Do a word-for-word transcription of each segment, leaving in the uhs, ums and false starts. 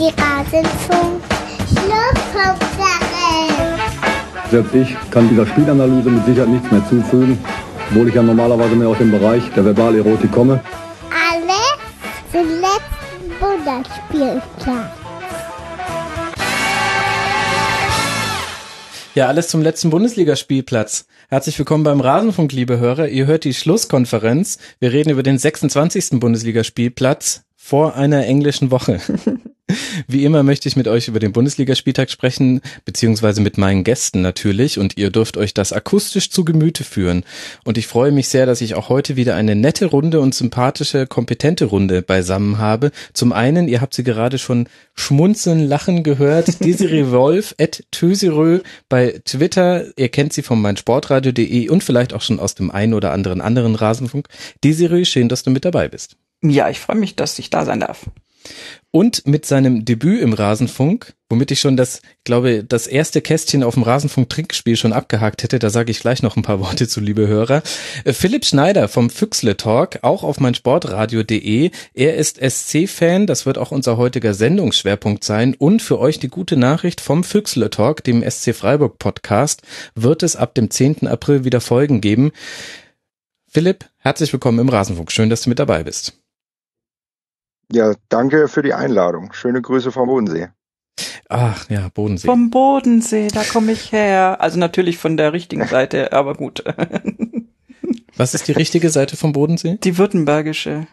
die Rasenfunk Schlupfhauptsache. Selbst ich kann dieser Spielanalyse mit Sicherheit nichts mehr zufügen, obwohl ich ja normalerweise mehr aus dem Bereich der Verbalerotik komme. Alle zum letzten Bundesspieltag. Ja, alles zum letzten Bundesligaspielplatz. Herzlich willkommen beim Rasenfunk, liebe Hörer. Ihr hört die Schlusskonferenz. Wir reden über den sechsundzwanzigsten Bundesligaspielplatz vor einer englischen Woche. Wie immer möchte ich mit euch über den Bundesligaspieltag sprechen, beziehungsweise mit meinen Gästen natürlich, und ihr dürft euch das akustisch zu Gemüte führen. Und ich freue mich sehr, dass ich auch heute wieder eine nette Runde und sympathische, kompetente Runde beisammen habe. Zum einen, ihr habt sie gerade schon schmunzeln, lachen gehört, Desiree Wolf, at Töserö bei Twitter. Ihr kennt sie von meinsportradio punkt de und vielleicht auch schon aus dem einen oder anderen anderen Rasenfunk. Desiree, schön, dass du mit dabei bist. Ja, ich freue mich, dass ich da sein darf. Und mit seinem Debüt im Rasenfunk, womit ich schon das, glaube, das erste Kästchen auf dem Rasenfunk-Trinkspiel schon abgehakt hätte, da sage ich gleich noch ein paar Worte zu, liebe Hörer. Philipp Schneider vom Füchsle Talk, auch auf meinsportradio punkt de. Er ist S C-Fan, das wird auch unser heutiger Sendungsschwerpunkt sein. Und für euch die gute Nachricht: vom Füchsle Talk, dem S C Freiburg Podcast, wird es ab dem zehnten April wieder Folgen geben. Philipp, herzlich willkommen im Rasenfunk. Schön, dass du mit dabei bist. Ja, danke für die Einladung. Schöne Grüße vom Bodensee. Ach ja, Bodensee. Vom Bodensee, da komme ich her. Also natürlich von der richtigen Seite, aber gut. Was ist die richtige Seite vom Bodensee? Die württembergische.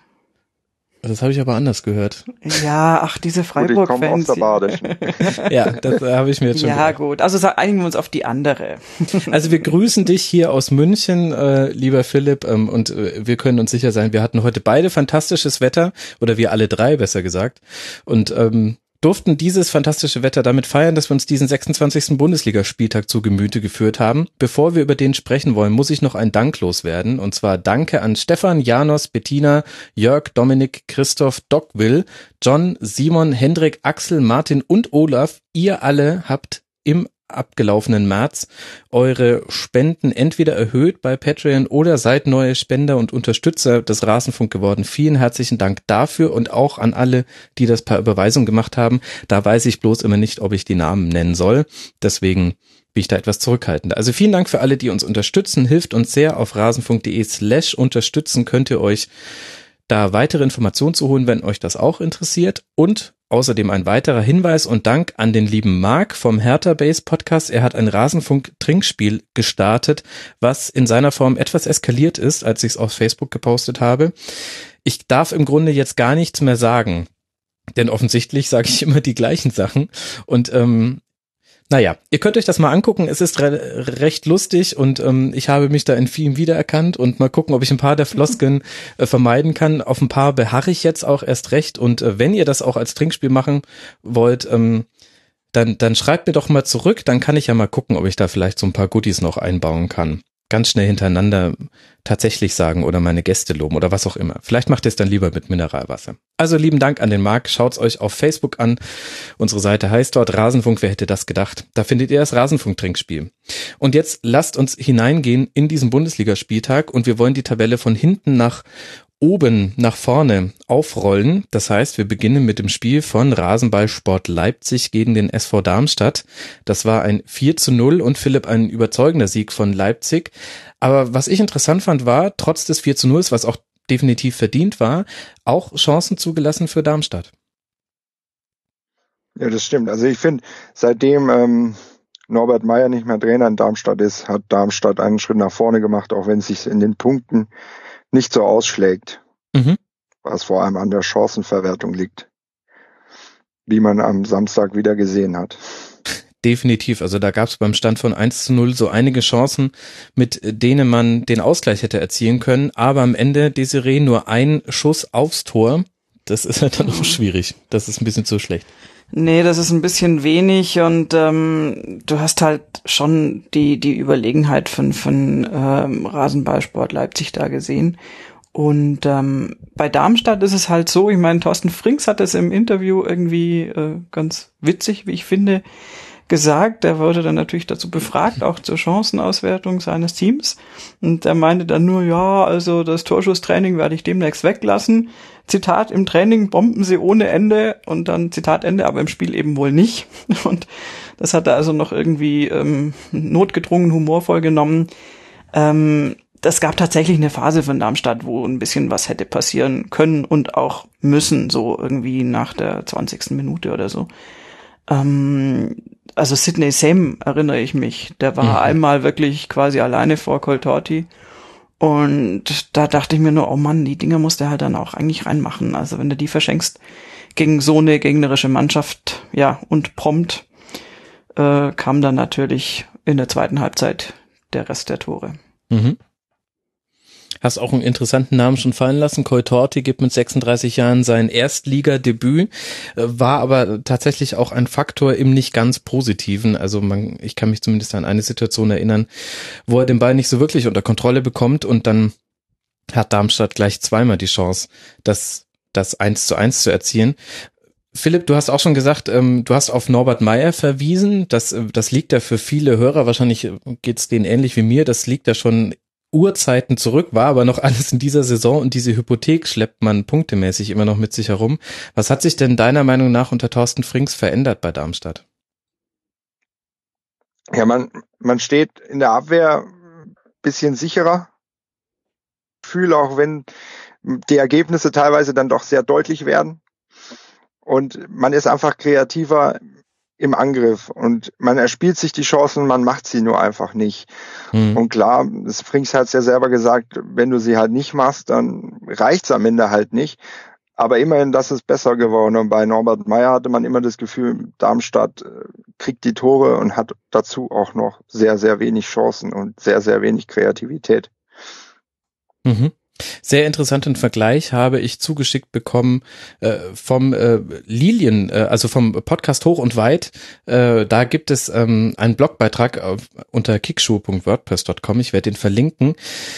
Das habe ich aber anders gehört. Ja, ach, diese Freiburg-Fans. Ich komme aus der Badischen. Ja, das habe ich mir jetzt schon Ja, gedacht. gut. Also einigen wir uns auf die andere. Also wir grüßen dich hier aus München, äh, lieber Philipp, ähm, und äh, wir können uns sicher sein, wir hatten heute beide fantastisches Wetter, oder wir alle drei, besser gesagt, und ähm, durften dieses fantastische Wetter damit feiern, dass wir uns diesen sechsundzwanzigsten Bundesligaspieltag zu Gemüte geführt haben. Bevor wir über den sprechen wollen, muss ich noch ein Dank loswerden. Und zwar Danke an Stefan, Janos, Bettina, Jörg, Dominik, Christoph, Doc Will, John, Simon, Hendrik, Axel, Martin und Olaf. Ihr alle habt im abgelaufenen März eure Spenden entweder erhöht bei Patreon oder seid neue Spender und Unterstützer des Rasenfunk geworden. Vielen herzlichen Dank dafür und auch an alle, die das per Überweisung gemacht haben. Da weiß ich bloß immer nicht, ob ich die Namen nennen soll. Deswegen bin ich da etwas zurückhaltend. Also vielen Dank für alle, die uns unterstützen. Hilft uns sehr. Auf rasenfunk punkt de slash unterstützen könnt ihr euch da weitere Informationen zu holen, wenn euch das auch interessiert. Und außerdem ein weiterer Hinweis und Dank an den lieben Marc vom Hertha Base Podcast. Er hat ein Rasenfunk-Trinkspiel gestartet, was in seiner Form etwas eskaliert ist, als ich es auf Facebook gepostet habe. Ich darf im Grunde jetzt gar nichts mehr sagen, denn offensichtlich sage ich immer die gleichen Sachen. Und ähm, naja, ihr könnt euch das mal angucken, es ist re- recht lustig und ähm, ich habe mich da in vielen wiedererkannt und mal gucken, ob ich ein paar der Floskeln äh, vermeiden kann. Auf ein paar beharre ich jetzt auch erst recht und äh, wenn ihr das auch als Trinkspiel machen wollt, ähm, dann, dann schreibt mir doch mal zurück, dann kann ich ja mal gucken, ob ich da vielleicht so ein paar Goodies noch einbauen kann. Ganz schnell hintereinander tatsächlich sagen oder meine Gäste loben oder was auch immer. Vielleicht macht ihr es dann lieber mit Mineralwasser. Also lieben Dank an den Marc. Schaut's euch auf Facebook an. Unsere Seite heißt dort Rasenfunk. Wer hätte das gedacht? Da findet ihr das Rasenfunk-Trinkspiel. Und jetzt lasst uns hineingehen in diesen Bundesligaspieltag und wir wollen die Tabelle von hinten nach oben nach vorne aufrollen. Das heißt, wir beginnen mit dem Spiel von Rasenballsport Leipzig gegen den S V Darmstadt. Das war ein vier zu null und Philipp, ein überzeugender Sieg von Leipzig. Aber was ich interessant fand, war, trotz des vier zu null, was auch definitiv verdient war, auch Chancen zugelassen für Darmstadt. Ja, das stimmt. Also ich finde, seitdem ähm, Norbert Meyer nicht mehr Trainer in Darmstadt ist, hat Darmstadt einen Schritt nach vorne gemacht, auch wenn es sich in den Punkten nicht so ausschlägt, mhm. was vor allem an der Chancenverwertung liegt, wie man am Samstag wieder gesehen hat. Definitiv, also da gab es beim Stand von eins zu null so einige Chancen, mit denen man den Ausgleich hätte erzielen können, aber am Ende, Desiree, nur ein Schuss aufs Tor, das ist halt dann auch schwierig, das ist ein bisschen zu schlecht. Nee, das ist ein bisschen wenig und ähm, du hast halt schon die die Überlegenheit von von ähm, Rasenballsport Leipzig da gesehen. Und ähm, bei Darmstadt ist es halt so, ich meine, Thorsten Frings hat es im Interview irgendwie äh, ganz witzig, wie ich finde, gesagt. Er wurde dann natürlich dazu befragt, auch zur Chancenauswertung seines Teams. Und er meinte dann nur, ja, also das Torschusstraining werde ich demnächst weglassen. Zitat, im Training bomben sie ohne Ende und dann Zitat Ende, aber im Spiel eben wohl nicht. Und das hat er also noch irgendwie ähm, notgedrungen humorvoll genommen. Ähm, das gab tatsächlich eine Phase von Darmstadt, wo ein bisschen was hätte passieren können und auch müssen, so irgendwie nach der zwanzigsten Minute oder so. Ähm, also Sidney Same erinnere ich mich, der war mhm. einmal wirklich quasi alleine vor Coltorti. Und da dachte ich mir nur, oh Mann, die Dinger musst du halt dann auch eigentlich reinmachen. Also wenn du die verschenkst gegen so eine gegnerische Mannschaft, ja, und prompt äh, kam dann natürlich in der zweiten Halbzeit der Rest der Tore. Mhm. Hast auch einen interessanten Namen schon fallen lassen. Coltorti gibt mit sechsunddreißig Jahren sein Erstligadebüt, war aber tatsächlich auch ein Faktor im nicht ganz Positiven. Also man, ich kann mich zumindest an eine Situation erinnern, wo er den Ball nicht so wirklich unter Kontrolle bekommt und dann hat Darmstadt gleich zweimal die Chance, das, das eins zu eins zu erzielen. Philipp, du hast auch schon gesagt, ähm, du hast auf Norbert Meyer verwiesen. Das, das liegt ja für viele Hörer, wahrscheinlich geht's denen ähnlich wie mir, das liegt ja schon Urzeiten zurück, war aber noch alles in dieser Saison und diese Hypothek schleppt man punktemäßig immer noch mit sich herum. Was hat sich denn deiner Meinung nach unter Thorsten Frings verändert bei Darmstadt? Ja, man, man steht in der Abwehr ein bisschen sicherer. Fühle auch, wenn die Ergebnisse teilweise dann doch sehr deutlich werden. Und man ist einfach kreativer im Angriff und man erspielt sich die Chancen, man macht sie nur einfach nicht. Mhm. Und klar, das Frings hat es ja selber gesagt, wenn du sie halt nicht machst, dann reicht's am Ende halt nicht. Aber immerhin, das ist besser geworden. Und bei Norbert Meyer hatte man immer das Gefühl, Darmstadt kriegt die Tore und hat dazu auch noch sehr, sehr wenig Chancen und sehr, sehr wenig Kreativität. Mhm. Sehr interessanten Vergleich habe ich zugeschickt bekommen äh, vom äh, Lilien, äh, also vom Podcast Hoch und Weit. Äh, da gibt es ähm, einen Blogbeitrag auf, unter kickschuhe punkt wordpress punkt com. Ich werde den verlinken.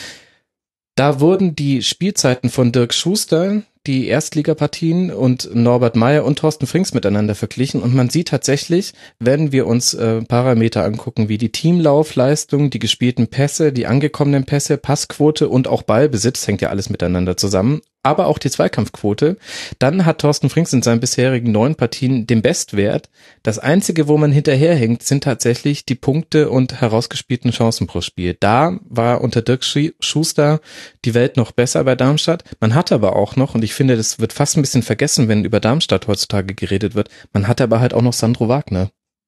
Da wurden die Spielzeiten von Dirk Schuster, die Erstligapartien, und Norbert Meyer und Thorsten Frings miteinander verglichen und man sieht tatsächlich, wenn wir uns äh, Parameter angucken, wie die Teamlaufleistung, die gespielten Pässe, die angekommenen Pässe, Passquote und auch Ballbesitz, hängt ja alles miteinander zusammen, aber auch die Zweikampfquote, dann hat Thorsten Frings in seinen bisherigen neun Partien den Bestwert. Das Einzige, wo man hinterherhängt, sind tatsächlich die Punkte und herausgespielten Chancen pro Spiel. Da war unter Dirk Schuster die Welt noch besser bei Darmstadt. Man hat aber auch noch, und ich finde, das wird fast ein bisschen vergessen, wenn über Darmstadt heutzutage geredet wird, man hat aber halt auch noch Sandro Wagner.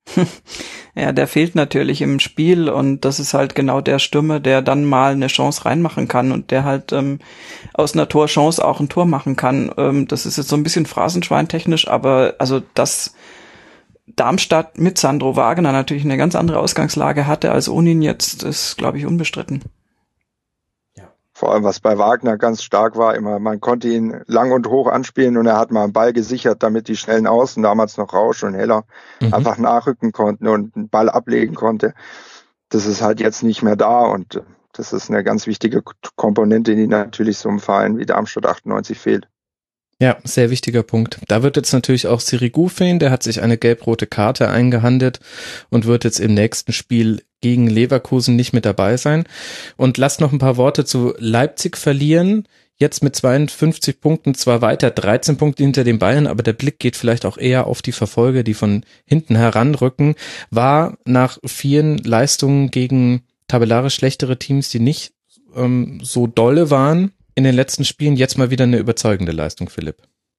Ja, der fehlt natürlich im Spiel und das ist halt genau der Stürmer, der dann mal eine Chance reinmachen kann und der halt ähm, aus einer Torchance auch ein Tor machen kann. Ähm, das ist jetzt so ein bisschen phrasenschweintechnisch, aber also dass Darmstadt mit Sandro Wagner natürlich eine ganz andere Ausgangslage hatte als ohne ihn jetzt, ist, glaube ich, unbestritten. Vor allem, was bei Wagner ganz stark war, immer, man konnte ihn lang und hoch anspielen und er hat mal einen Ball gesichert, damit die schnellen Außen, damals noch Rausch und Heller, mhm. einfach nachrücken konnten und einen Ball ablegen konnte. Das ist halt jetzt nicht mehr da und das ist eine ganz wichtige Komponente, die natürlich so einem Verein wie Darmstadt achtundneunzig fehlt. Ja, sehr wichtiger Punkt. Da wird jetzt natürlich auch Sirigu fehlen, der hat sich eine gelb-rote Karte eingehandelt und wird jetzt im nächsten Spiel gegen Leverkusen nicht mit dabei sein. Und lasst noch ein paar Worte zu Leipzig verlieren. Jetzt mit zweiundfünfzig Punkten zwar weiter, dreizehn Punkte hinter den Bayern, aber der Blick geht vielleicht auch eher auf die Verfolger, die von hinten heranrücken. War nach vielen Leistungen gegen tabellarisch schlechtere Teams, die nicht ähm, so dolle waren in den letzten Spielen, jetzt mal wieder eine überzeugende Leistung, Philipp.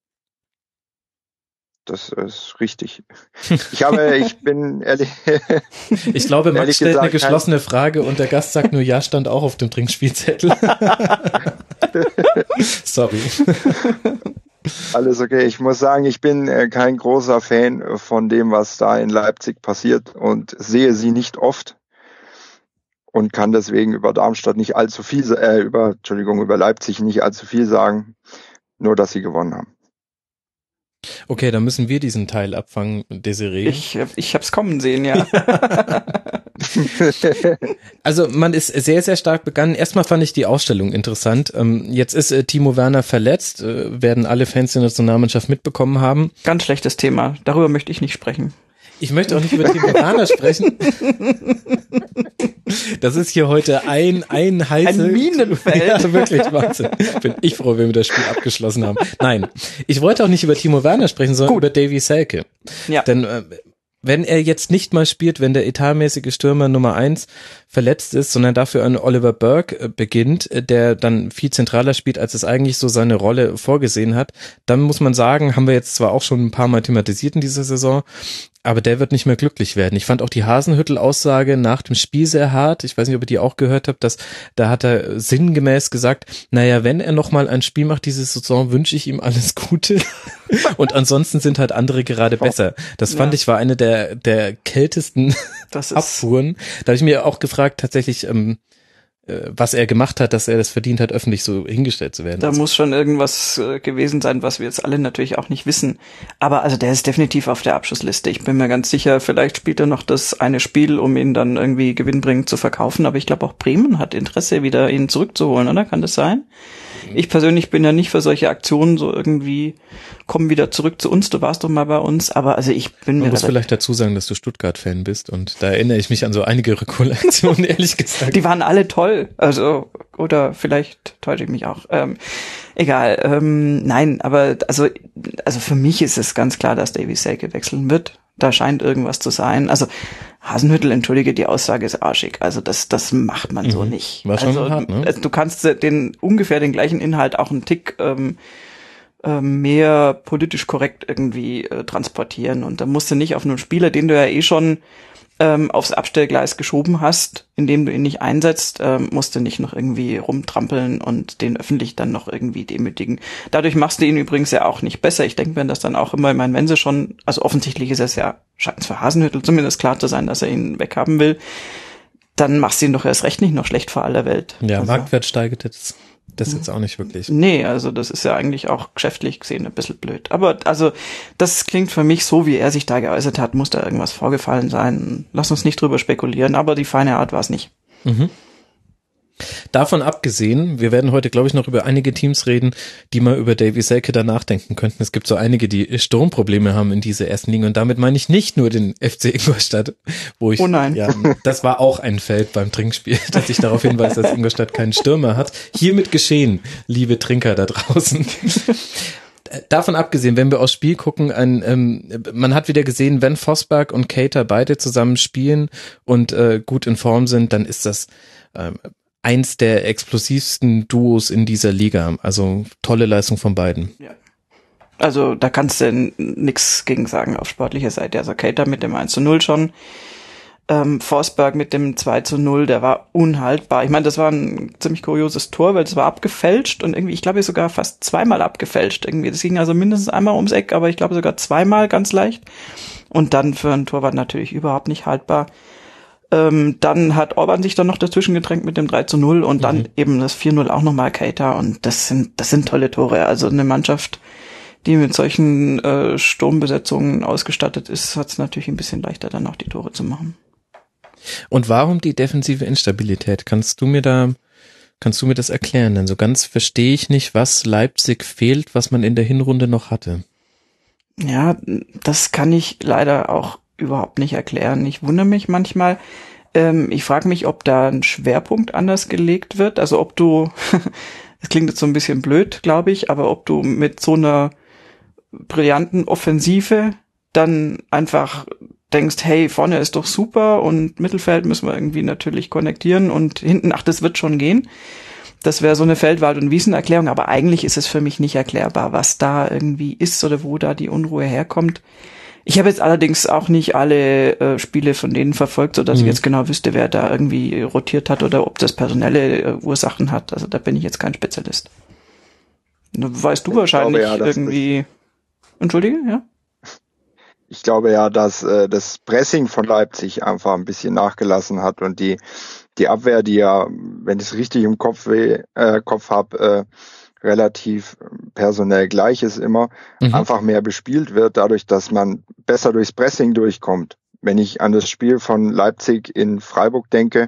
Das ist richtig. Ich habe, ich bin ehrlich. Ich glaube, Max ehrlich stellt gesagt, eine geschlossene Frage und der Gast sagt nur, ja, stand auch auf dem Trinkspielzettel. Sorry. Alles okay. Ich muss sagen, ich bin kein großer Fan von dem, was da in Leipzig passiert und sehe sie nicht oft und kann deswegen über Darmstadt nicht allzu viel, äh, über, Entschuldigung, über Leipzig nicht allzu viel sagen, nur dass sie gewonnen haben. Okay, dann müssen wir diesen Teil abfangen, Desiree. Ich, ich hab's kommen sehen, ja. Also man ist sehr, sehr stark begangen. Erstmal fand ich die Ausstellung interessant. Jetzt ist äh, Timo Werner verletzt, äh, werden alle Fans der Nationalmannschaft mitbekommen haben. Ganz schlechtes Thema, darüber möchte ich nicht sprechen. Ich möchte auch nicht über Timo Werner sprechen. Das ist hier heute ein, ein heiße... Ein Minenfeld. Ja, wirklich Wahnsinn. Bin ich froh, wenn wir das Spiel abgeschlossen haben. Nein, ich wollte auch nicht über Timo Werner sprechen, sondern Gut. über Davy Selke. Ja. Denn äh, wenn er jetzt nicht mal spielt, wenn der etatmäßige Stürmer Nummer eins verletzt ist, sondern dafür ein Oliver Burke äh, beginnt, äh, der dann viel zentraler spielt, als es eigentlich so seine Rolle vorgesehen hat, dann muss man sagen, haben wir jetzt zwar auch schon ein paar Mal thematisiert in dieser Saison, aber der wird nicht mehr glücklich werden. Ich fand auch die Hasenhüttl-Aussage nach dem Spiel sehr hart. Ich weiß nicht, ob ihr die auch gehört habt, dass da hat er sinngemäß gesagt, naja, wenn er nochmal ein Spiel macht diese Saison, wünsche ich ihm alles Gute. Und ansonsten sind halt andere gerade besser. Das fand ja. ich war eine der, der kältesten das ist Abfuhren. Da habe ich mir auch gefragt, tatsächlich, ähm, was er gemacht hat, dass er das verdient hat, öffentlich so hingestellt zu werden. Da also. muss schon irgendwas äh, gewesen sein, was wir jetzt alle natürlich auch nicht wissen. Aber also der ist definitiv auf der Abschussliste. Ich bin mir ganz sicher, vielleicht spielt er noch das eine Spiel, um ihn dann irgendwie gewinnbringend zu verkaufen. Aber ich glaube auch Bremen hat Interesse, wieder ihn zurückzuholen, oder? Kann das sein? Ich persönlich bin ja nicht für solche Aktionen so irgendwie, komm wieder zurück zu uns, du warst doch mal bei uns, aber also ich bin mir... Man muss vielleicht dazu sagen, dass du Stuttgart-Fan bist und da erinnere ich mich an so einige Rekollektionen, ehrlich gesagt. Die waren alle toll, also, oder vielleicht täusche ich mich auch. Ähm, egal, ähm, nein, aber also, also für mich ist es ganz klar, dass Davy Selke wechseln wird. Da scheint irgendwas zu sein. Also Hasenhüttl, entschuldige, die Aussage ist arschig. Also das das macht man mhm. so nicht. War schon also, hart, ne? Du kannst den ungefähr den gleichen Inhalt auch einen Tick ähm, äh, mehr politisch korrekt irgendwie äh, transportieren. Und da musst du nicht auf einen Spieler, den du ja eh schon ähm, aufs Abstellgleis geschoben hast, indem du ihn nicht einsetzt, ähm, musst du nicht noch irgendwie rumtrampeln und den öffentlich dann noch irgendwie demütigen. Dadurch machst du ihn übrigens ja auch nicht besser. Ich denke mir das dann auch immer, ich meine, wenn sie schon, also offensichtlich ist es ja, scheint es für Hasenhüttl zumindest klar zu sein, dass er ihn weghaben will, dann machst du ihn doch erst recht nicht noch schlecht vor aller Welt. Ja, also, Marktwert steigt jetzt. Das ist jetzt auch nicht wirklich. Nee, also das ist ja eigentlich auch geschäftlich gesehen ein bisschen blöd. Aber also das klingt für mich so, wie er sich da geäußert hat, muss da irgendwas vorgefallen sein. Lass uns nicht drüber spekulieren, aber die feine Art war es nicht. Mhm. Davon abgesehen, wir werden heute, glaube ich, noch über einige Teams reden, die mal über Davy Selke da nachdenken könnten. Es gibt so einige, die Sturmprobleme haben in dieser ersten Liga und damit meine ich nicht nur den F C Ingolstadt, wo ich, oh nein. ja, das war auch ein Feld beim Trinkspiel, dass ich darauf hinweise, dass Ingolstadt keinen Stürmer hat. Hiermit geschehen, liebe Trinker da draußen. Davon abgesehen, wenn wir aufs Spiel gucken, ein, ähm, man hat wieder gesehen, wenn Vosberg und Keita beide zusammen spielen und äh, gut in Form sind, dann ist das ähm, eins der explosivsten Duos in dieser Liga. Also tolle Leistung von beiden. Ja. Also da kannst du nix gegen sagen auf sportlicher Seite. Also Keita mit dem eins zu null schon. Ähm, Forsberg mit dem zwei zu null, der war unhaltbar. Ich meine, das war ein ziemlich kurioses Tor, weil es war abgefälscht und irgendwie, ich glaube sogar fast zweimal abgefälscht. Irgendwie, das ging also mindestens einmal ums Eck, aber ich glaube sogar zweimal ganz leicht. Und dann für ein Torwart natürlich überhaupt nicht haltbar. Ähm, dann hat Orban sich dann noch dazwischen gedrängt mit dem drei zu null und dann mhm. eben das vier null auch nochmal Keita und das sind das sind tolle Tore. Also eine Mannschaft, die mit solchen äh, Sturmbesetzungen ausgestattet ist, hat es natürlich ein bisschen leichter, dann auch die Tore zu machen. Und warum die defensive Instabilität? Kannst du mir da, kannst du mir das erklären? Denn so ganz verstehe ich nicht, was Leipzig fehlt, was man in der Hinrunde noch hatte. Ja, das kann ich leider auch überhaupt nicht erklären. Ich wundere mich manchmal. Ähm, ich frage mich, ob da ein Schwerpunkt anders gelegt wird. Also ob du, das klingt jetzt so ein bisschen blöd, glaube ich, aber ob du mit so einer brillanten Offensive dann einfach denkst, hey, vorne ist doch super und Mittelfeld müssen wir irgendwie natürlich konnektieren und hinten, ach, das wird schon gehen. Das wäre so eine Feldwald- und Wiesenerklärung, aber eigentlich ist es für mich nicht erklärbar, was da irgendwie ist oder wo da die Unruhe herkommt. Ich habe jetzt allerdings auch nicht alle äh, Spiele von denen verfolgt, sodass mhm. ich jetzt genau wüsste, wer da irgendwie rotiert hat oder ob das personelle äh, Ursachen hat. Also da bin ich jetzt kein Spezialist. Weißt du ich wahrscheinlich glaube, ja, irgendwie... Entschuldige, ja? Ich glaube ja, dass äh, das Pressing von Leipzig einfach ein bisschen nachgelassen hat und die die Abwehr, die ja, wenn ich es richtig im Kopf weh, äh, Kopf habe, äh, relativ personell gleich ist immer, mhm. einfach mehr bespielt wird, dadurch, dass man besser durchs Pressing durchkommt. Wenn ich an das Spiel von Leipzig in Freiburg denke,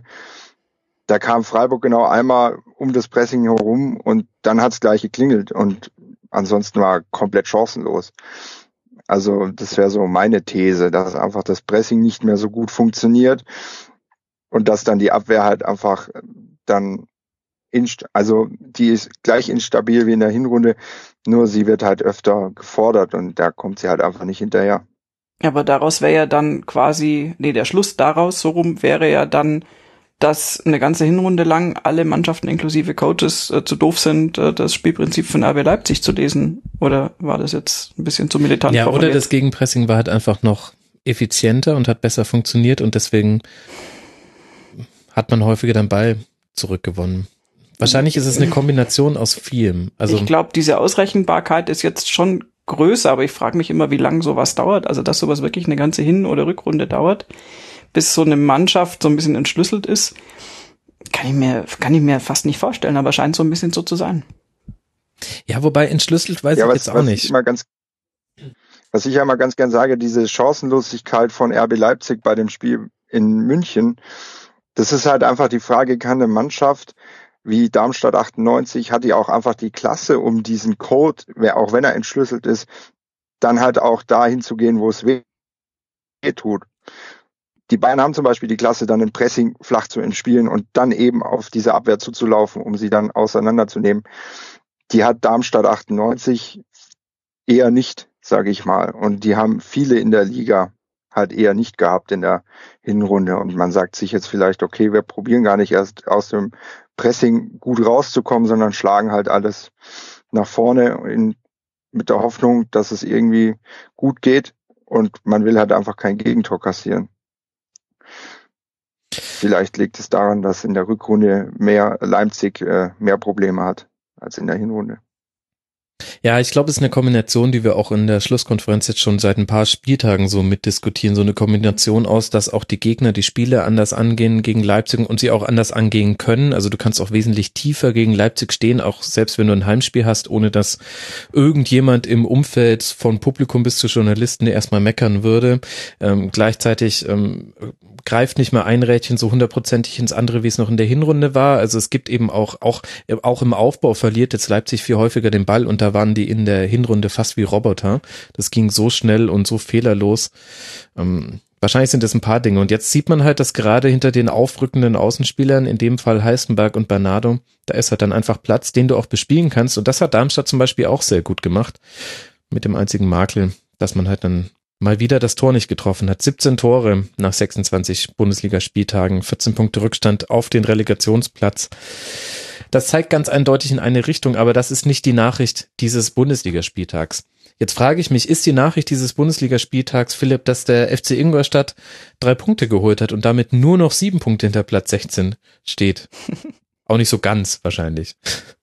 da kam Freiburg genau einmal um das Pressing herum und dann hat es gleich geklingelt und ansonsten war komplett chancenlos. Also das wäre so meine These, dass einfach das Pressing nicht mehr so gut funktioniert und dass dann die Abwehr halt einfach dann, inst- also die ist gleich instabil wie in der Hinrunde, nur sie wird halt öfter gefordert und da kommt sie halt einfach nicht hinterher. Aber daraus wäre ja dann quasi, nee, der Schluss daraus, so rum, wäre ja dann, dass eine ganze Hinrunde lang alle Mannschaften inklusive Coaches äh, zu doof sind, äh, das Spielprinzip von R B Leipzig zu lesen. Oder war das jetzt ein bisschen zu militant Ja, formuliert? oder das Gegenpressing war halt einfach noch effizienter und hat besser funktioniert und deswegen hat man häufiger den Ball zurückgewonnen. Wahrscheinlich ist es eine Kombination aus vielem. Also ich glaube, diese Ausrechenbarkeit ist jetzt schon größer, aber ich frage mich immer, wie lange sowas dauert. Also, dass sowas wirklich eine ganze Hin- oder Rückrunde dauert, bis so eine Mannschaft so ein bisschen entschlüsselt ist, kann ich mir, kann ich mir fast nicht vorstellen, aber scheint so ein bisschen so zu sein. Ja, wobei entschlüsselt weiß ja, ich was, jetzt auch was nicht. Ich immer ganz, was ich ja immer ganz gern sage, diese Chancenlosigkeit von R B Leipzig bei dem Spiel in München, das ist halt einfach die Frage, kann eine Mannschaft wie Darmstadt achtundneunzig, hat die auch einfach die Klasse, um diesen Code, auch wenn er entschlüsselt ist, dann halt auch dahin zu gehen, wo es weh tut. Die Bayern haben zum Beispiel die Klasse, dann im Pressing flach zu entspielen und dann eben auf diese Abwehr zuzulaufen, um sie dann auseinanderzunehmen. Die hat Darmstadt achtundneunzig eher nicht, sage ich mal. Und die haben viele in der Liga halt eher nicht gehabt in der Hinrunde. Und man sagt sich jetzt vielleicht, okay, wir probieren gar nicht erst aus dem Pressing gut rauszukommen, sondern schlagen halt alles nach vorne in, mit der Hoffnung, dass es irgendwie gut geht. Und man will halt einfach kein Gegentor kassieren. Vielleicht liegt es daran, dass in der Rückrunde mehr Leipzig äh, mehr Probleme hat als in der Hinrunde. Ja, ich glaube, es ist eine Kombination, die wir auch in der Schlusskonferenz jetzt schon seit ein paar Spieltagen so mitdiskutieren. So eine Kombination aus, dass auch die Gegner die Spiele anders angehen gegen Leipzig und sie auch anders angehen können. Also du kannst auch wesentlich tiefer gegen Leipzig stehen, auch selbst wenn du ein Heimspiel hast, ohne dass irgendjemand im Umfeld von Publikum bis zu Journalisten erstmal meckern würde. Ähm, gleichzeitig ähm, greift nicht mehr ein Rädchen so hundertprozentig ins andere, wie es noch in der Hinrunde war. Also es gibt eben auch, auch, auch im Aufbau verliert jetzt Leipzig viel häufiger den Ball und da waren die in der Hinrunde fast wie Roboter. Das ging so schnell und so fehlerlos. Ähm, wahrscheinlich sind das ein paar Dinge. Und jetzt sieht man halt, dass gerade hinter den aufrückenden Außenspielern, in dem Fall Heißenberg und Bernardo, da ist halt dann einfach Platz, den du auch bespielen kannst. Und das hat Darmstadt zum Beispiel auch sehr gut gemacht. Mit dem einzigen Makel, dass man halt dann mal wieder das Tor nicht getroffen hat. siebzehn Tore nach sechsundzwanzig Bundesligaspieltagen, vierzehn Punkte Rückstand auf den Relegationsplatz. Das zeigt ganz eindeutig in eine Richtung, aber das ist nicht die Nachricht dieses Bundesligaspieltags. Jetzt frage ich mich, ist die Nachricht dieses Bundesligaspieltags, Philipp, dass der F C Ingolstadt drei Punkte geholt hat und damit nur noch sieben Punkte hinter Platz sechzehn steht? Auch nicht so ganz wahrscheinlich.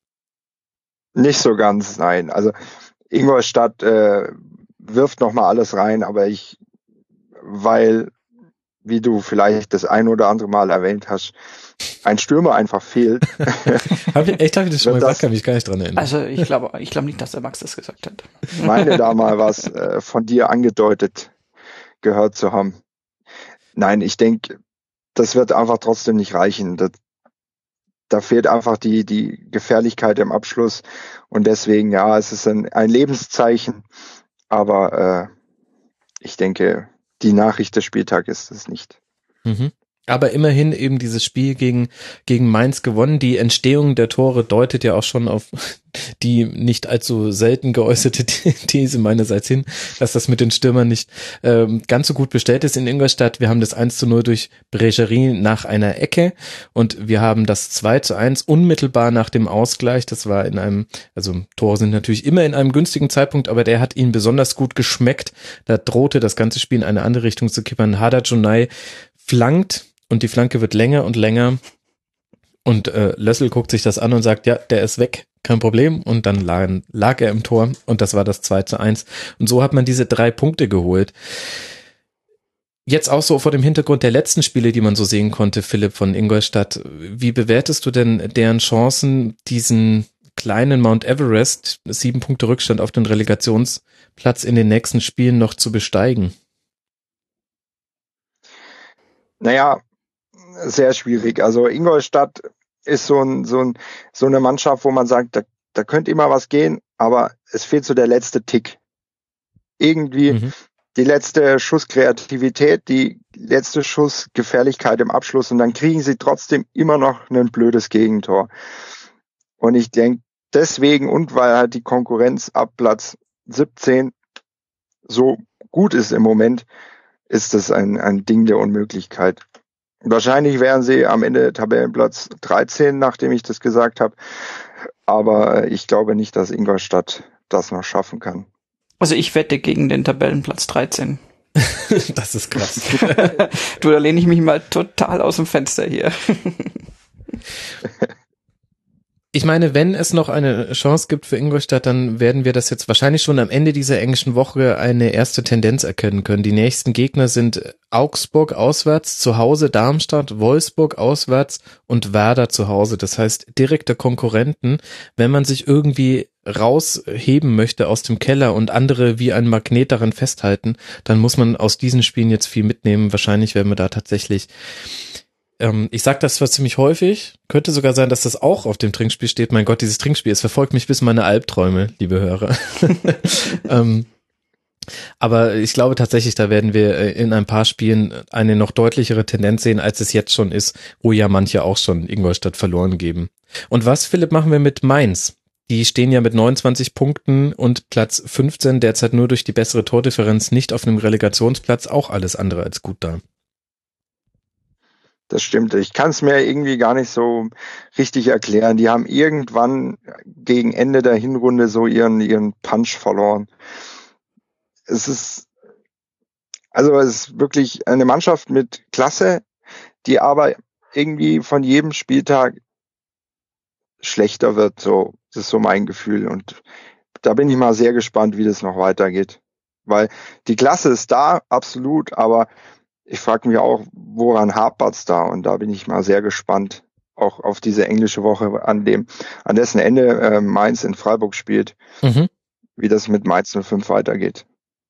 Nicht so ganz, nein. Also Ingolstadt äh, wirft nochmal alles rein, aber ich, weil, wie du vielleicht das ein oder andere Mal erwähnt hast, ein Stürmer einfach fehlt. Hab ich, echt, habe ich das schon mal gesagt, kann mich gar nicht dran erinnern. Also ich glaube ich glaube nicht, dass der Max das gesagt hat. Ich meine da mal was äh, von dir angedeutet gehört zu haben. Nein, ich denke, das wird einfach trotzdem nicht reichen. Das, da fehlt einfach die, die Gefährlichkeit im Abschluss und deswegen, ja, es ist ein, ein Lebenszeichen, aber äh, ich denke, die Nachricht des Spieltags ist es nicht. Mhm. Aber immerhin eben dieses Spiel gegen, gegen Mainz gewonnen. Die Entstehung der Tore deutet ja auch schon auf die nicht allzu selten geäußerte These meinerseits hin, dass das mit den Stürmern nicht ähm, ganz so gut bestellt ist in Ingolstadt. Wir haben das eins zu null durch Bregerie nach einer Ecke und wir haben das zwei zu eins unmittelbar nach dem Ausgleich. Das war in einem, also Tore sind natürlich immer in einem günstigen Zeitpunkt, aber der hat ihnen besonders gut geschmeckt. Da drohte das ganze Spiel in eine andere Richtung zu kippern. Hader Jonai flankt und die Flanke wird länger und länger und äh, Lössl guckt sich das an und sagt, ja, der ist weg, kein Problem. Und dann lag, lag er im Tor und das war das zwei zu eins. Und so hat man diese drei Punkte geholt. Jetzt auch so vor dem Hintergrund der letzten Spiele, die man so sehen konnte, Philipp, von Ingolstadt. Wie bewertest du denn deren Chancen, diesen kleinen Mount Everest, sieben Punkte Rückstand auf den Relegationsplatz in den nächsten Spielen noch zu besteigen? Naja, sehr schwierig. Also Ingolstadt ist so ein, so ein, so eine Mannschaft, wo man sagt, da, da könnte immer was gehen, aber es fehlt so der letzte Tick. irgendwie Mhm. die letzte Schuss Kreativität, die letzte Schuss Gefährlichkeit im Abschluss und dann kriegen sie trotzdem immer noch ein blödes Gegentor. Und ich denke, deswegen und weil halt die Konkurrenz ab Platz siebzehn so gut ist im Moment, ist das ein, ein Ding der Unmöglichkeit. Wahrscheinlich wären sie am Ende Tabellenplatz dreizehn, nachdem ich das gesagt habe. Aber ich glaube nicht, dass Ingolstadt das noch schaffen kann. Also ich wette gegen den Tabellenplatz dreizehn. Das ist krass. Du, da lehne ich mich mal total aus dem Fenster hier. Ich meine, wenn es noch eine Chance gibt für Ingolstadt, dann werden wir das jetzt wahrscheinlich schon am Ende dieser englischen Woche eine erste Tendenz erkennen können. Die nächsten Gegner sind Augsburg auswärts, zu Hause Darmstadt, Wolfsburg auswärts und Werder zu Hause. Das heißt, direkte Konkurrenten. Wenn man sich irgendwie rausheben möchte aus dem Keller und andere wie ein Magnet daran festhalten, dann muss man aus diesen Spielen jetzt viel mitnehmen. Wahrscheinlich werden wir da tatsächlich... Ich sage das zwar ziemlich häufig, könnte sogar sein, dass das auch auf dem Trinkspiel steht. Mein Gott, dieses Trinkspiel, es verfolgt mich bis in meine Albträume, liebe Hörer. ähm, aber ich glaube tatsächlich, da werden wir in ein paar Spielen eine noch deutlichere Tendenz sehen, als es jetzt schon ist, wo ja manche auch schon Ingolstadt verloren geben. Und was, Philipp, machen wir mit Mainz? Die stehen ja mit neunundzwanzig Punkten und Platz fünfzehn derzeit nur durch die bessere Tordifferenz nicht auf einem Relegationsplatz, auch alles andere als gut da. Das stimmt. Ich kann es mir irgendwie gar nicht so richtig erklären. Die haben irgendwann gegen Ende der Hinrunde so ihren, ihren Punch verloren. Es ist, also es ist wirklich eine Mannschaft mit Klasse, die aber irgendwie von jedem Spieltag schlechter wird. So, das ist so mein Gefühl. Und da bin ich mal sehr gespannt, wie das noch weitergeht. Weil die Klasse ist da, absolut, aber ich frage mich auch, woran hapert's da? Und da bin ich mal sehr gespannt, auch auf diese englische Woche, an dem, an dessen Ende äh, Mainz in Freiburg spielt, mhm. wie das mit Mainz null fünf weitergeht.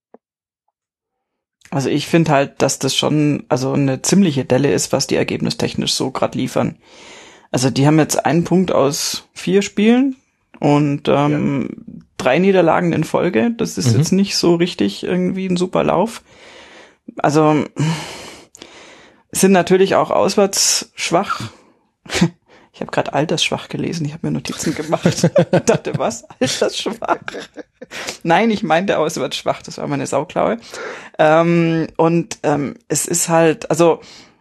Also ich finde halt, dass das schon also eine ziemliche Delle ist, was die ergebnistechnisch so gerade liefern. Also die haben jetzt einen Punkt aus vier Spielen und ähm, ja. drei Niederlagen in Folge. Das ist mhm. jetzt nicht so richtig irgendwie ein super Lauf. Also sind natürlich auch auswärts schwach. Ich habe gerade altersschwach gelesen. Ich habe mir Notizen gemacht und dachte, was? Altersschwach? Nein, ich meinte auswärts schwach. Das war meine Sauklaue. Ähm, und ähm, es ist halt, also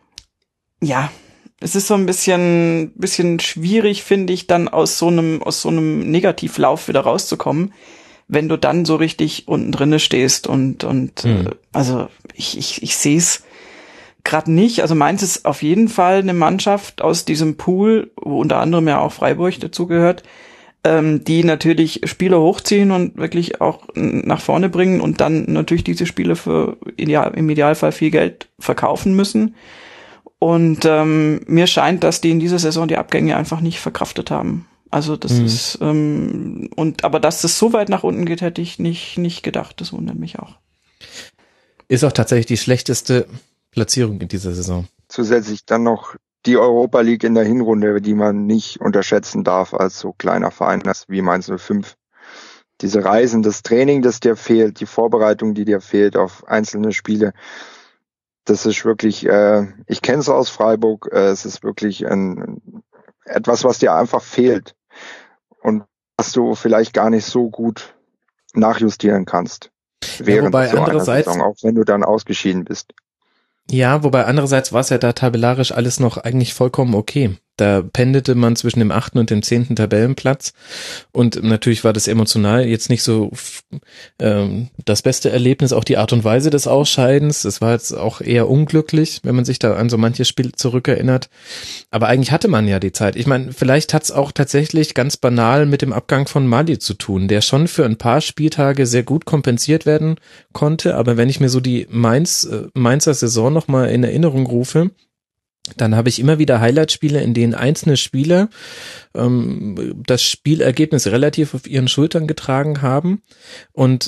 ja, es ist so ein bisschen, bisschen schwierig, finde ich, dann aus so einem, aus so einem Negativlauf wieder rauszukommen, wenn du dann so richtig unten drinne stehst und und mhm. äh, also ich ich ich sehe es gerade nicht. Also Mainz ist auf jeden Fall eine Mannschaft aus diesem Pool, wo unter anderem ja auch Freiburg dazugehört, ähm, die natürlich Spieler hochziehen und wirklich auch nach vorne bringen und dann natürlich diese Spiele für ideal, im Idealfall viel Geld verkaufen müssen. Und ähm, mir scheint, dass die in dieser Saison die Abgänge einfach nicht verkraftet haben. Also das mhm. ist ähm, und aber dass das so weit nach unten geht, hätte ich nicht nicht gedacht. Das wundert mich auch. Ist auch tatsächlich die schlechteste Platzierung in dieser Saison. Zusätzlich dann noch die Europa League in der Hinrunde, die man nicht unterschätzen darf als so kleiner Verein wie Mainz null fünf. Diese Reisen, das Training, das dir fehlt, die Vorbereitung, die dir fehlt auf einzelne Spiele, das ist wirklich, äh, ich kenne es aus Freiburg, äh, es ist wirklich ein, etwas, was dir einfach fehlt. Und was du vielleicht gar nicht so gut nachjustieren kannst. Während ja, wobei so andererseits, einer Saison, auch wenn du dann ausgeschieden bist. Ja, wobei andererseits war es ja da tabellarisch alles noch eigentlich vollkommen okay. Da pendelte man zwischen dem achten und dem zehnten Tabellenplatz und natürlich war das emotional jetzt nicht so ähm, das beste Erlebnis, auch die Art und Weise des Ausscheidens. Das war jetzt auch eher unglücklich, wenn man sich da an so manches Spiel zurückerinnert. Aber eigentlich hatte man ja die Zeit. Ich meine, vielleicht hat es auch tatsächlich ganz banal mit dem Abgang von Mali zu tun, der schon für ein paar Spieltage sehr gut kompensiert werden konnte. Aber wenn ich mir so die Mainz, äh, Mainzer Saison nochmal in Erinnerung rufe, dann habe ich immer wieder Highlight-Spiele, in denen einzelne Spieler ähm, das Spielergebnis relativ auf ihren Schultern getragen haben und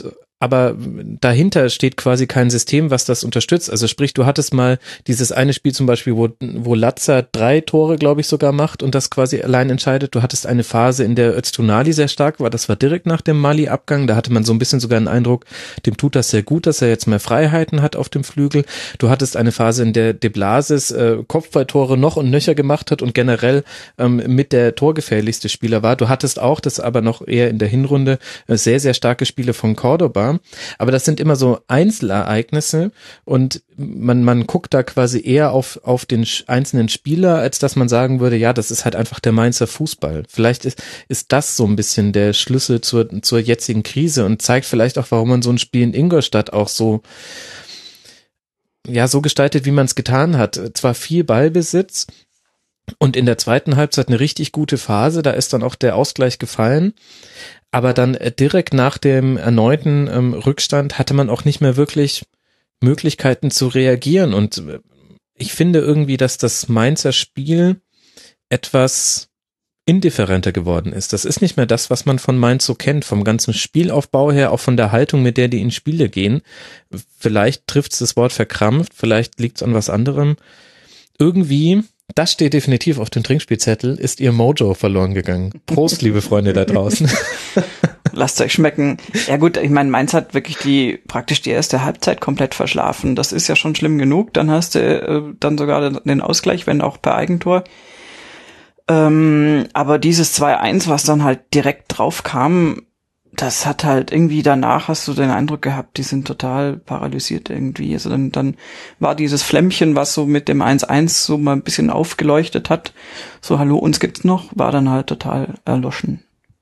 aber dahinter steht quasi kein System, was das unterstützt. Also sprich, du hattest mal dieses eine Spiel zum Beispiel, wo, wo Latza drei Tore, glaube ich, sogar macht und das quasi allein entscheidet. Du hattest eine Phase, in der Öztunali sehr stark war, das war direkt nach dem Mali-Abgang, da hatte man so ein bisschen sogar den Eindruck, dem tut das sehr gut, dass er jetzt mehr Freiheiten hat auf dem Flügel. Du hattest eine Phase, in der De Blasis äh, Kopfballtore noch und nöcher gemacht hat und generell ähm, mit der torgefährlichste Spieler war. Du hattest auch, das aber noch eher in der Hinrunde, äh, sehr, sehr starke Spiele von Cordoba. Aber das sind immer so Einzelereignisse und man, man guckt da quasi eher auf, auf den einzelnen Spieler, als dass man sagen würde, ja, das ist halt einfach der Mainzer Fußball. Vielleicht ist, ist das so ein bisschen der Schlüssel zur, zur jetzigen Krise und zeigt vielleicht auch, warum man so ein Spiel in Ingolstadt auch so, ja, so gestaltet, wie man es getan hat. Zwar viel Ballbesitz und in der zweiten Halbzeit eine richtig gute Phase, da ist dann auch der Ausgleich gefallen. Aber dann direkt nach dem erneuten ähm, Rückstand hatte man auch nicht mehr wirklich Möglichkeiten zu reagieren. Und ich finde irgendwie, dass das Mainzer Spiel etwas indifferenter geworden ist. Das ist nicht mehr das, was man von Mainz so kennt, vom ganzen Spielaufbau her, auch von der Haltung, mit der die in Spiele gehen. Vielleicht trifft es das Wort verkrampft, vielleicht liegt es an was anderem. Irgendwie... Das steht definitiv auf dem Trinkspielzettel, ist ihr Mojo verloren gegangen. Prost, liebe Freunde da draußen. Lasst euch schmecken. Ja gut, ich meine, Mainz hat wirklich die praktisch die erste Halbzeit komplett verschlafen. Das ist ja schon schlimm genug. Dann hast du äh, dann sogar den Ausgleich, wenn auch per Eigentor. Ähm, aber dieses zwei eins, was dann halt direkt drauf kam, das hat halt irgendwie danach, hast du den Eindruck gehabt, die sind total paralysiert irgendwie. Also dann, dann war dieses Flämmchen, was so mit dem eins eins so mal ein bisschen aufgeleuchtet hat, so hallo, uns gibt's noch, war dann halt total erloschen.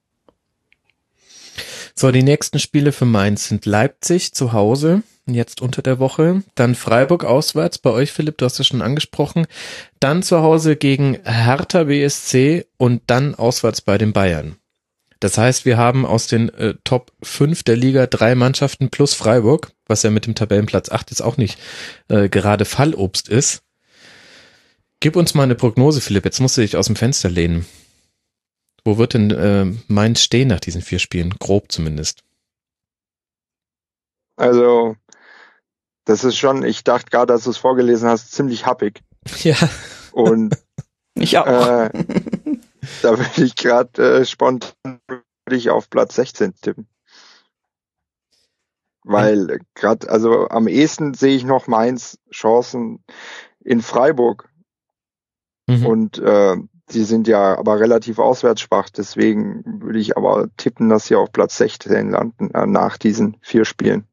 So, die nächsten Spiele für Mainz sind Leipzig zu Hause, jetzt unter der Woche, dann Freiburg auswärts, bei euch Philipp, du hast es schon angesprochen, dann zu Hause gegen Hertha B S C und dann auswärts bei den Bayern. Das heißt, wir haben aus den äh, Top fünf der Liga drei Mannschaften plus Freiburg, was ja mit dem Tabellenplatz acht jetzt auch nicht äh, gerade Fallobst ist. Gib uns mal eine Prognose, Philipp, jetzt musst du dich aus dem Fenster lehnen. Wo wird denn äh, Mainz stehen nach diesen vier Spielen? Grob zumindest. Also, das ist schon, ich dachte gerade, als du es vorgelesen hast, ziemlich happig. Ja. Und ich auch. Äh, da würde ich gerade äh, spontan würde ich auf Platz sechzehn tippen. Weil gerade, also am ehesten sehe ich noch Mainz Chancen in Freiburg. Mhm. Und äh, die sind ja aber relativ auswärtsschwach, deswegen würde ich aber tippen, dass sie auf Platz sechzehn landen äh, nach diesen vier Spielen.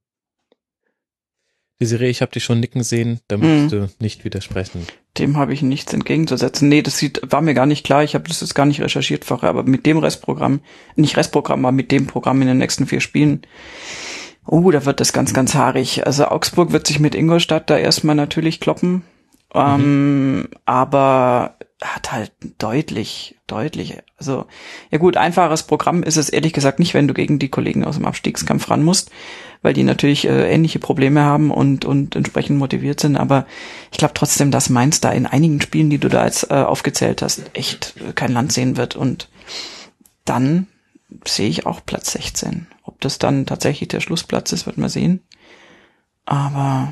Desiree, ich habe dich schon nicken sehen, da musst mhm. du nicht widersprechen. Dem habe ich nichts entgegenzusetzen. Nee, das sieht, war mir gar nicht klar, ich habe das jetzt gar nicht recherchiert vorher, aber mit dem Restprogramm, nicht Restprogramm, aber mit dem Programm in den nächsten vier Spielen, oh, da wird das ganz, ganz haarig. Also Augsburg wird sich mit Ingolstadt da erstmal natürlich kloppen, mhm. ähm, aber hat halt deutlich, deutlich, also ja gut, einfaches Programm ist es ehrlich gesagt nicht, wenn du gegen die Kollegen aus dem Abstiegskampf ran musst, weil die natürlich äh, ähnliche Probleme haben und und entsprechend motiviert sind, aber ich glaube trotzdem, dass Mainz da in einigen Spielen, die du da jetzt äh, aufgezählt hast, echt äh, kein Land sehen wird und dann sehe ich auch Platz sechzehn. Ob das dann tatsächlich der Schlussplatz ist, wird man sehen, aber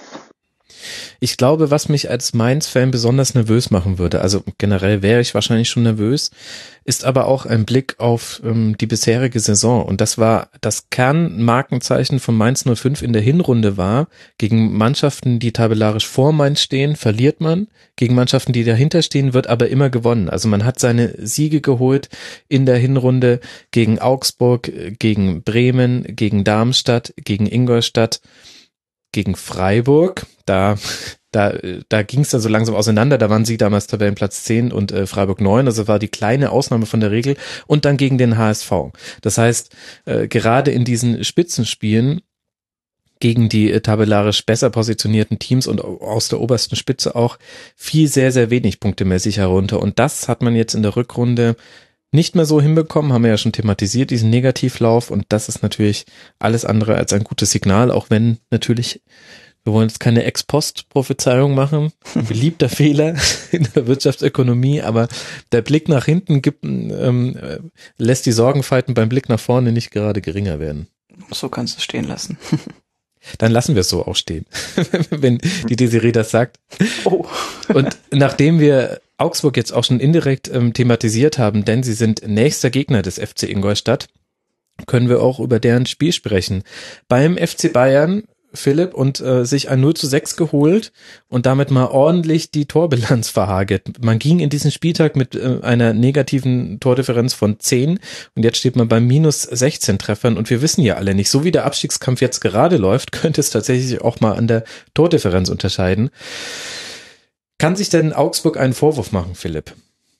ich glaube, was mich als Mainz-Fan besonders nervös machen würde, also generell wäre ich wahrscheinlich schon nervös, ist aber auch ein Blick auf ähm, die bisherige Saison. Und das war das Kernmarkenzeichen von Mainz null fünf in der Hinrunde war, gegen Mannschaften, die tabellarisch vor Mainz stehen, verliert man. Gegen Mannschaften, die dahinter stehen, wird aber immer gewonnen. Also man hat seine Siege geholt in der Hinrunde gegen Augsburg, gegen Bremen, gegen Darmstadt, gegen Ingolstadt, gegen Freiburg, da da da ging es dann so langsam auseinander, da waren sie damals Tabellenplatz zehn und äh, Freiburg neun, also war die kleine Ausnahme von der Regel und dann gegen den H S V. Das heißt, äh, gerade in diesen Spitzenspielen gegen die äh, tabellarisch besser positionierten Teams und aus der obersten Spitze auch fiel sehr, sehr wenig punktemäßig herunter und das hat man jetzt in der Rückrunde nicht mehr so hinbekommen, haben wir ja schon thematisiert, diesen Negativlauf und das ist natürlich alles andere als ein gutes Signal, auch wenn natürlich, wir wollen jetzt keine Ex-Post-Prophezeiung machen, ein beliebter Fehler in der Wirtschaftsökonomie, aber der Blick nach hinten gibt, ähm, lässt die Sorgenfalten beim Blick nach vorne nicht gerade geringer werden. So kannst du es stehen lassen. Dann lassen wir es so auch stehen, wenn die Desiree das sagt. Oh. Und nachdem wir Augsburg jetzt auch schon indirekt ähm, thematisiert haben, denn sie sind nächster Gegner des F C Ingolstadt, können wir auch über deren Spiel sprechen. Beim F C Bayern, Philipp, und äh, sich ein null zu sechs geholt und damit mal ordentlich die Torbilanz verhagelt. Man ging in diesen Spieltag mit äh, einer negativen Tordifferenz von zehn und jetzt steht man bei minus sechzehn Treffern und wir wissen ja alle nicht, so wie der Abstiegskampf jetzt gerade läuft, könnte es tatsächlich auch mal an der Tordifferenz unterscheiden. Kann sich denn Augsburg einen Vorwurf machen, Philipp?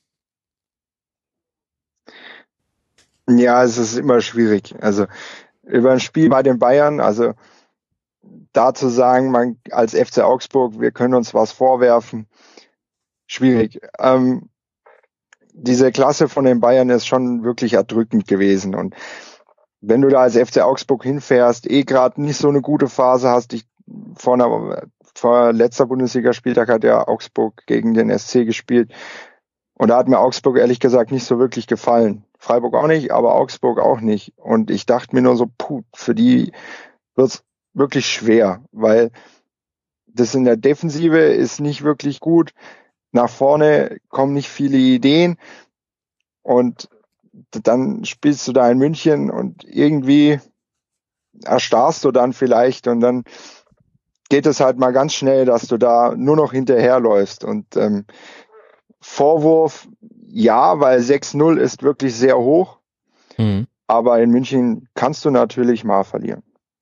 Ja, es ist immer schwierig. Also über ein Spiel bei den Bayern, also da zu sagen, man als F C Augsburg, wir können uns was vorwerfen, schwierig. Ähm, diese Klasse von den Bayern ist schon wirklich erdrückend gewesen. Und wenn du da als F C Augsburg hinfährst, eh gerade nicht so eine gute Phase hast, ich, vor, einer, vor letzter Bundesligaspieltag hat ja Augsburg gegen den S C gespielt. Und da hat mir Augsburg ehrlich gesagt nicht so wirklich gefallen. Freiburg auch nicht, aber Augsburg auch nicht. Und ich dachte mir nur so, puh, für die wird's wirklich schwer, weil das in der Defensive ist nicht wirklich gut. Nach vorne kommen nicht viele Ideen und dann spielst du da in München und irgendwie erstarrst du dann vielleicht und dann geht es halt mal ganz schnell, dass du da nur noch hinterherläufst. Und ähm, Vorwurf, ja, weil sechs null ist wirklich sehr hoch, mhm. aber in München kannst du natürlich mal verlieren.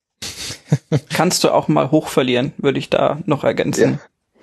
Kannst du auch mal hoch verlieren, würde ich da noch ergänzen.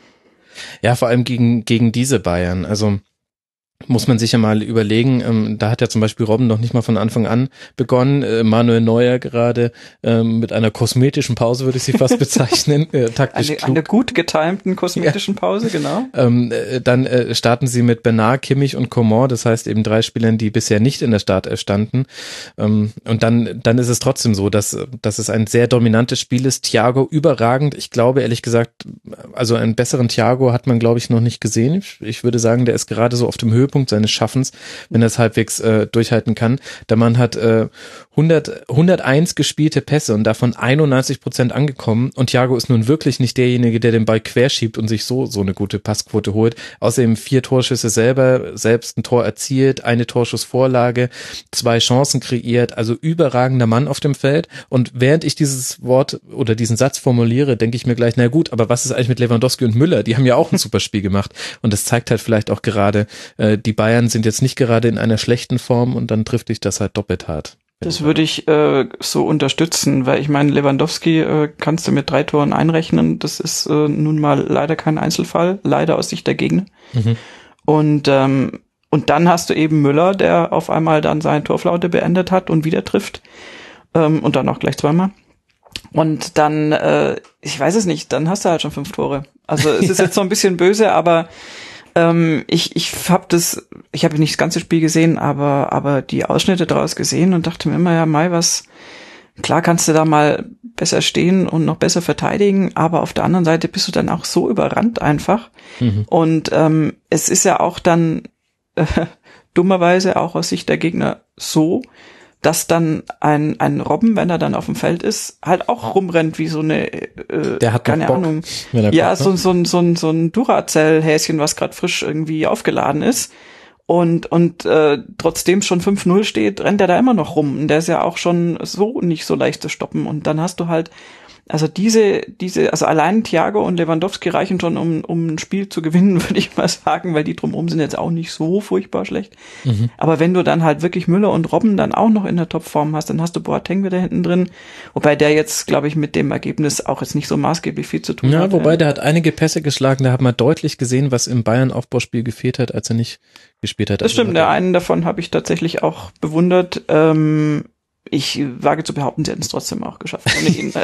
Ja, ja, vor allem gegen gegen diese Bayern. Also muss man sich ja mal überlegen, ähm, da hat ja zum Beispiel Robben noch nicht mal von Anfang an begonnen, äh, Manuel Neuer gerade ähm, mit einer kosmetischen Pause, würde ich sie fast bezeichnen, äh, taktisch eine, klug. Eine gut getimten kosmetischen ja. Pause, genau. Ähm, äh, dann äh, starten sie mit Bernard, Kimmich und Coman, das heißt eben drei Spielern, die bisher nicht in der Startelf standen. Ähm, und dann dann ist es trotzdem so, dass, dass es ein sehr dominantes Spiel ist. Thiago überragend, ich glaube ehrlich gesagt, also einen besseren Thiago hat man glaube ich noch nicht gesehen. Ich, ich würde sagen, der ist gerade so auf dem Höhepunkt seines Schaffens, wenn er es halbwegs äh, durchhalten kann. Der Mann hat äh, hundert, hunderteins gespielte Pässe und davon einundneunzig Prozent angekommen und Thiago ist nun wirklich nicht derjenige, der den Ball querschiebt und sich so so eine gute Passquote holt. Außerdem vier Torschüsse selber, selbst ein Tor erzielt, eine Torschussvorlage, zwei Chancen kreiert, also überragender Mann auf dem Feld und während ich dieses Wort oder diesen Satz formuliere, denke ich mir gleich, na gut, aber was ist eigentlich mit Lewandowski und Müller? Die haben ja auch ein super Spiel gemacht und das zeigt halt vielleicht auch gerade, äh, die Bayern sind jetzt nicht gerade in einer schlechten Form und dann trifft dich das halt doppelt hart. Das würde ich äh, so unterstützen, weil ich meine, Lewandowski äh, kannst du mit drei Toren einrechnen. Das ist äh, nun mal leider kein Einzelfall, leider aus Sicht der Gegner. Mhm. Und ähm, und dann hast du eben Müller, der auf einmal dann seine Torflaute beendet hat und wieder trifft ähm, und dann auch gleich zweimal. Und dann, äh, ich weiß es nicht, dann hast du halt schon fünf Tore. Also es ist jetzt so ein bisschen böse, aber Ähm, ich ich habe das, ich habe nicht das ganze Spiel gesehen, aber aber die Ausschnitte daraus gesehen und dachte mir immer, ja, Mai, was, klar kannst du da mal besser stehen und noch besser verteidigen, aber auf der anderen Seite bist du dann auch so überrannt einfach. Mhm. Und ähm, es ist ja auch dann äh, dummerweise auch aus Sicht der Gegner so, dass dann ein ein Robben, wenn er dann auf dem Feld ist, halt auch rumrennt wie so eine äh, der hat keine Bock, Ahnung. Bock, Ja, ne? so so so ein so ein Duracell-Häschen, was gerade frisch irgendwie aufgeladen ist und und äh, trotzdem schon fünf null steht, rennt er da immer noch rum. Und der ist ja auch schon so nicht so leicht zu stoppen und dann hast du halt also diese, diese, also allein Thiago und Lewandowski reichen schon, um, um ein Spiel zu gewinnen, würde ich mal sagen, weil die drumherum sind jetzt auch nicht so furchtbar schlecht. Mhm. Aber wenn du dann halt wirklich Müller und Robben dann auch noch in der Topform hast, dann hast du Boateng wieder hinten drin, wobei der jetzt, glaube ich, mit dem Ergebnis auch jetzt nicht so maßgeblich viel zu tun ja, hat. Ja, wobei der hat einige Pässe geschlagen, da hat man deutlich gesehen, was im Bayern-Aufbauspiel gefehlt hat, als er nicht gespielt hat. Das also stimmt, der einen davon habe ich tatsächlich auch bewundert. Ähm, Ich wage zu behaupten, sie hätten es trotzdem auch geschafft ohne ihn.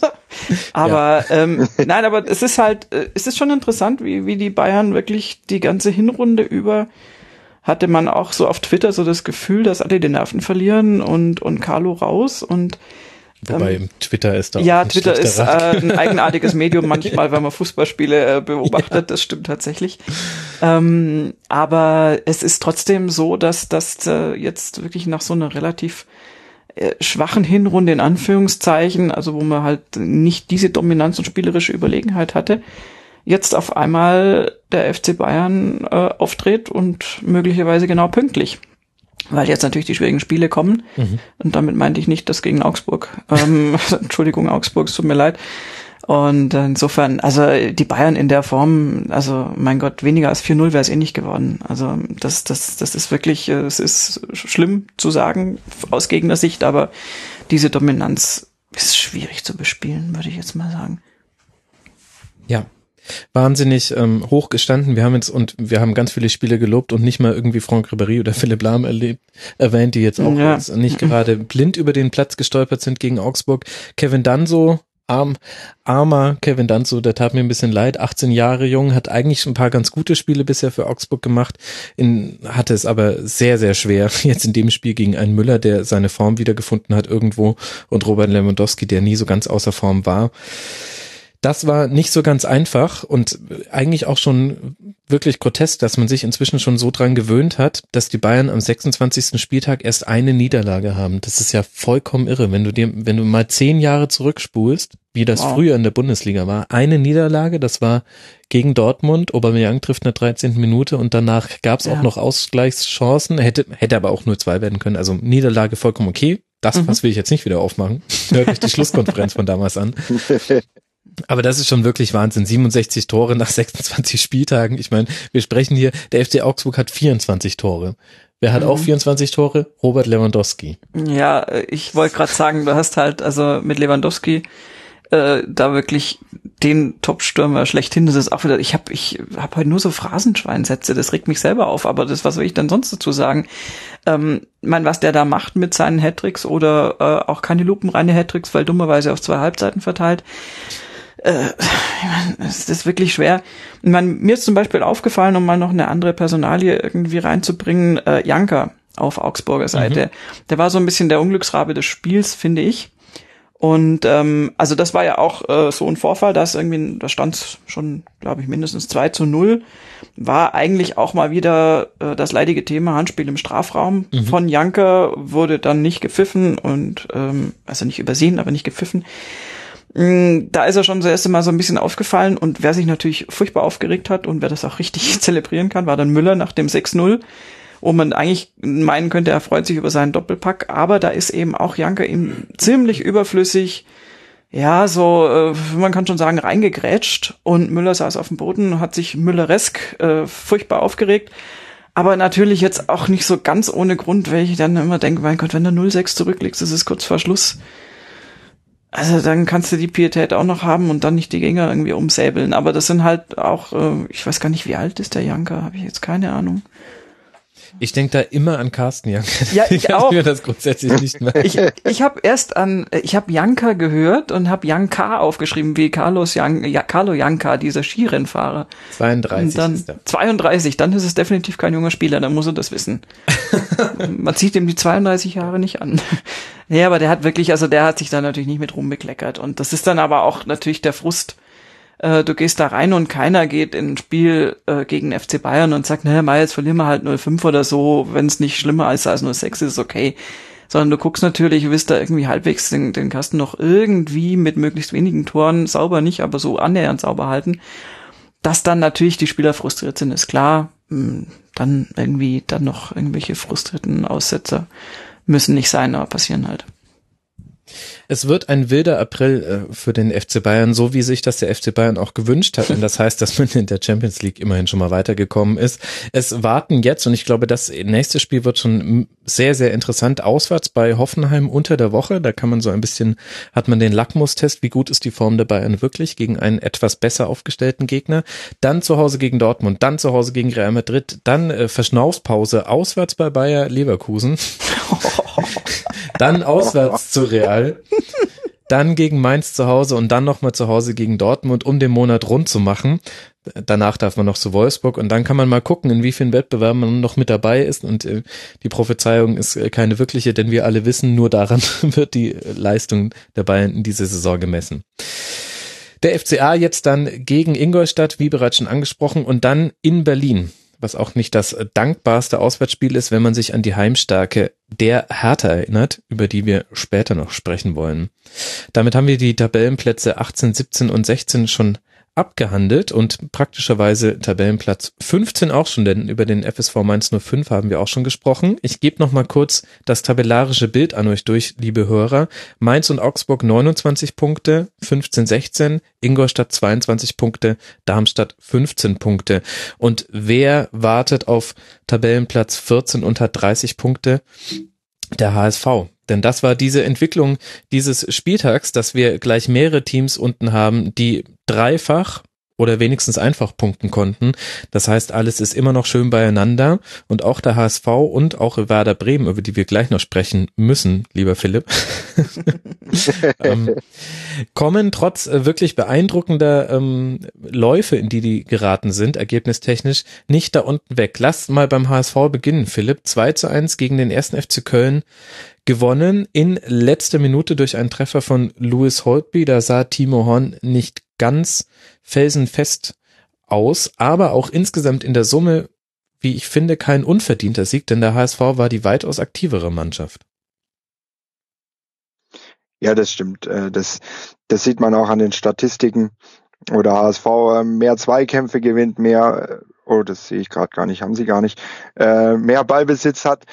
aber ja. ähm, nein, aber es ist halt, es ist schon interessant, wie wie die Bayern wirklich die ganze Hinrunde über hatte man auch so auf Twitter so das Gefühl, dass alle die Nerven verlieren und und Carlo raus und Wobei ähm, Twitter ist da ja, Twitter ist äh, ein eigenartiges Medium manchmal, weil man Fußballspiele äh, beobachtet, ja. Das stimmt tatsächlich. Ähm, aber es ist trotzdem so, dass das äh, jetzt wirklich nach so einer relativ äh, schwachen Hinrunde in Anführungszeichen, also wo man halt nicht diese Dominanz und spielerische Überlegenheit hatte, jetzt auf einmal der F C Bayern äh, auftritt und möglicherweise genau pünktlich. Weil jetzt natürlich die schwierigen Spiele kommen. Mhm. Und damit meinte ich nicht das gegen Augsburg. Ähm, Entschuldigung, Augsburg, es tut mir leid. Und insofern, also die Bayern in der Form, also mein Gott, weniger als vier null wäre es eh nicht geworden. Also das, das, das ist wirklich, es ist schlimm zu sagen aus Gegnersicht, aber diese Dominanz ist schwierig zu bespielen, würde ich jetzt mal sagen. Ja. Wahnsinnig ähm, hoch gestanden. Wir haben jetzt und wir haben ganz viele Spiele gelobt und nicht mal irgendwie Franck Ribéry oder Philipp Lahm erlebt, erwähnt, die jetzt auch ja. jetzt nicht gerade blind über den Platz gestolpert sind gegen Augsburg. Kevin Danso, arm, armer Kevin Danso, der tat mir ein bisschen leid. achtzehn Jahre jung, hat eigentlich ein paar ganz gute Spiele bisher für Augsburg gemacht, in, hatte es aber sehr, sehr schwer jetzt in dem Spiel gegen einen Müller, der seine Form wiedergefunden hat irgendwo, und Robert Lewandowski, der nie so ganz außer Form war. Das war nicht so ganz einfach und eigentlich auch schon wirklich grotesk, dass man sich inzwischen schon so dran gewöhnt hat, dass die Bayern am sechsundzwanzigsten Spieltag erst eine Niederlage haben. Das ist ja vollkommen irre, wenn du dir, wenn du mal zehn Jahre zurückspulst, wie das wow. früher in der Bundesliga war. Eine Niederlage, das war gegen Dortmund, Aubameyang trifft in der dreizehnten Minute und danach gab es ja. auch noch Ausgleichschancen, hätte, hätte aber auch nur zwei werden können. Also Niederlage vollkommen okay. Das, mhm. was will ich jetzt nicht wieder aufmachen. Hört euch die Schlusskonferenz von damals an. Aber das ist schon wirklich Wahnsinn. siebenundsechzig Tore nach sechsundzwanzig Spieltagen. Ich meine, wir sprechen hier, der F C Augsburg hat vierundzwanzig Tore. Wer hat mhm. auch vierundzwanzig Tore? Robert Lewandowski. Ja, ich wollte gerade sagen, du hast halt also mit Lewandowski äh, da wirklich den Top-Stürmer schlechthin. Das ist auch wieder, ich habe ich hab heute nur so Phrasenschweinsätze, das regt mich selber auf, aber das, was soll ich denn sonst dazu sagen? Ähm, ich meine, was der da macht mit seinen Hattricks oder äh, auch keine lupenreine Hattricks, weil dummerweise auf zwei Halbzeiten verteilt, Äh, ich meine, es ist wirklich schwer. Ich meine, mir ist zum Beispiel aufgefallen, um mal noch eine andere Personalie irgendwie reinzubringen, äh, Janka auf Augsburger Seite. Mhm. Der war so ein bisschen der Unglücksrabe des Spiels, finde ich. Und ähm, also das war ja auch äh, so ein Vorfall, dass irgendwie, da stand schon, glaube ich, mindestens zwei zu null. War eigentlich auch mal wieder äh, das leidige Thema Handspiel im Strafraum mhm. von Janka, wurde dann nicht gepfiffen und ähm, also nicht übersehen, aber nicht gepfiffen. Da ist er schon das erste Mal so ein bisschen aufgefallen und wer sich natürlich furchtbar aufgeregt hat und wer das auch richtig zelebrieren kann, war dann Müller nach dem sechs null, wo man eigentlich meinen könnte, er freut sich über seinen Doppelpack, aber da ist eben auch Janka ihm ziemlich überflüssig, ja, so, äh, man kann schon sagen, reingegrätscht und Müller saß auf dem Boden, hat sich mülleresk äh, furchtbar aufgeregt, aber natürlich jetzt auch nicht so ganz ohne Grund, weil ich dann immer denke, mein Gott, wenn du null sechs zurücklegst, das ist kurz vor Schluss. Also dann kannst du die Pietät auch noch haben und dann nicht die Gegner irgendwie umsäbeln. Aber das sind halt auch, äh, ich weiß gar nicht, wie alt ist der Janka, habe ich jetzt keine Ahnung. Ich denke da immer an Carsten Janka. Ja, ich, ich auch. Mir das grundsätzlich nicht mehr. Ich, ich habe erst an, ich habe Janka gehört und habe Janka aufgeschrieben, wie Carlos Jan, ja, Carlo Janka, dieser Skirennfahrer. zweiunddreißig und dann, ist er. zweiunddreißig, dann ist es definitiv kein junger Spieler, dann muss er das wissen. Man sieht ihm die zweiunddreißig Jahre nicht an. Ja, aber der hat wirklich, also der hat sich da natürlich nicht mit rumbekleckert. Und das ist dann aber auch natürlich der Frust. Äh, du gehst da rein und keiner geht in ein Spiel äh, gegen F C Bayern und sagt, naja, mal jetzt verlieren wir halt null fünf oder so, wenn es nicht schlimmer ist als null sechs ist, okay. Sondern du guckst natürlich, willst da irgendwie halbwegs den, den Kasten noch irgendwie mit möglichst wenigen Toren sauber nicht, aber so annähernd sauber halten. Dass dann natürlich die Spieler frustriert sind, ist klar. Dann irgendwie dann noch irgendwelche frustrierten Aussetzer müssen nicht sein, aber passieren halt. Es wird ein wilder April äh, für den F C Bayern, so wie sich das der F C Bayern auch gewünscht hat. Und das heißt, dass man in der Champions League immerhin schon mal weitergekommen ist. Es warten jetzt, und ich glaube, das nächste Spiel wird schon sehr, sehr interessant, auswärts bei Hoffenheim unter der Woche. Da kann man so ein bisschen, hat man den Lackmustest, wie gut ist die Form der Bayern wirklich gegen einen etwas besser aufgestellten Gegner. Dann zu Hause gegen Dortmund, dann zu Hause gegen Real Madrid, dann äh, Verschnaufspause auswärts bei Bayer Leverkusen. Dann auswärts zu Real, dann gegen Mainz zu Hause und dann nochmal zu Hause gegen Dortmund, um den Monat rund zu machen. Danach darf man noch zu Wolfsburg und dann kann man mal gucken, in wie vielen Wettbewerben man noch mit dabei ist. Und äh, die Prophezeiung ist äh, keine wirkliche, denn wir alle wissen, nur daran wird die Leistung der Bayern in dieser Saison gemessen. Der F C A jetzt dann gegen Ingolstadt, wie bereits schon angesprochen, und dann in Berlin. was auch nicht das dankbarste Auswärtsspiel ist, wenn man sich an die Heimstärke der Hertha erinnert, über die wir später noch sprechen wollen. Damit haben wir die Tabellenplätze achtzehn, siebzehn und sechzehn schon abgehandelt und praktischerweise Tabellenplatz fünfzehn auch schon, denn über den F S V Mainz null fünf haben wir auch schon gesprochen. Ich gebe noch mal kurz das tabellarische Bild an euch durch, liebe Hörer. Mainz und Augsburg neunundzwanzig Punkte, fünfzehn, sechzehn, Ingolstadt zweiundzwanzig Punkte, Darmstadt fünfzehn Punkte. Und wer wartet auf Tabellenplatz vierzehn und hat dreißig Punkte? Der H S V. Denn das war diese Entwicklung dieses Spieltags, dass wir gleich mehrere Teams unten haben, die dreifach oder wenigstens einfach punkten konnten. Das heißt, alles ist immer noch schön beieinander und auch der H S V und auch Werder Bremen, über die wir gleich noch sprechen müssen, lieber Philipp, ähm, kommen trotz äh, wirklich beeindruckender ähm, Läufe, in die die geraten sind, ergebnistechnisch, nicht da unten weg. Lass mal beim H S V beginnen, Philipp. zwei zu eins gegen den ersten F C Köln gewonnen, in letzter Minute durch einen Treffer von Louis Holtby. Da sah Timo Horn nicht ganz felsenfest aus, aber auch insgesamt in der Summe, wie ich finde, kein unverdienter Sieg, denn der H S V war die weitaus aktivere Mannschaft. Ja, das stimmt. Das, das sieht man auch an den Statistiken, wo der H S V mehr Zweikämpfe gewinnt, mehr, oh, das sehe ich gerade gar nicht, haben sie gar nicht, mehr Ballbesitz hat.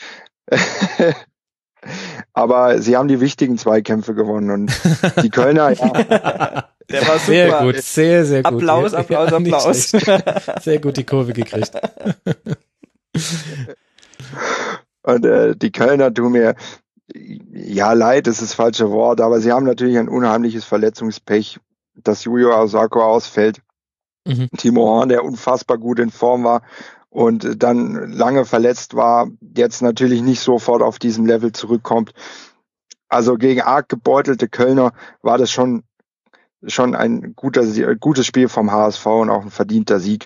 Aber sie haben die wichtigen Zweikämpfe gewonnen und die Kölner, ja. Der war super. Sehr gut, sehr, sehr gut. Applaus, Applaus, ja, Applaus. Sehr gut die Kurve gekriegt. Und äh, die Kölner tun mir, ja, leid, das ist das falsche Wort, aber sie haben natürlich ein unheimliches Verletzungspech, dass Yuya Osako ausfällt. Mhm. Timo Horn, der unfassbar gut in Form war und dann lange verletzt war, jetzt natürlich nicht sofort auf diesem Level zurückkommt. Also gegen arg gebeutelte Kölner war das schon schon ein guter, gutes Spiel vom H S V und auch ein verdienter Sieg.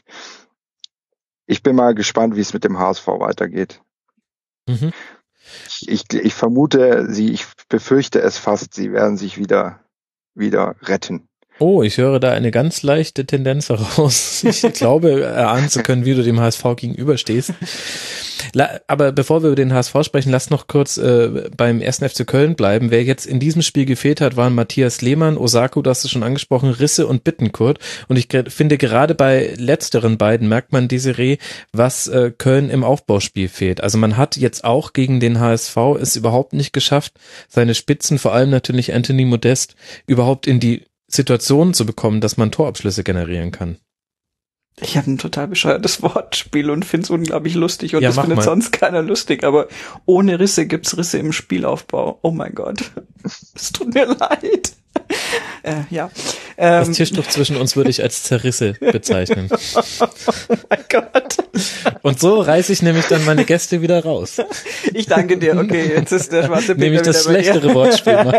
Ich bin mal gespannt, wie es mit dem H S V weitergeht. Mhm. Ich, ich vermute, sie, ich befürchte es fast, sie werden sich wieder, wieder retten. Oh, ich höre da eine ganz leichte Tendenz heraus. Ich glaube, erahnen zu können, wie du dem H S V gegenüberstehst. Aber bevor wir über den H S V sprechen, lass noch kurz äh, beim ersten F C Köln bleiben. Wer jetzt in diesem Spiel gefehlt hat, waren Matthias Lehmann, Osako, du hast es schon angesprochen, Risse und Bittencourt. Und ich finde, gerade bei letzteren beiden merkt man, Desiree, was äh, Köln im Aufbauspiel fehlt. Also man hat jetzt auch gegen den H S V es überhaupt nicht geschafft, seine Spitzen, vor allem natürlich Anthony Modest, überhaupt in die Situationen zu bekommen, dass man Torabschlüsse generieren kann. Ich habe ein total bescheuertes Wortspiel und finde es unglaublich lustig und ja, das findet mal. sonst keiner lustig, aber ohne Risse gibt's Risse im Spielaufbau. Oh mein Gott. Es tut mir leid. Äh, ja. Das Ähm, Tischtuch zwischen uns würde ich als Zerrisse bezeichnen. Oh mein Gott. Und so reiße ich nämlich dann meine Gäste wieder raus. Ich danke dir. Okay, jetzt ist der schwarze Peter Nämlich das wieder bei dir. schlechtere Wortspiel.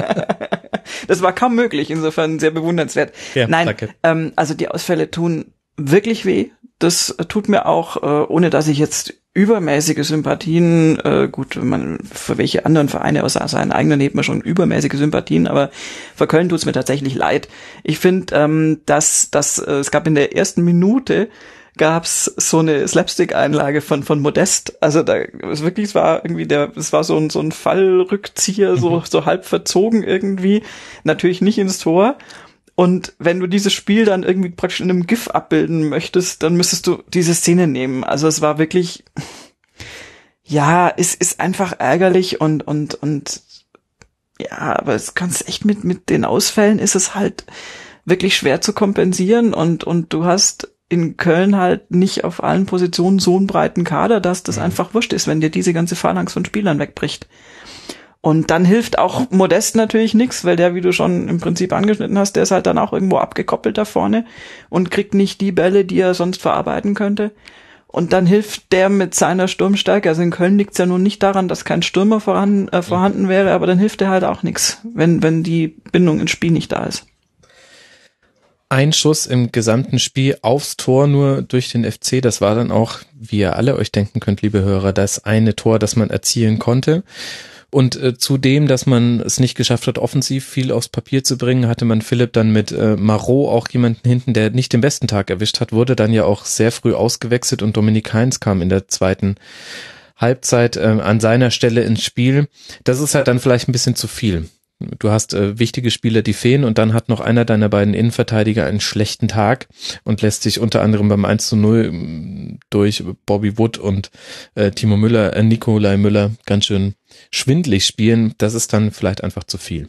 Das war kaum möglich, insofern sehr bewundernswert. Ja, Nein, danke. ähm, also die Ausfälle tun wirklich weh. Das tut mir auch, äh, ohne dass ich jetzt übermäßige Sympathien, äh, gut, man, für welche anderen Vereine außer seinen eigenen hebt man schon übermäßige Sympathien, aber für Köln tut's mir tatsächlich leid. Ich finde, ähm, dass, dass äh, es gab in der ersten Minute gab's so eine Slapstick-Einlage von von Modest. Also da es wirklich, es war irgendwie der, es war so ein so ein Fallrückzieher, so Mhm. so halb verzogen irgendwie, natürlich nicht ins Tor. Und wenn du dieses Spiel dann irgendwie praktisch in einem GIF abbilden möchtest, dann müsstest du diese Szene nehmen. Also es war wirklich, ja, es ist einfach ärgerlich und und und ja, aber es kannst echt mit mit den Ausfällen ist es halt wirklich schwer zu kompensieren und und du hast in Köln halt nicht auf allen Positionen so einen breiten Kader, dass das mhm. einfach wurscht ist, wenn dir diese ganze Phalanx von Spielern wegbricht. Und dann hilft auch Modest natürlich nichts, weil der, wie du schon im Prinzip angeschnitten hast, der ist halt dann auch irgendwo abgekoppelt da vorne und kriegt nicht die Bälle, die er sonst verarbeiten könnte. Und dann hilft der mit seiner Sturmstärke. Also in Köln liegt es ja nun nicht daran, dass kein Stürmer voran, äh, vorhanden wäre, aber dann hilft er halt auch nichts, wenn, wenn die Bindung ins Spiel nicht da ist. Ein Schuss im gesamten Spiel aufs Tor nur durch den F C. Das war dann auch, wie ihr alle euch denken könnt, liebe Hörer, das eine Tor, das man erzielen konnte. Und äh, zudem, dass man es nicht geschafft hat, offensiv viel aufs Papier zu bringen, hatte man Philipp dann mit äh, Marot auch jemanden hinten, der nicht den besten Tag erwischt hat, wurde dann ja auch sehr früh ausgewechselt und Dominik Heinz kam in der zweiten Halbzeit äh, an seiner Stelle ins Spiel. Das ist halt dann vielleicht ein bisschen zu viel. Du hast äh, wichtige Spieler, die fehlen und dann hat noch einer deiner beiden Innenverteidiger einen schlechten Tag und lässt sich unter anderem beim eins zu null durch Bobby Wood und äh, Timo Müller, äh, Nikolai Müller ganz schön schwindlig spielen. Das ist dann vielleicht einfach zu viel.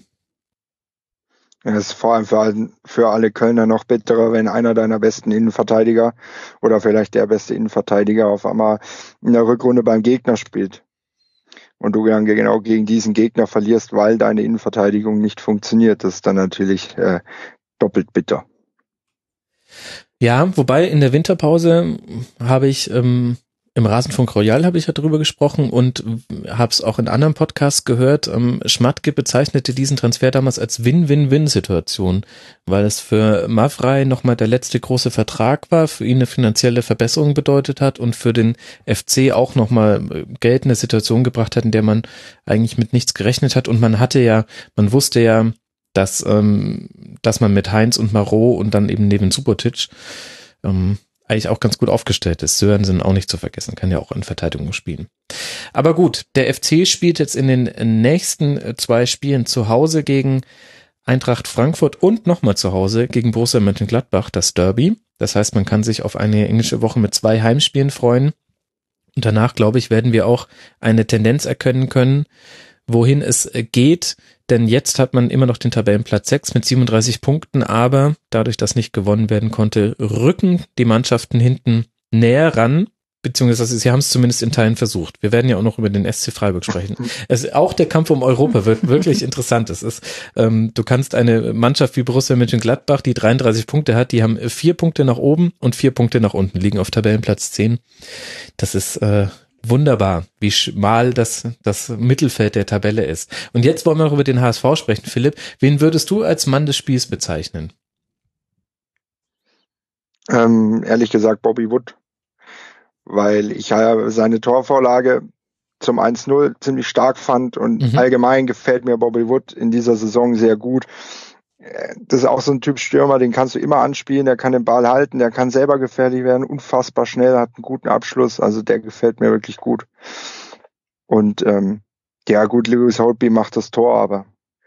Ja, es ist vor allem für, für alle Kölner noch bitterer, wenn einer deiner besten Innenverteidiger oder vielleicht der beste Innenverteidiger auf einmal in der Rückrunde beim Gegner spielt. Und du dann genau gegen diesen Gegner verlierst, weil deine Innenverteidigung nicht funktioniert. Das ist dann natürlich äh, doppelt bitter. Ja, wobei in der Winterpause habe ich ähm, im Rasenfunk Royal habe ich ja drüber gesprochen und habe es auch in anderen Podcasts gehört. Ähm, Schmatke bezeichnete diesen Transfer damals als Win-Win-Win-Situation, weil es für Mavrei nochmal der letzte große Vertrag war, für ihn eine finanzielle Verbesserung bedeutet hat und für den F C auch nochmal Geld in eine Situation gebracht hat, in der man eigentlich mit nichts gerechnet hat. Und man hatte ja, man wusste ja, dass, ähm, dass man mit Heinz und Marot und dann eben neben Subotic ähm, eigentlich auch ganz gut aufgestellt ist. Sörensen auch nicht zu vergessen, kann ja auch in Verteidigung spielen. Aber gut, der F C spielt jetzt in den nächsten zwei Spielen zu Hause gegen Eintracht Frankfurt und nochmal zu Hause gegen Borussia Mönchengladbach, das Derby. Das heißt, man kann sich auf eine englische Woche mit zwei Heimspielen freuen. Und danach, glaube ich, werden wir auch eine Tendenz erkennen können, wohin es geht. Denn jetzt hat man immer noch den Tabellenplatz sechs mit siebenunddreißig Punkten, aber dadurch, dass nicht gewonnen werden konnte, rücken die Mannschaften hinten näher ran, beziehungsweise sie haben es zumindest in Teilen versucht. Wir werden ja auch noch über den S C Freiburg sprechen. Es, auch der Kampf um Europa wird wirklich interessant. Es ist, ähm, du kannst eine Mannschaft wie Borussia Mönchengladbach, die dreiunddreißig Punkte hat, die haben vier Punkte nach oben und vier Punkte nach unten, liegen auf Tabellenplatz zehn. Das ist äh, wunderbar, wie schmal das, das Mittelfeld der Tabelle ist. Und jetzt wollen wir noch über den H S V sprechen. Philipp, wen würdest du als Mann des Spiels bezeichnen? Ähm, ehrlich gesagt Bobby Wood, weil ich ja seine Torvorlage zum eins null ziemlich stark fand und mhm. allgemein gefällt mir Bobby Wood in dieser Saison sehr gut. Das ist auch so ein Typ Stürmer, den kannst du immer anspielen, der kann den Ball halten, der kann selber gefährlich werden, unfassbar schnell, hat einen guten Abschluss, also der gefällt mir wirklich gut. Und ähm, ja gut, Lewis Holtby macht das Tor, aber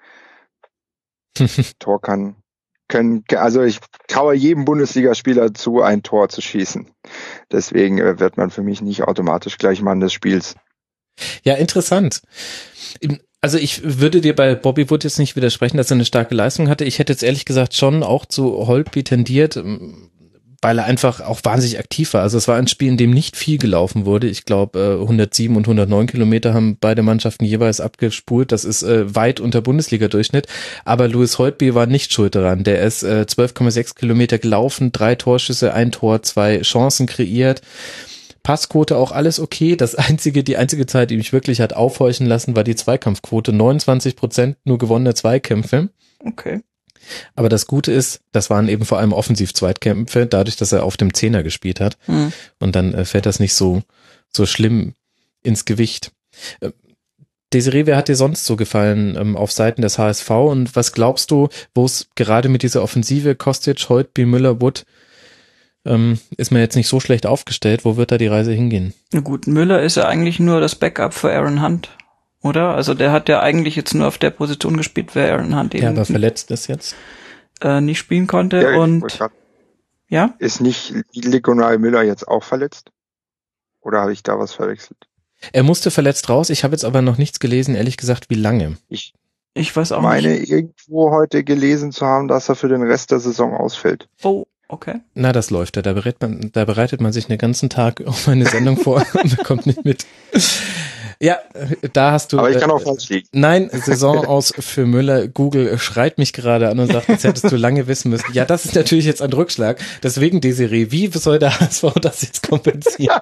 Tor kann, können, also ich traue jedem Bundesligaspieler zu, ein Tor zu schießen. Deswegen äh, wird man für mich nicht automatisch gleich Mann des Spiels. Ja, interessant. Also ich würde dir bei Bobby Wood jetzt nicht widersprechen, dass er eine starke Leistung hatte. Ich hätte jetzt ehrlich gesagt schon auch zu Holtby tendiert, weil er einfach auch wahnsinnig aktiv war. Also es war ein Spiel, in dem nicht viel gelaufen wurde. Ich glaube, hundertsieben und hundertneun Kilometer haben beide Mannschaften jeweils abgespult. Das ist äh, weit unter Bundesliga-Durchschnitt. Aber Lewis Holtby war nicht schuld daran. Der ist äh, zwölf Komma sechs Kilometer gelaufen, drei Torschüsse, ein Tor, zwei Chancen kreiert. Passquote auch alles okay. Das einzige, die einzige Zeit, die mich wirklich hat aufhorchen lassen, war die Zweikampfquote. neunundzwanzig Prozent nur gewonnene Zweikämpfe. Okay. Aber das Gute ist, das waren eben vor allem Offensiv-Zweitkämpfe, dadurch, dass er auf dem Zehner gespielt hat. Hm. Und dann äh, fällt das nicht so, so schlimm ins Gewicht. Äh, Desiree, wer hat dir sonst so gefallen ähm, auf Seiten des H S V? Und was glaubst du, wo es gerade mit dieser Offensive Kostic, Holtby, Müller, Wood Ähm, ist man jetzt nicht so schlecht aufgestellt, wo wird da die Reise hingehen? Na gut, Müller ist ja eigentlich nur das Backup für Aaron Hunt, oder? Also der hat ja eigentlich jetzt nur auf der Position gespielt, wer Aaron Hunt eben ja, aber verletzt ist jetzt. Äh, nicht spielen konnte ja, und ja? Ist nicht Nikolai Müller jetzt auch verletzt? Oder habe ich da was verwechselt? Er musste verletzt raus, ich habe jetzt aber noch nichts gelesen, ehrlich gesagt, wie lange. Ich, ich weiß auch meine nicht. irgendwo heute gelesen zu haben, dass er für den Rest der Saison ausfällt. Oh. Okay. Na, das läuft ja. Da bereitet man, da bereitet man sich einen ganzen Ttag auf eine Sendung vor und bekommt nicht mit. Ja, da hast du. Aber ich kann äh, auch falsch liegen. Nein, Saison aus für Müller. Google schreit mich gerade an und sagt, jetzt hättest du lange wissen müssen. Ja, das ist natürlich jetzt ein Rückschlag. Deswegen, Desiree, wie soll der H S V das jetzt kompensieren?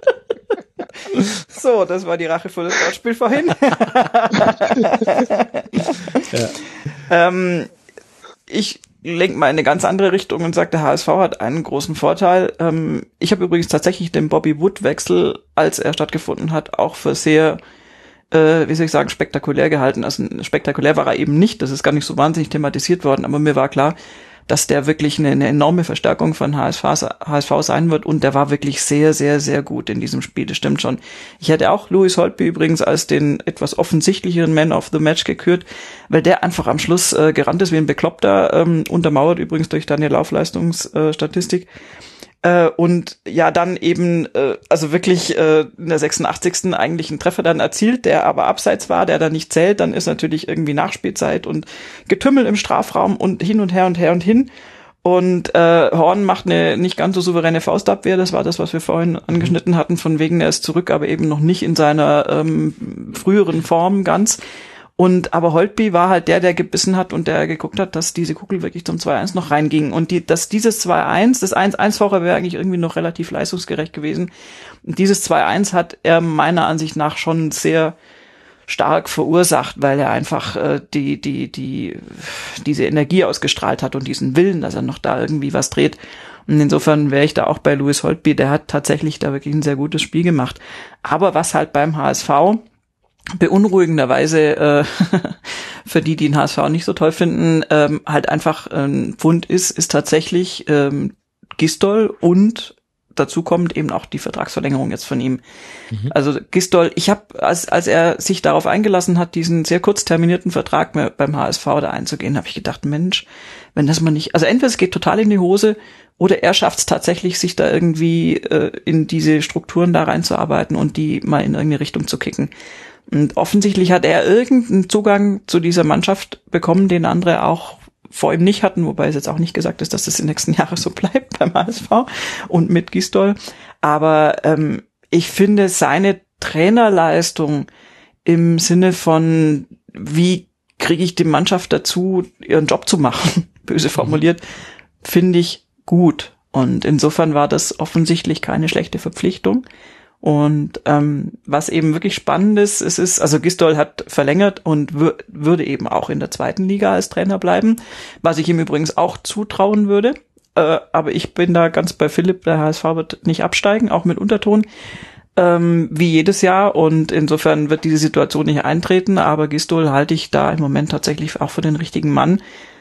So, das war die Rache für das Wortspiel vorhin. Ja. ähm, ich lenkt mal in eine ganz andere Richtung und sagt, der H S V hat einen großen Vorteil. Ähm, ich habe übrigens tatsächlich den Bobby Wood-Wechsel, als er stattgefunden hat, auch für sehr äh, wie soll ich sagen, spektakulär gehalten. Also spektakulär war er eben nicht, das ist gar nicht so wahnsinnig thematisiert worden, aber mir war klar, dass der wirklich eine, eine enorme Verstärkung von H S V, H S V sein wird und der war wirklich sehr, sehr, sehr gut in diesem Spiel, das stimmt schon. Ich hätte auch Louis Holtby übrigens als den etwas offensichtlicheren Man of the Match gekürt, weil der einfach am Schluss äh, gerannt ist wie ein Bekloppter, ähm, untermauert übrigens durch deine Laufleistungsstatistik. Äh, und ja, dann eben, äh, also wirklich äh, in der sechsundachtzigsten eigentlich einen Treffer dann erzielt, der aber abseits war, der dann nicht zählt, dann ist natürlich irgendwie Nachspielzeit und Getümmel im Strafraum und hin und her und her und hin. Und äh, Horn macht eine nicht ganz so souveräne Faustabwehr, das war das, was wir vorhin angeschnitten hatten, von wegen, er ist zurück, aber eben noch nicht in seiner ähm, früheren Form ganz. Und aber Holtby war halt der, der gebissen hat und der geguckt hat, dass diese Kugel wirklich zum zwei eins noch reinging. Und die, dass dieses zwei eins, das eins eins-Fache wäre eigentlich irgendwie noch relativ leistungsgerecht gewesen. Und dieses zwei eins hat er meiner Ansicht nach schon sehr stark verursacht, weil er einfach äh, die die die diese Energie ausgestrahlt hat und diesen Willen, dass er noch da irgendwie was dreht. Und insofern wäre ich da auch bei Louis Holtby, der hat tatsächlich da wirklich ein sehr gutes Spiel gemacht. Aber was halt beim H S V beunruhigenderweise äh, für die, die den H S V nicht so toll finden, ähm, halt einfach ein Pfund ist, ist tatsächlich ähm, Gistol und dazu kommt eben auch die Vertragsverlängerung jetzt von ihm. Mhm. Also Gistol, ich habe, als als er sich darauf eingelassen hat, diesen sehr kurz terminierten Vertrag beim H S V da einzugehen, habe ich gedacht, Mensch, wenn das mal nicht, also entweder es geht total in die Hose oder er schafft es tatsächlich, sich da irgendwie äh, in diese Strukturen da reinzuarbeiten und die mal in irgendeine Richtung zu kicken. Und offensichtlich hat er irgendeinen Zugang zu dieser Mannschaft bekommen, den andere auch vor ihm nicht hatten, wobei es jetzt auch nicht gesagt ist, dass das in den nächsten Jahren so bleibt beim H S V und mit Gistol. Aber ähm, ich finde seine Trainerleistung im Sinne von, wie kriege ich die Mannschaft dazu, ihren Job zu machen, böse formuliert, finde ich gut. Und insofern war das offensichtlich keine schlechte Verpflichtung. Und ähm, was eben wirklich spannend ist, es ist, also Gistol hat verlängert und wür- würde eben auch in der zweiten Liga als Trainer bleiben, was ich ihm übrigens auch zutrauen würde. Äh, aber ich bin da ganz bei Philipp, der H S V wird nicht absteigen, auch mit Unterton, ähm, wie jedes Jahr. Und insofern wird diese Situation nicht eintreten, aber Gistol halte ich da im Moment tatsächlich auch für den richtigen Mann.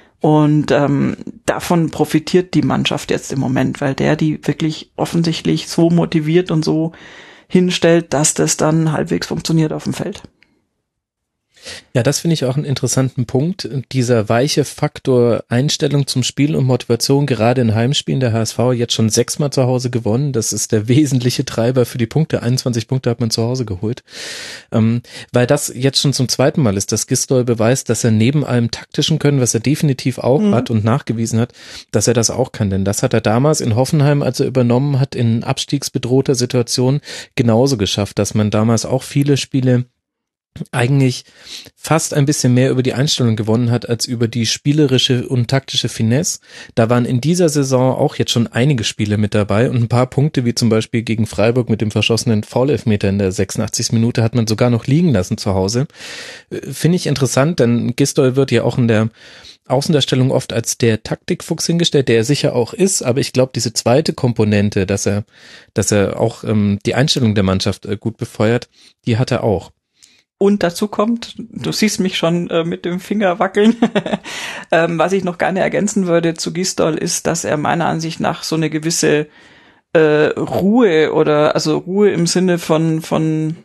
Und ähm, davon profitiert die Mannschaft jetzt im Moment, weil der die wirklich offensichtlich so motiviert und so hinstellt, dass das dann halbwegs funktioniert auf dem Feld. Ja, das finde ich auch einen interessanten Punkt. Dieser weiche Faktor Einstellung zum Spiel und Motivation, gerade in Heimspielen, der H S V jetzt schon sechsmal zu Hause gewonnen. Das ist der wesentliche Treiber für die Punkte. einundzwanzig Punkte hat man zu Hause geholt. Ähm, weil das jetzt schon zum zweiten Mal ist, dass Gistol beweist, dass er neben allem taktischen Können, was er definitiv auch mhm. hat und nachgewiesen hat, dass er das auch kann. Denn das hat er damals in Hoffenheim, als er übernommen hat, in abstiegsbedrohter Situation genauso geschafft, dass man damals auch viele Spiele eigentlich fast ein bisschen mehr über die Einstellung gewonnen hat, als über die spielerische und taktische Finesse. Da waren in dieser Saison auch jetzt schon einige Spiele mit dabei und ein paar Punkte, wie zum Beispiel gegen Freiburg mit dem verschossenen Foul-Elfmeter in der sechsundachtzigsten Minute hat man sogar noch liegen lassen zu Hause. Finde ich interessant, denn Gistol wird ja auch in der Außendarstellung oft als der Taktikfuchs hingestellt, der er sicher auch ist, aber ich glaube, diese zweite Komponente, dass er, dass er auch ähm, die Einstellung der Mannschaft äh, gut befeuert, die hat er auch. Und dazu kommt, du siehst mich schon äh, mit dem Finger wackeln, ähm, was ich noch gerne ergänzen würde zu Gistol ist, dass er meiner Ansicht nach so eine gewisse äh, Ruhe oder also Ruhe im Sinne von von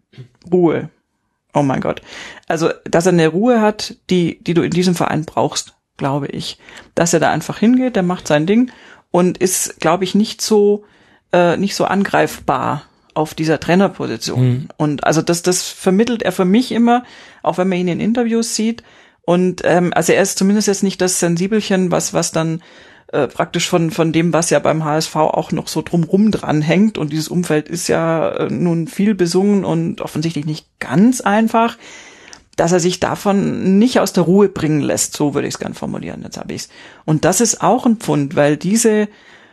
Ruhe. Oh mein Gott. Also, dass er eine Ruhe hat, die die du in diesem Verein brauchst, glaube ich. Dass er da einfach hingeht, der macht sein Ding und ist, glaube ich, nicht so äh, nicht so angreifbar auf dieser Trainerposition. Mhm. Und also das, das vermittelt er für mich immer, auch wenn man ihn in Interviews sieht. Und ähm, also er ist zumindest jetzt nicht das Sensibelchen, was was dann äh, praktisch von von dem, was ja beim H S V auch noch so drumrum dran hängt. Und dieses Umfeld ist ja äh, nun viel besungen und offensichtlich nicht ganz einfach, dass er sich davon nicht aus der Ruhe bringen lässt. So würde ich es gern formulieren. Jetzt habe ich's. Und das ist auch ein Pfund, weil diese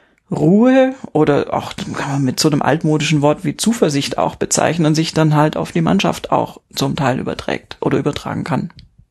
Ruhe oder auch kann man mit so einem altmodischen Wort wie Zuversicht auch bezeichnen, sich dann halt auf die Mannschaft auch zum Teil überträgt oder übertragen kann.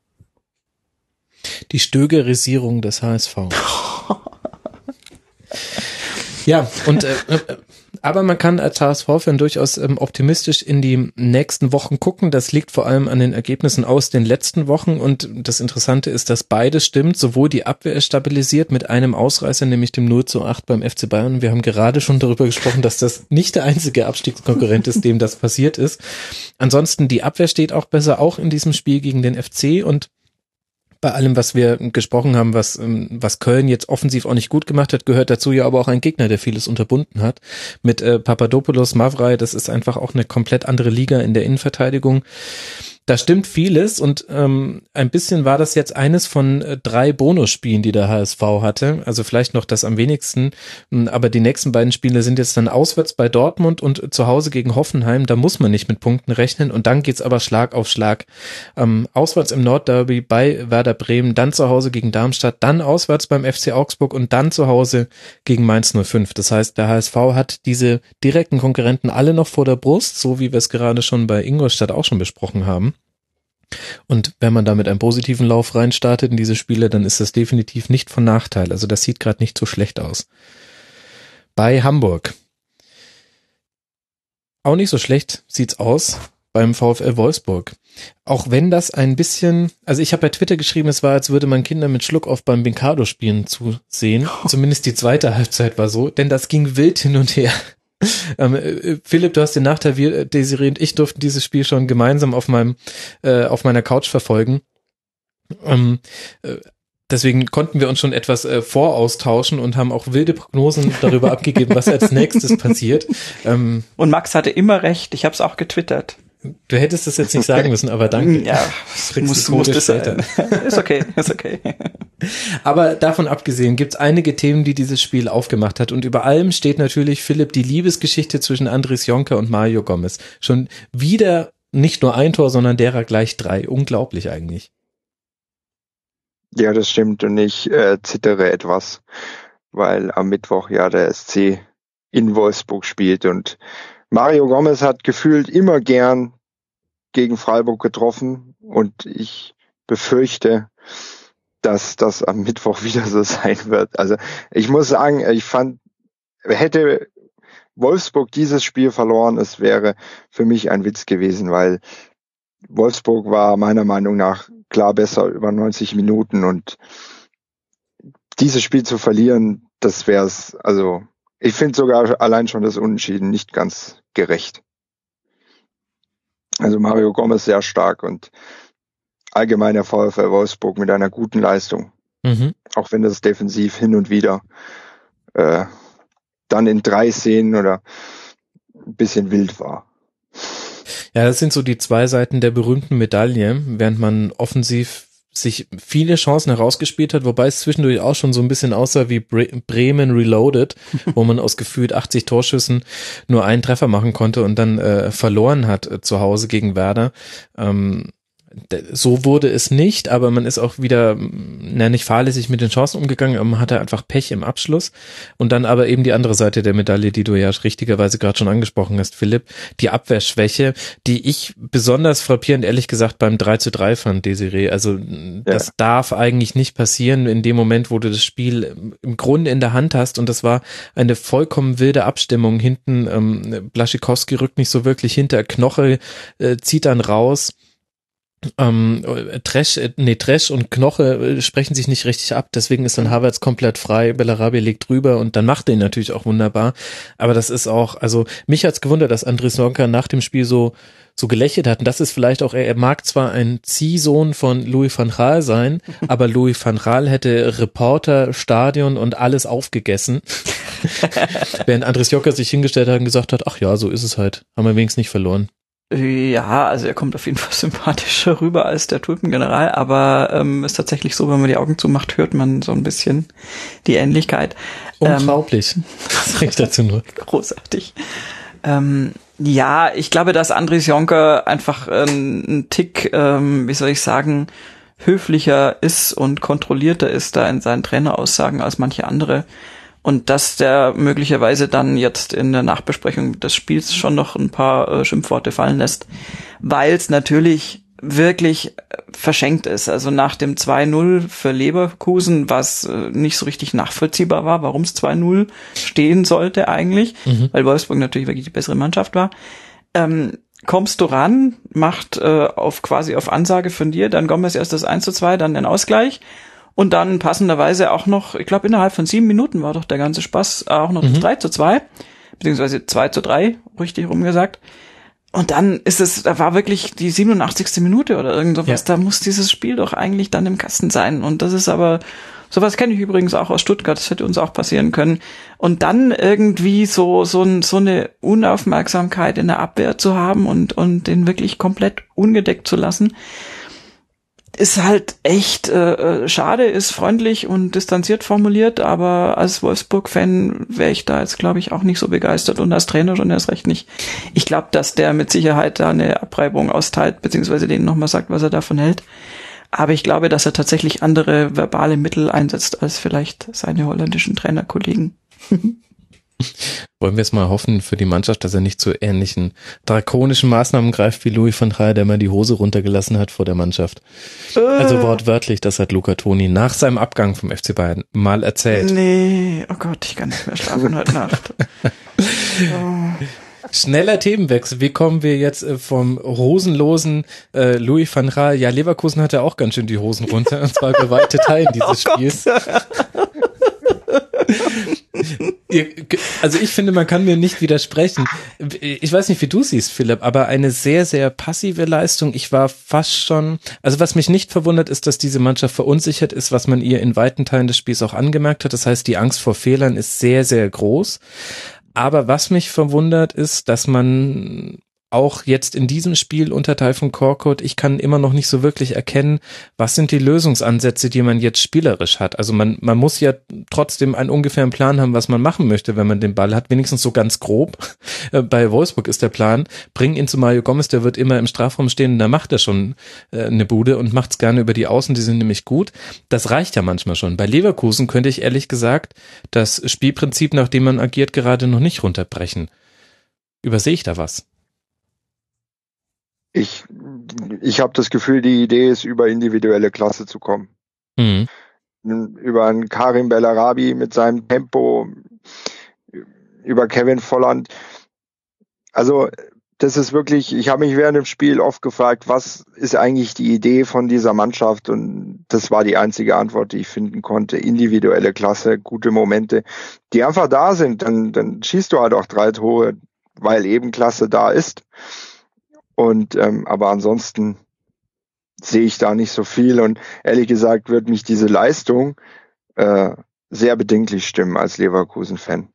Die Stögerisierung des H S V. Ja, und äh, Aber man kann als H S V-Fan durchaus ähm, optimistisch in die nächsten Wochen gucken. Das liegt vor allem an den Ergebnissen aus den letzten Wochen. Und das Interessante ist, dass beides stimmt. Sowohl die Abwehr ist stabilisiert mit einem Ausreißer, nämlich dem null zu acht beim F C Bayern. Wir haben gerade schon darüber gesprochen, dass das nicht der einzige Abstiegskonkurrent ist, dem das passiert ist. Ansonsten, die Abwehr steht auch besser, auch in diesem Spiel gegen den F C. Und bei allem, was wir gesprochen haben, was was Köln jetzt offensiv auch nicht gut gemacht hat, gehört dazu ja aber auch ein Gegner, der vieles unterbunden hat. Mit äh, Papadopoulos, Mavrai, das ist einfach auch eine komplett andere Liga in der Innenverteidigung. Da stimmt vieles und ähm, ein bisschen war das jetzt eines von äh, drei Bonusspielen, die der H S V hatte. Also vielleicht noch das am wenigsten, aber die nächsten beiden Spiele sind jetzt dann auswärts bei Dortmund und zu Hause gegen Hoffenheim. Da muss man nicht mit Punkten rechnen und dann geht's aber Schlag auf Schlag. Ähm, auswärts im Nordderby bei Werder Bremen, dann zu Hause gegen Darmstadt, dann auswärts beim F C Augsburg und dann zu Hause gegen Mainz null fünf. Das heißt, der H S V hat diese direkten Konkurrenten alle noch vor der Brust, so wie wir es gerade schon bei Ingolstadt auch schon besprochen haben. Und wenn man da mit einem positiven Lauf reinstartet in diese Spiele, dann ist das definitiv nicht von Nachteil. Also das sieht gerade nicht so schlecht aus. Bei Hamburg. Auch nicht so schlecht sieht's aus beim VfL Wolfsburg. Auch wenn das ein bisschen, also ich habe bei Twitter geschrieben, es war, als würde man Kinder mit Schluck auf beim Binkado-Spielen zusehen. Zumindest die zweite Halbzeit war so, denn das ging wild hin und her. Ähm, äh, Philipp, du hast den Nachteil, wir, Desiree und ich durften dieses Spiel schon gemeinsam auf meinem äh, auf meiner Couch verfolgen. Ähm, äh, deswegen konnten wir uns schon etwas äh, voraustauschen und haben auch wilde Prognosen darüber abgegeben, was als nächstes passiert. Ähm, und Max hatte immer recht, ich habe es auch getwittert. Du hättest das jetzt nicht sagen müssen, aber danke. Ja, muss, muss das sein. Ist okay, ist okay. Aber davon abgesehen gibt's einige Themen, die dieses Spiel aufgemacht hat. Und über allem steht natürlich, Philipp, die Liebesgeschichte zwischen Andries Jonker und Mario Gomez. Schon wieder nicht nur ein Tor, sondern derer gleich drei. Unglaublich eigentlich. Ja, das stimmt. Und ich äh, zittere etwas, weil am Mittwoch ja der S C in Wolfsburg spielt. Und Mario Gomez hat gefühlt immer gern gegen Freiburg getroffen. Und ich befürchte, dass das am Mittwoch wieder so sein wird. Also ich muss sagen, ich fand, hätte Wolfsburg dieses Spiel verloren, es wäre für mich ein Witz gewesen, weil Wolfsburg war meiner Meinung nach klar besser über neunzig Minuten und dieses Spiel zu verlieren, das wäre es, also ich finde sogar allein schon das Unentschieden nicht ganz gerecht. Also Mario Gomez sehr stark und allgemein der VfL Wolfsburg mit einer guten Leistung. Mhm. Auch wenn das defensiv hin und wieder äh, dann in drei Szenen oder ein bisschen wild war. Ja, das sind so die zwei Seiten der berühmten Medaille, während man offensiv sich viele Chancen herausgespielt hat, wobei es zwischendurch auch schon so ein bisschen aussah wie Bre- Bremen Reloaded, wo man aus gefühlt achtzig Torschüssen nur einen Treffer machen konnte und dann äh, verloren hat äh, zu Hause gegen Werder. Ähm, So wurde es nicht, aber man ist auch wieder, na, nicht fahrlässig mit den Chancen umgegangen, aber man hatte einfach Pech im Abschluss. Und dann aber eben die andere Seite der Medaille, die du ja richtigerweise gerade schon angesprochen hast, Philipp, die Abwehrschwäche, die ich besonders frappierend, ehrlich gesagt, beim drei zu drei fand, Desiree. Also das ja. darf eigentlich nicht passieren in dem Moment, wo du das Spiel im Grunde in der Hand hast. Und das war eine vollkommen wilde Abstimmung hinten. Ähm, Blaszczykowski rückt nicht so wirklich hinter, Knoche äh, zieht dann raus. Ähm, Tresch, nee, Tresch und Knoche sprechen sich nicht richtig ab, deswegen ist dann Havertz komplett frei, Bellarabi legt drüber und dann macht er ihn natürlich auch wunderbar, aber das ist auch, also mich hat's gewundert, dass Andries Jonker nach dem Spiel so so gelächelt hat und das ist vielleicht auch, er, er mag zwar ein Ziehsohn von Louis van Gaal sein, aber Louis van Gaal hätte Reporter, Stadion und alles aufgegessen, während Andries Jonker sich hingestellt hat und gesagt hat, ach ja, so ist es halt, haben wir wenigstens nicht verloren. Ja, also er kommt auf jeden Fall sympathischer rüber als der Tulpengeneral, aber ähm, ist tatsächlich so, wenn man die Augen zumacht, hört man so ein bisschen die Ähnlichkeit. Unglaublich. Ähm, Was sag ich dazu nur? Großartig. Ähm, ja, ich glaube, dass Andries Jonker einfach äh, ein Tick, ähm, wie soll ich sagen, höflicher ist und kontrollierter ist da in seinen Traineraussagen als manche andere. Und dass der möglicherweise dann jetzt in der Nachbesprechung des Spiels schon noch ein paar äh, Schimpfworte fallen lässt, weil es natürlich wirklich verschenkt ist. Also nach dem zwei null für Leverkusen, was nicht so richtig nachvollziehbar war, warum es zwei null stehen sollte eigentlich, mhm. weil Wolfsburg natürlich wirklich die bessere Mannschaft war, ähm, kommst du ran, macht äh, auf quasi auf Ansage von dir, dann Gomez erst das eins zu zwei, dann den Ausgleich und dann passenderweise auch noch, ich glaube innerhalb von sieben Minuten war doch der ganze Spaß, auch noch mhm. das drei zu zwei, beziehungsweise zwei zu drei, richtig rumgesagt. Und dann ist es, da war wirklich die siebenundachtzigste Minute oder irgend sowas, ja. Da muss dieses Spiel doch eigentlich dann im Kasten sein. Und das ist aber, sowas kenne ich übrigens auch aus Stuttgart, das hätte uns auch passieren können. Und dann irgendwie so, so, ein, so eine Unaufmerksamkeit in der Abwehr zu haben und, und den wirklich komplett ungedeckt zu lassen, ist halt echt äh, schade, ist freundlich und distanziert formuliert, aber als Wolfsburg-Fan wäre ich da jetzt, glaube ich, auch nicht so begeistert und als Trainer schon erst recht nicht. Ich glaube, dass der mit Sicherheit da eine Abreibung austeilt, beziehungsweise denen nochmal sagt, was er davon hält. Aber ich glaube, dass er tatsächlich andere verbale Mittel einsetzt als vielleicht seine holländischen Trainerkollegen. Wollen wir es mal hoffen für die Mannschaft, dass er nicht zu ähnlichen drakonischen Maßnahmen greift wie Louis van Gaal, der mal die Hose runtergelassen hat vor der Mannschaft. Äh. Also wortwörtlich, das hat Luca Toni nach seinem Abgang vom F C Bayern mal erzählt. Nee, oh Gott, ich kann nicht mehr schlafen heute Nacht. Oh. Schneller Themenwechsel. Wie kommen wir jetzt vom hosenlosen äh, Louis van Gaal? Ja, Leverkusen hatte auch ganz schön die Hosen runter, und zwar über weite Teilen dieses oh Spiels. Also ich finde, man kann mir nicht widersprechen. Ich weiß nicht, wie du siehst, Philipp, aber eine sehr, sehr passive Leistung. Ich war fast schon, also was mich nicht verwundert, ist, dass diese Mannschaft verunsichert ist, was man ihr in weiten Teilen des Spiels auch angemerkt hat. Das heißt, die Angst vor Fehlern ist sehr, sehr groß. Aber was mich verwundert ist, dass man auch jetzt in diesem Spiel unter Tayfun Korkut, ich kann immer noch nicht so wirklich erkennen, was sind die Lösungsansätze, die man jetzt spielerisch hat. Also man man muss ja trotzdem einen ungefähren Plan haben, was man machen möchte, wenn man den Ball hat, wenigstens so ganz grob. Bei Wolfsburg ist der Plan, bring ihn zu Mario Gomez, der wird immer im Strafraum stehen und da macht er schon eine Bude und macht's gerne über die Außen, die sind nämlich gut. Das reicht ja manchmal schon. Bei Leverkusen könnte ich ehrlich gesagt das Spielprinzip, nach dem man agiert, gerade noch nicht runterbrechen. Übersehe ich da was? Ich, ich habe das Gefühl, die Idee ist, über individuelle Klasse zu kommen. Mhm. Über einen Karim Bellarabi mit seinem Tempo, über Kevin Volland. Also das ist wirklich, ich habe mich während dem Spiel oft gefragt, was ist eigentlich die Idee von dieser Mannschaft? Und das war die einzige Antwort, die ich finden konnte. Individuelle Klasse, gute Momente, die einfach da sind. Dann, dann schießt du halt auch drei Tore, weil eben Klasse da ist. Und ähm, aber ansonsten sehe ich da nicht so viel und ehrlich gesagt wird mich diese Leistung äh, sehr bedenklich stimmen als Leverkusen-Fan.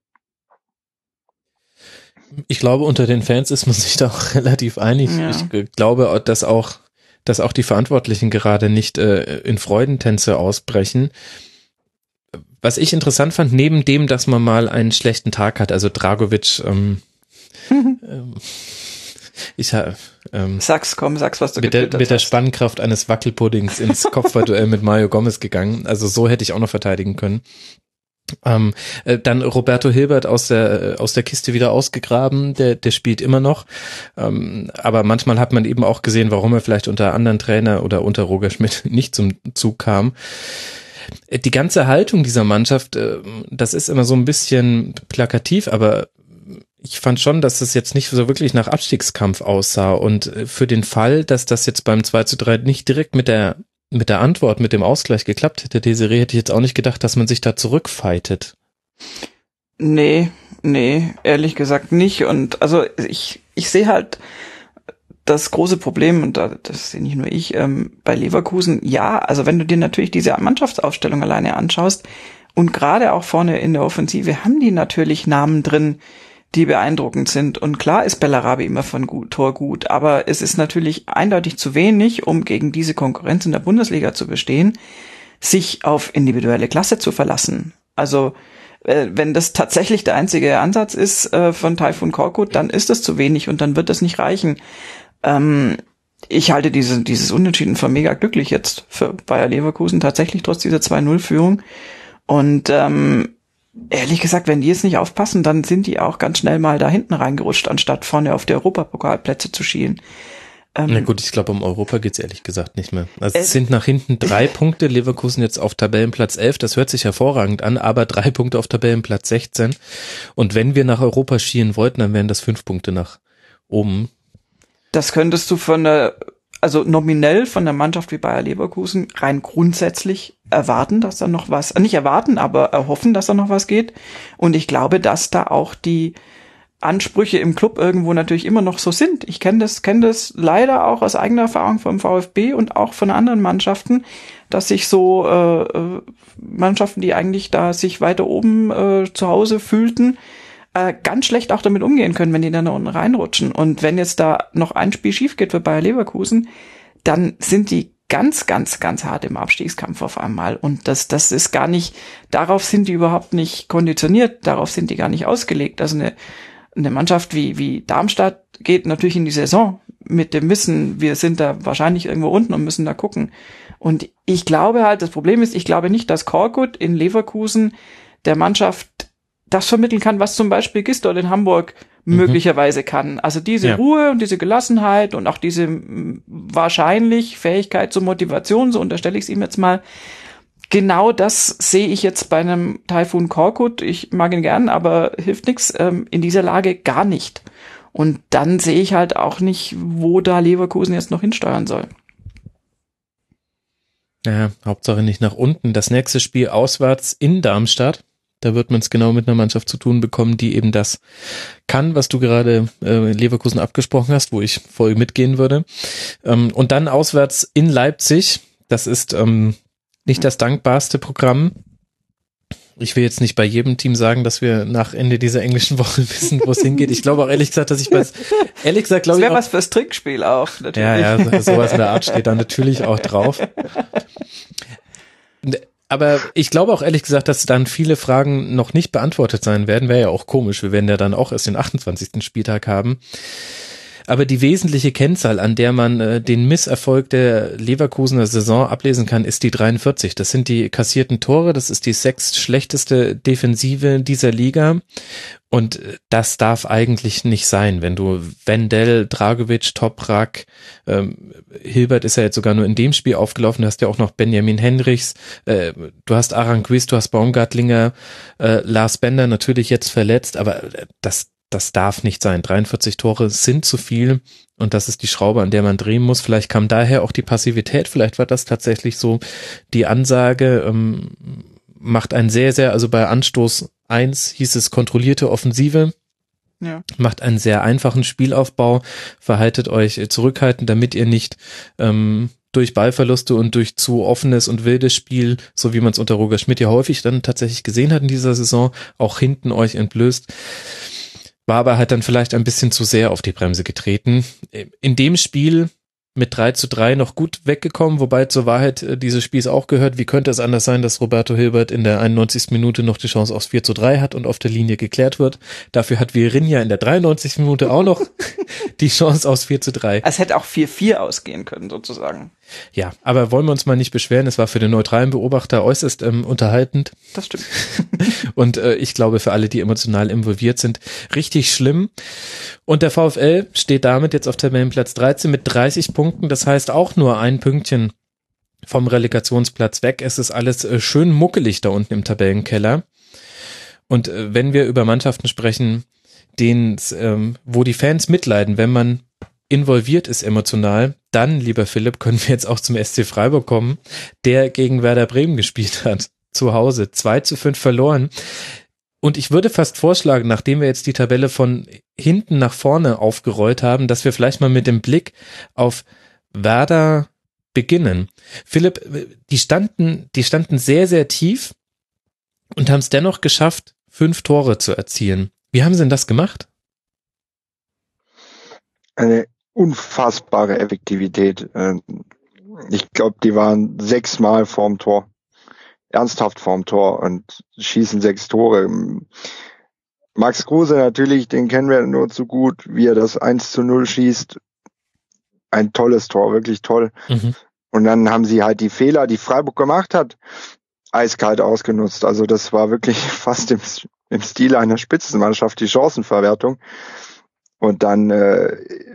Ich glaube, unter den Fans ist man sich da auch relativ einig. Ja. Ich glaube, dass auch, dass auch die Verantwortlichen gerade nicht äh, in Freudentänze ausbrechen. Was ich interessant fand, neben dem, dass man mal einen schlechten Tag hat, also Dragovic, ähm, ähm, Ich ähm, sag's, komm, sag's, was du mit der, mit hast. der Spannkraft eines Wackelpuddings ins Kopfballduell mit Mario Gomez gegangen. Also so hätte ich auch noch verteidigen können. Ähm, äh, dann Roberto Hilbert aus der aus der Kiste wieder ausgegraben. Der der spielt immer noch. Ähm, aber manchmal hat man eben auch gesehen, warum er vielleicht unter anderen Trainer oder unter Roger Schmidt nicht zum Zug kam. Die ganze Haltung dieser Mannschaft, äh, das ist immer so ein bisschen plakativ, aber ich fand schon, dass es jetzt nicht so wirklich nach Abstiegskampf aussah und für den Fall, dass das jetzt beim zwei zu drei nicht direkt mit der mit der Antwort, mit dem Ausgleich geklappt hätte, Desiree, hätte ich jetzt auch nicht gedacht, dass man sich da zurückfightet. Nee, nee, ehrlich gesagt nicht und also ich ich sehe halt das große Problem, und das sehe nicht nur ich, ähm, bei Leverkusen, ja, also wenn du dir natürlich diese Mannschaftsaufstellung alleine anschaust und gerade auch vorne in der Offensive haben die natürlich Namen drin, die beeindruckend sind. Und klar ist Bellarabi immer von gut, Tor gut, aber es ist natürlich eindeutig zu wenig, um gegen diese Konkurrenz in der Bundesliga zu bestehen, sich auf individuelle Klasse zu verlassen. Also äh, wenn das tatsächlich der einzige Ansatz ist äh, von Tayfun Korkut, dann ist das zu wenig und dann wird das nicht reichen. Ähm, ich halte diese, dieses Unentschieden für mega glücklich jetzt für Bayer Leverkusen, tatsächlich trotz dieser zwei null Führung. Und ähm, ehrlich gesagt, wenn die jetzt nicht aufpassen, dann sind die auch ganz schnell mal da hinten reingerutscht, anstatt vorne auf die Europapokalplätze zu schielen. Ähm, Na gut, ich glaube, um Europa geht's ehrlich gesagt nicht mehr. Also es sind nach hinten drei Punkte, Leverkusen jetzt auf Tabellenplatz elf, das hört sich hervorragend an, aber drei Punkte auf Tabellenplatz sechzehn. Und wenn wir nach Europa schielen wollten, dann wären das fünf Punkte nach oben. Das könntest du von der, also nominell von der Mannschaft wie Bayer Leverkusen rein grundsätzlich erwarten, dass da noch was, nicht erwarten, aber erhoffen, dass da noch was geht. Und ich glaube, dass da auch die Ansprüche im Club irgendwo natürlich immer noch so sind. Ich kenne das, kenne das leider auch aus eigener Erfahrung vom VfB und auch von anderen Mannschaften, dass sich so äh, Mannschaften, die eigentlich da sich weiter oben äh, zu Hause fühlten, äh, ganz schlecht auch damit umgehen können, wenn die dann da unten reinrutschen. Und wenn jetzt da noch ein Spiel schief geht für Bayer Leverkusen, dann sind die ganz, ganz, ganz hart im Abstiegskampf auf einmal. Und das, das ist gar nicht, darauf sind die überhaupt nicht konditioniert, darauf sind die gar nicht ausgelegt. Also eine Eine Mannschaft wie, wie Darmstadt geht natürlich in die Saison mit dem Wissen, wir sind da wahrscheinlich irgendwo unten und müssen da gucken. Und ich glaube halt, das Problem ist, ich glaube nicht, dass Korkut in Leverkusen der Mannschaft das vermitteln kann, was zum Beispiel Gistol in Hamburg mhm. möglicherweise kann. Also diese ja. Ruhe und diese Gelassenheit und auch diese wahrscheinlich Fähigkeit zur Motivation, so unterstelle ich es ihm jetzt mal. Genau das sehe ich jetzt bei einem Taifun Korkut. Ich mag ihn gern, aber hilft nichts. Ähm, in dieser Lage gar nicht. Und dann sehe ich halt auch nicht, wo da Leverkusen jetzt noch hinsteuern soll. Ja, Hauptsache nicht nach unten. Das nächste Spiel auswärts in Darmstadt. Da wird man es genau mit einer Mannschaft zu tun bekommen, die eben das kann, was du gerade äh, Leverkusen abgesprochen hast, wo ich voll mitgehen würde. Ähm, und dann auswärts in Leipzig. Das ist ähm, nicht das dankbarste Programm. Ich will jetzt nicht bei jedem Team sagen, dass wir nach Ende dieser englischen Woche wissen, wo es hingeht. Ich glaube auch ehrlich gesagt, dass ich bei, ehrlich gesagt, glaube ich. Das wäre was fürs Trickspiel auch, natürlich. Ja, ja, sowas in der Art steht da natürlich auch drauf. Aber ich glaube auch ehrlich gesagt, dass dann viele Fragen noch nicht beantwortet sein werden. Wäre ja auch komisch. Wir werden ja dann auch erst den achtundzwanzigsten Spieltag haben. Aber die wesentliche Kennzahl, an der man äh, den Misserfolg der Leverkusener Saison ablesen kann, ist die dreiundvierzig. Das sind die kassierten Tore, das ist die sechst schlechteste Defensive dieser Liga. Und das darf eigentlich nicht sein, wenn du Wendell, Dragovic, Toprak, ähm, Hilbert ist ja jetzt sogar nur in dem Spiel aufgelaufen, du hast ja auch noch Benjamin Henrichs, äh, du hast Aranguiz, du hast Baumgartlinger, äh, Lars Bender natürlich jetzt verletzt, aber das Das darf nicht sein. dreiundvierzig Tore sind zu viel und das ist die Schraube, an der man drehen muss. Vielleicht kam daher auch die Passivität, vielleicht war das tatsächlich so die Ansage, ähm, macht ein sehr, sehr, also bei Anstoß eins hieß es kontrollierte Offensive, ja. Macht einen sehr einfachen Spielaufbau, verhaltet euch zurückhaltend, damit ihr nicht ähm, durch Ballverluste und durch zu offenes und wildes Spiel, so wie man es unter Roger Schmidt ja häufig dann tatsächlich gesehen hat in dieser Saison, auch hinten euch entblößt. War aber halt dann vielleicht ein bisschen zu sehr auf die Bremse getreten. In dem Spiel mit drei zu drei noch gut weggekommen, wobei zur Wahrheit dieses Spiels auch gehört, wie könnte es anders sein, dass Roberto Hilbert in der einundneunzigsten Minute noch die Chance aufs vier zu drei hat und auf der Linie geklärt wird. Dafür hat Virinha in der dreiundneunzigsten Minute auch noch die Chance aufs vier zu drei. Es hätte auch vier vier ausgehen können, sozusagen. Ja, aber wollen wir uns mal nicht beschweren, es war für den neutralen Beobachter äußerst ähm, unterhaltend. Das stimmt. Und äh, ich glaube für alle, die emotional involviert sind, richtig schlimm. Und der VfL steht damit jetzt auf Tabellenplatz dreizehn mit dreißig Punkten, das heißt auch nur ein Pünktchen vom Relegationsplatz weg. Es ist alles äh, schön muckelig da unten im Tabellenkeller. Und äh, wenn wir über Mannschaften sprechen, denen, ähm, wo die Fans mitleiden, wenn man involviert ist emotional, dann, lieber Philipp, können wir jetzt auch zum S C Freiburg kommen, der gegen Werder Bremen gespielt hat, zu Hause, zwei zu fünf verloren. Und ich würde fast vorschlagen, nachdem wir jetzt die Tabelle von hinten nach vorne aufgerollt haben, dass wir vielleicht mal mit dem Blick auf Werder beginnen. Philipp, die standen, die standen sehr, sehr tief und haben es dennoch geschafft, fünf Tore zu erzielen. Wie haben sie denn das gemacht? Eine unfassbare Effektivität. Ich glaube, die waren sechsmal vorm Tor. Ernsthaft vorm Tor und schießen sechs Tore. Max Kruse natürlich, den kennen wir nur zu gut, wie er das eins zu null schießt. Ein tolles Tor, wirklich toll. Mhm. Und dann haben sie halt die Fehler, die Freiburg gemacht hat, eiskalt ausgenutzt. Also das war wirklich fast im, im Stil einer Spitzenmannschaft, die Chancenverwertung. Und dann äh,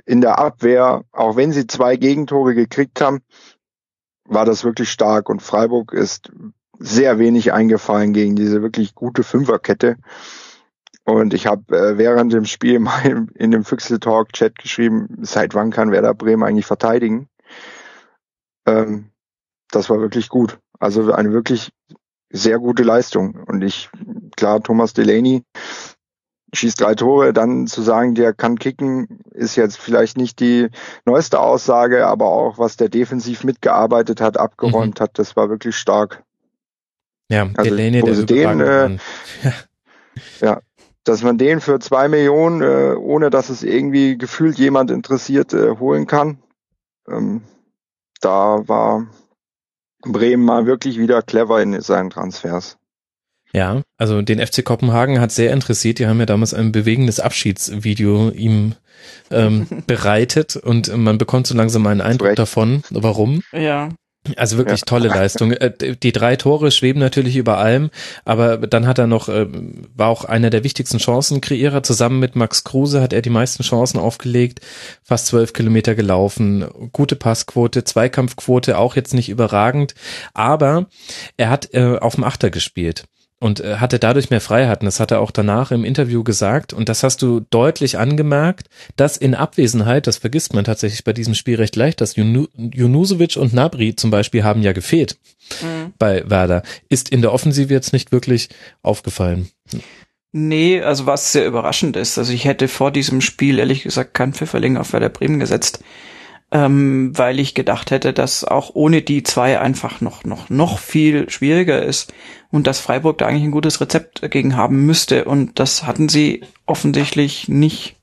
in der Abwehr, auch wenn sie zwei Gegentore gekriegt haben, war das wirklich stark. Und Freiburg ist sehr wenig eingefallen gegen diese wirklich gute Fünferkette. Und ich habe äh, während dem Spiel mal in dem Füchsel-Talk-Chat geschrieben, seit wann kann Werder Bremen eigentlich verteidigen? Ähm, das war wirklich gut. Also eine wirklich sehr gute Leistung. Und ich, klar, Thomas Delaney schießt drei Tore, dann zu sagen, der kann kicken, ist jetzt vielleicht nicht die neueste Aussage, aber auch, was der defensiv mitgearbeitet hat, abgeräumt mhm. hat, das war wirklich stark. Ja, also, Delaney, der den, äh, ja, dass man den für zwei Millionen, äh, ohne dass es irgendwie gefühlt jemand interessiert, äh, holen kann, ähm, da war Bremen mal wirklich wieder clever in seinen Transfers. Ja, also den F C Kopenhagen hat sehr interessiert. Die haben ja damals ein bewegendes Abschiedsvideo ihm ähm, bereitet und man bekommt so langsam einen Eindruck Recht. davon, warum. Ja. Also wirklich ja. tolle Leistung. Die drei Tore schweben natürlich über allem, aber dann hat er noch, war auch einer der wichtigsten Chancenkreierer. Zusammen mit Max Kruse hat er die meisten Chancen aufgelegt, fast zwölf Kilometer gelaufen, gute Passquote, Zweikampfquote, auch jetzt nicht überragend, aber er hat äh, auf dem Achter gespielt. Und äh, hatte dadurch mehr Freiheiten. Das hat er auch danach im Interview gesagt. Und das hast du deutlich angemerkt, dass in Abwesenheit, das vergisst man tatsächlich bei diesem Spiel recht leicht, dass Junu- Junusovic und Gnabry zum Beispiel haben ja gefehlt mhm. bei Werder. Ist in der Offensive jetzt nicht wirklich aufgefallen. Nee, also was sehr überraschend ist. Also ich hätte vor diesem Spiel ehrlich gesagt keinen Pfifferling auf Werder Bremen gesetzt. Ähm, weil ich gedacht hätte, dass auch ohne die zwei einfach noch noch noch viel schwieriger ist und dass Freiburg da eigentlich ein gutes Rezept dagegen haben müsste und das hatten sie offensichtlich nicht.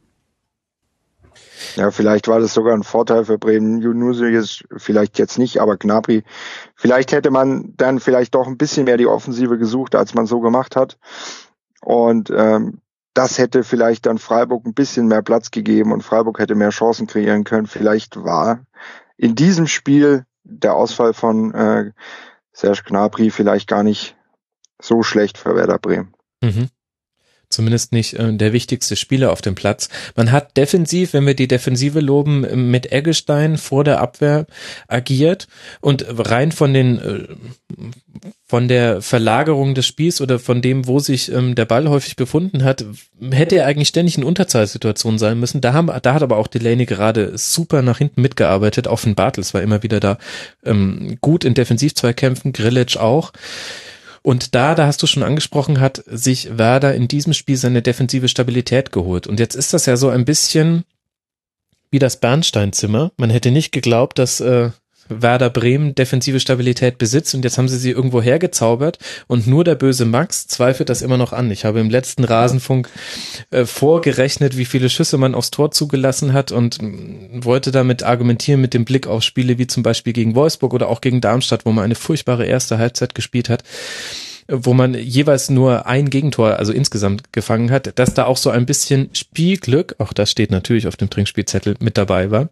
Ja, vielleicht war das sogar ein Vorteil für Bremen. Junusovic vielleicht jetzt nicht, aber Gnabry. Vielleicht hätte man dann vielleicht doch ein bisschen mehr die Offensive gesucht, als man so gemacht hat. Und ähm, das hätte vielleicht dann Freiburg ein bisschen mehr Platz gegeben und Freiburg hätte mehr Chancen kreieren können. Vielleicht war in diesem Spiel der Ausfall von äh, Serge Gnabry vielleicht gar nicht so schlecht für Werder Bremen. Mhm. Zumindest nicht äh, der wichtigste Spieler auf dem Platz. Man hat defensiv, wenn wir die Defensive loben, mit Eggestein vor der Abwehr agiert und rein von den äh, von der Verlagerung des Spiels oder von dem, wo sich ähm, der Ball häufig befunden hat, hätte er eigentlich ständig in Unterzahlsituationen sein müssen. Da haben, da hat aber auch Delaney gerade super nach hinten mitgearbeitet. Auch Finn Bartels war immer wieder da ähm, gut in Defensivzweikämpfen, Grillitsch auch. Und da, da hast du schon angesprochen, hat sich Werder in diesem Spiel seine defensive Stabilität geholt. Und jetzt ist das ja so ein bisschen wie das Bernsteinzimmer. Man hätte nicht geglaubt, dass äh, Werder Bremen defensive Stabilität besitzt und jetzt haben sie sie irgendwo hergezaubert und nur der böse Max zweifelt das immer noch an. Ich habe im letzten Rasenfunk äh, vorgerechnet, wie viele Schüsse man aufs Tor zugelassen hat und mh, wollte damit argumentieren mit dem Blick auf Spiele wie zum Beispiel gegen Wolfsburg oder auch gegen Darmstadt, wo man eine furchtbare erste Halbzeit gespielt hat, wo man jeweils nur ein Gegentor, also insgesamt gefangen hat, dass da auch so ein bisschen Spielglück, auch das steht natürlich auf dem Trinkspielzettel, mit dabei war.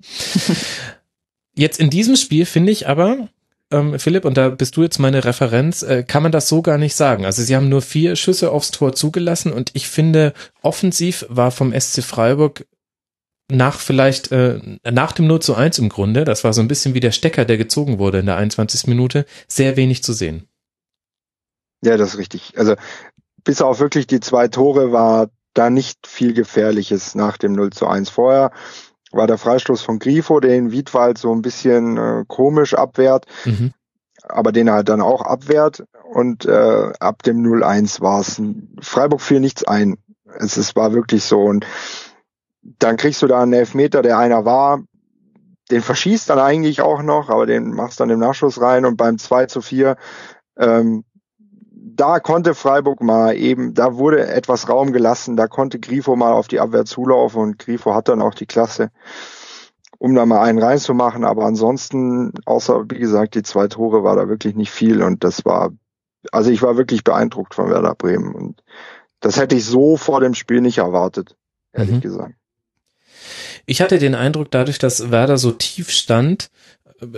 Jetzt in diesem Spiel finde ich aber, ähm, Philipp, und da bist du jetzt meine Referenz, äh, kann man das so gar nicht sagen. Also sie haben nur vier Schüsse aufs Tor zugelassen und ich finde, offensiv war vom S C Freiburg nach vielleicht, äh, nach dem null zu eins im Grunde, das war so ein bisschen wie der Stecker, der gezogen wurde in der einundzwanzigsten Minute, sehr wenig zu sehen. Ja, das ist richtig. Also bis auf wirklich die zwei Tore war da nicht viel Gefährliches nach dem null zu eins. Vorher war der Freistoß von Grifo, den Wiedwald so ein bisschen äh, komisch abwehrt, mhm. aber den er halt dann auch abwehrt. Und äh, ab dem null eins war es, Freiburg fiel nichts ein. Es, es war wirklich so. Und dann kriegst du da einen Elfmeter, der einer war, den verschießt dann eigentlich auch noch, aber den machst dann im Nachschuss rein. Und beim zwei zu vier, ähm, da konnte Freiburg mal eben, da wurde etwas Raum gelassen, da konnte Grifo mal auf die Abwehr zulaufen und Grifo hat dann auch die Klasse, um da mal einen reinzumachen, aber ansonsten, außer, wie gesagt, die zwei Tore war da wirklich nicht viel und das war, also ich war wirklich beeindruckt von Werder Bremen und das hätte ich so vor dem Spiel nicht erwartet, ehrlich mhm. gesagt. Ich hatte den Eindruck, dadurch, dass Werder so tief stand,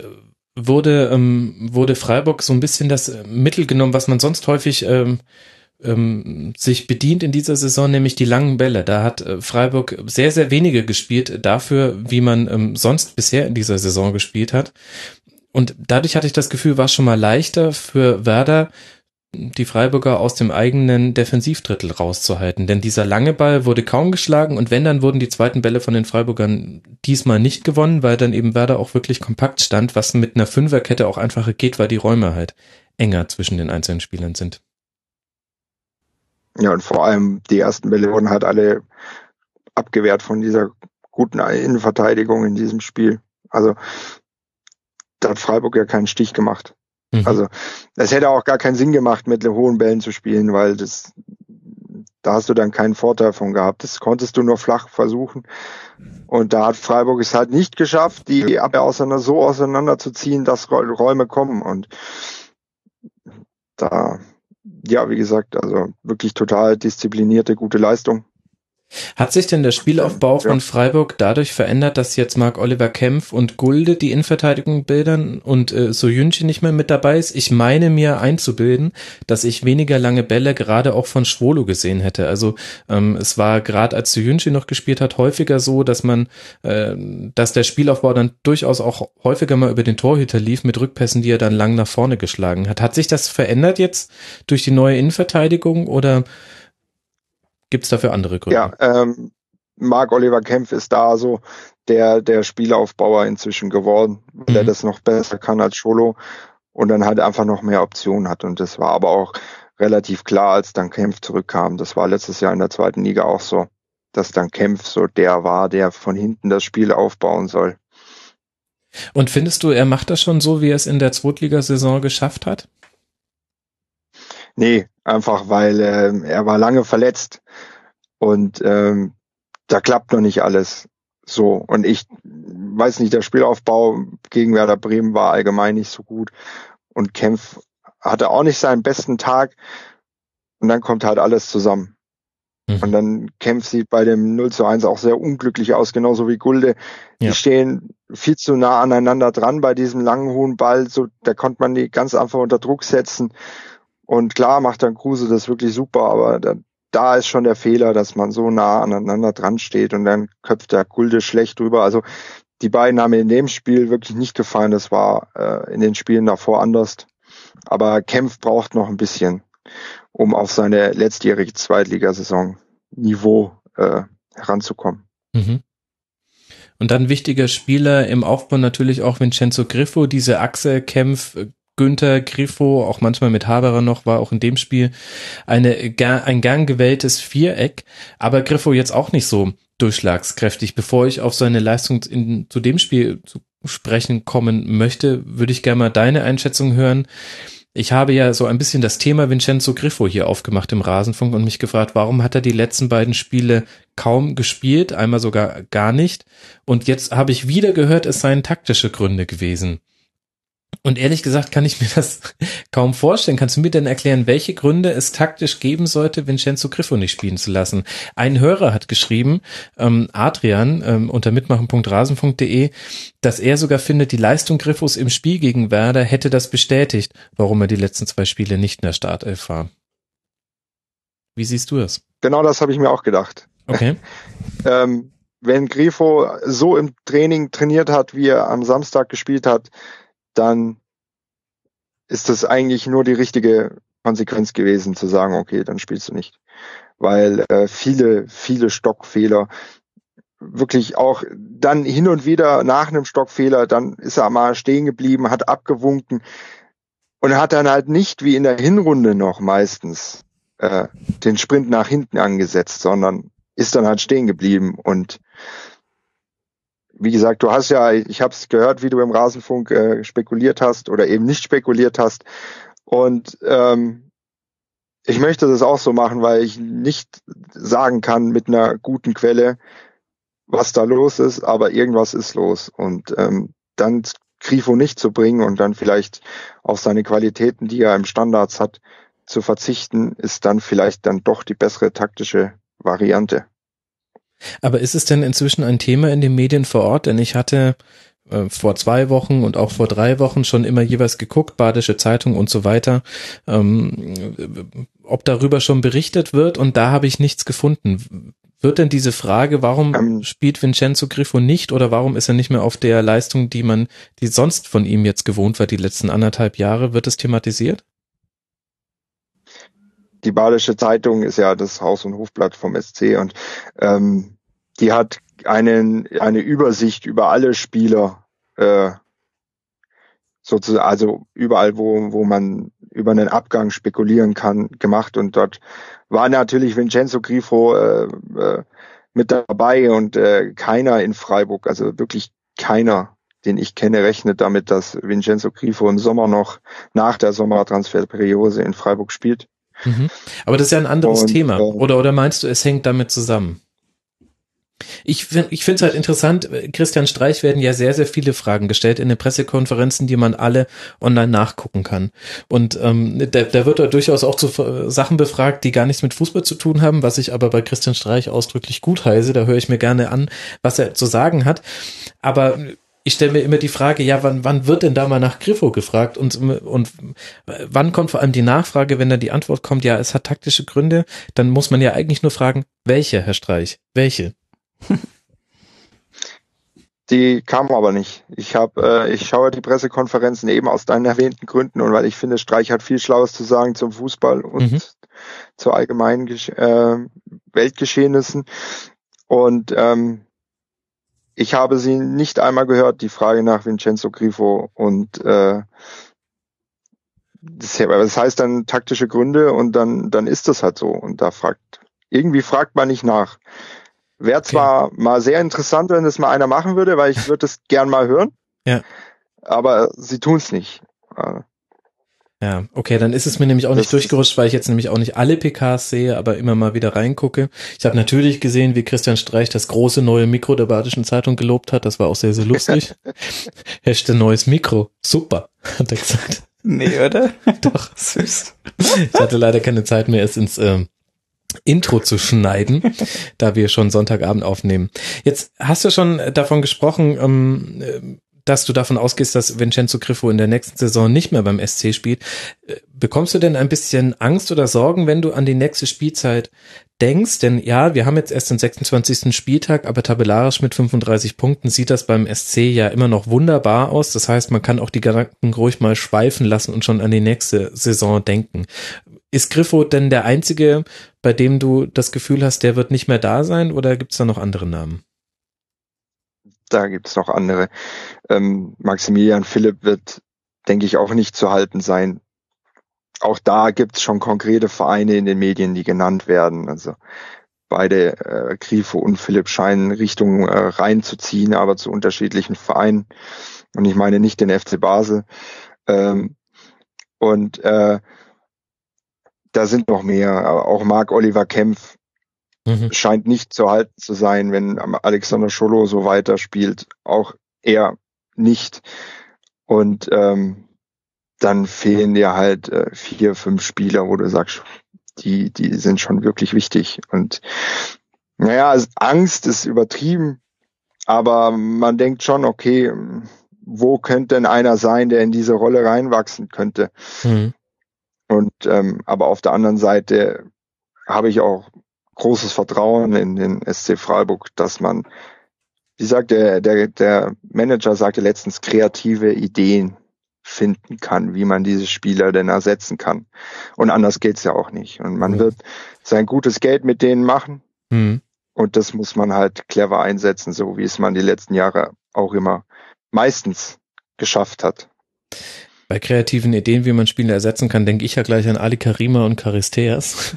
wurde ähm, wurde Freiburg so ein bisschen das Mittel genommen, was man sonst häufig ähm, ähm, sich bedient in dieser Saison, nämlich die langen Bälle. Da hat äh, Freiburg sehr, sehr wenige gespielt dafür, wie man ähm, sonst bisher in dieser Saison gespielt hat. Und dadurch hatte ich das Gefühl, war es schon mal leichter für Werder, die Freiburger aus dem eigenen Defensivdrittel rauszuhalten. Denn dieser lange Ball wurde kaum geschlagen und wenn, dann wurden die zweiten Bälle von den Freiburgern diesmal nicht gewonnen, weil dann eben Werder auch wirklich kompakt stand, was mit einer Fünferkette auch einfacher geht, weil die Räume halt enger zwischen den einzelnen Spielern sind. Ja, und vor allem die ersten Bälle wurden halt alle abgewehrt von dieser guten Innenverteidigung in diesem Spiel. Also da hat Freiburg ja keinen Stich gemacht. Mhm. Also es hätte auch gar keinen Sinn gemacht, mit hohen Bällen zu spielen, weil das da hast du dann keinen Vorteil von gehabt. Das konntest du nur flach versuchen. Und da hat Freiburg es halt nicht geschafft, die Abwehr auseinander, so auseinanderzuziehen, dass Räume kommen. Und da, ja, wie gesagt, also wirklich total disziplinierte, gute Leistung. Hat sich denn der Spielaufbau von Freiburg dadurch verändert, dass jetzt Marc-Oliver Kempf und Gulde die Innenverteidigung bildern und äh, Soyuncu nicht mehr mit dabei ist? Ich meine mir einzubilden, dass ich weniger lange Bälle gerade auch von Schwolo gesehen hätte. Also ähm, es war gerade, als Soyuncu noch gespielt hat, häufiger so, dass man, äh, dass der Spielaufbau dann durchaus auch häufiger mal über den Torhüter lief mit Rückpässen, die er dann lang nach vorne geschlagen hat. Hat sich das verändert jetzt durch die neue Innenverteidigung oder gibt es dafür andere Gründe? Ja, ähm, Marc-Oliver Kempf ist da so der der Spielaufbauer inzwischen geworden, weil mhm. er das noch besser kann als Scholo und dann halt einfach noch mehr Optionen hat. Und das war aber auch relativ klar, als dann Kempf zurückkam. Das war letztes Jahr in der zweiten Liga auch so, dass dann Kempf so der war, der von hinten das Spiel aufbauen soll. Und findest du, er macht das schon so, wie er es in der Zweitligasaison geschafft hat? Nee, einfach weil äh, er war lange verletzt und ähm, da klappt noch nicht alles so. Und ich weiß nicht, der Spielaufbau gegen Werder Bremen war allgemein nicht so gut und Kempf hatte auch nicht seinen besten Tag und dann kommt halt alles zusammen. Mhm. Und dann Kempf sieht bei dem null zu eins auch sehr unglücklich aus, genauso wie Gulde. Ja. Die stehen viel zu nah aneinander dran bei diesem langen, hohen Ball, so da konnte man die ganz einfach unter Druck setzen. Und klar macht dann Kruse das wirklich super, aber da, da ist schon der Fehler, dass man so nah aneinander dran steht und dann köpft der Gulde schlecht drüber. Also die beiden haben mir in dem Spiel wirklich nicht gefallen. Das war äh, in den Spielen davor anders. Aber Kempf braucht noch ein bisschen, um auf seine letztjährige Zweitligasaison Niveau äh, heranzukommen. Mhm. Und dann wichtiger Spieler im Aufbau natürlich auch Vincenzo Griffo, diese Achse Kempf, Günther, Griffo, auch manchmal mit Haberer noch, war auch in dem Spiel eine, ein gern gewähltes Viereck, aber Griffo jetzt auch nicht so durchschlagskräftig. Bevor ich auf seine Leistung in, zu dem Spiel zu sprechen kommen möchte, würde ich gerne mal deine Einschätzung hören. Ich habe ja so ein bisschen das Thema Vincenzo Griffo hier aufgemacht im Rasenfunk und mich gefragt, warum hat er die letzten beiden Spiele kaum gespielt, einmal sogar gar nicht. Und jetzt habe ich wieder gehört, es seien taktische Gründe gewesen. Und ehrlich gesagt kann ich mir das kaum vorstellen. Kannst du mir denn erklären, welche Gründe es taktisch geben sollte, Vincenzo Griffo nicht spielen zu lassen? Ein Hörer hat geschrieben, ähm, Adrian ähm, unter mitmachen punkt rasen punkt de, dass er sogar findet, die Leistung Griffos im Spiel gegen Werder hätte das bestätigt, warum er die letzten zwei Spiele nicht in der Startelf war. Wie siehst du das? Genau das habe ich mir auch gedacht. Okay. ähm, wenn Griffo so im Training trainiert hat, wie er am Samstag gespielt hat, dann ist das eigentlich nur die richtige Konsequenz gewesen, zu sagen, okay, dann spielst du nicht. Weil äh, viele, viele Stockfehler, wirklich auch dann hin und wieder nach einem Stockfehler, dann ist er mal stehen geblieben, hat abgewunken und hat dann halt nicht wie in der Hinrunde noch meistens äh, den Sprint nach hinten angesetzt, sondern ist dann halt stehen geblieben. Und wie gesagt, du hast ja, ich habe es gehört, wie du im Rasenfunk äh, spekuliert hast oder eben nicht spekuliert hast. Und ähm, ich möchte das auch so machen, weil ich nicht sagen kann mit einer guten Quelle, was da los ist, aber irgendwas ist los. Und ähm, dann Grifo nicht zu bringen und dann vielleicht auf seine Qualitäten, die er im Standards hat, zu verzichten, ist dann vielleicht dann doch die bessere taktische Variante. Aber ist es denn inzwischen ein Thema in den Medien vor Ort? Denn ich hatte äh, vor zwei Wochen und auch vor drei Wochen schon immer jeweils geguckt, Badische Zeitung und so weiter, ähm, ob darüber schon berichtet wird, und da habe ich nichts gefunden. Wird denn diese Frage, warum ähm, spielt Vincenzo Grifo nicht oder warum ist er nicht mehr auf der Leistung, die man, die sonst von ihm jetzt gewohnt war, die letzten anderthalb Jahre, wird es thematisiert? Die Badische Zeitung ist ja das Haus- und Hofblatt vom S C und ähm, die hat einen, eine Übersicht über alle Spieler, äh, sozusagen, also überall, wo, wo man über einen Abgang spekulieren kann, gemacht, und dort war natürlich Vincenzo Grifo äh, äh, mit dabei und äh, keiner in Freiburg, also wirklich keiner, den ich kenne, rechnet damit, dass Vincenzo Grifo im Sommer noch nach der Sommertransferperiode in Freiburg spielt. Mhm. Aber das ist ja ein anderes und, Thema. Äh, oder, oder meinst du, es hängt damit zusammen? Ich finde ich finde es halt interessant, Christian Streich werden ja sehr, sehr viele Fragen gestellt in den Pressekonferenzen, die man alle online nachgucken kann. Und ähm, da, da wird er durchaus auch zu Sachen befragt, die gar nichts mit Fußball zu tun haben, was ich aber bei Christian Streich ausdrücklich gutheiße. Da höre ich mir gerne an, was er zu sagen hat. Aber ich stelle mir immer die Frage, ja, wann, wann wird denn da mal nach Grifo gefragt und, und wann kommt vor allem die Nachfrage, wenn dann die Antwort kommt, ja, es hat taktische Gründe, dann muss man ja eigentlich nur fragen, welche, Herr Streich, welche? Die kam aber nicht. Ich habe, äh, ich schaue die Pressekonferenzen eben aus deinen erwähnten Gründen und weil ich finde, Streich hat viel Schlaues zu sagen zum Fußball und mhm. zu allgemeinen äh, Weltgeschehnissen. Und ähm, ich habe sie nicht einmal gehört, die Frage nach Vincenzo Grifo. Und äh, das, das heißt dann taktische Gründe und dann dann ist das halt so. Und da fragt irgendwie fragt man nicht nach. Wäre zwar okay. mal sehr interessant, wenn das mal einer machen würde, weil ich würde es gern mal hören. Ja. Aber sie tun es nicht. Ja, okay, dann ist es mir nämlich auch nicht das durchgerutscht, weil ich jetzt nämlich auch nicht alle P Ks sehe, aber immer mal wieder reingucke. Ich habe natürlich gesehen, wie Christian Streich das große neue Mikro der Badischen Zeitung gelobt hat. Das war auch sehr, sehr lustig. Hashtag neues Mikro. Super, hat er gesagt. Nee, oder? Doch. Süß. Ich hatte leider keine Zeit mehr, es ins ähm, Intro zu schneiden, da wir schon Sonntagabend aufnehmen. Jetzt hast du schon davon gesprochen, ähm, dass du davon ausgehst, dass Vincenzo Grifo in der nächsten Saison nicht mehr beim S C spielt. Bekommst du denn ein bisschen Angst oder Sorgen, wenn du an die nächste Spielzeit denkst? Denn ja, wir haben jetzt erst den sechsundzwanzigsten Spieltag, aber tabellarisch mit fünfunddreißig Punkten sieht das beim S C ja immer noch wunderbar aus. Das heißt, man kann auch die Gedanken ruhig mal schweifen lassen und schon an die nächste Saison denken. Ist Grifo denn der einzige, bei dem du das Gefühl hast, der wird nicht mehr da sein, oder gibt es da noch andere Namen? Da gibt es noch andere. Ähm, Maximilian Philipp wird, denke ich, auch nicht zu halten sein. Auch da gibt es schon konkrete Vereine in den Medien, die genannt werden. Also beide, äh, Grifo und Philipp, scheinen Richtung äh, reinzuziehen, aber zu unterschiedlichen Vereinen. Und ich meine nicht den F C Basel. Ähm, und äh, da sind noch mehr. Auch Marc-Oliver Kempf mhm. scheint nicht zu halten zu sein, wenn Alexander Scholo so weiterspielt. Auch er nicht. Und ähm, dann fehlen dir halt äh, vier, fünf Spieler, wo du sagst, die, die sind schon wirklich wichtig. Und naja, Angst ist übertrieben, aber man denkt schon, okay, wo könnte denn einer sein, der in diese Rolle reinwachsen könnte? Mhm. Und ähm, aber auf der anderen Seite habe ich auch großes Vertrauen in den S C Freiburg, dass man, wie sagt der, der, der Manager sagte letztens, kreative Ideen finden kann, wie man diese Spieler denn ersetzen kann. Und anders geht's ja auch nicht. Und man mhm. wird sein gutes Geld mit denen machen. Mhm. Und das muss man halt clever einsetzen, so wie es man die letzten Jahre auch immer meistens geschafft hat. Bei kreativen Ideen, wie man Spieler ersetzen kann, denke ich ja gleich an Ali Karima und Charisteas.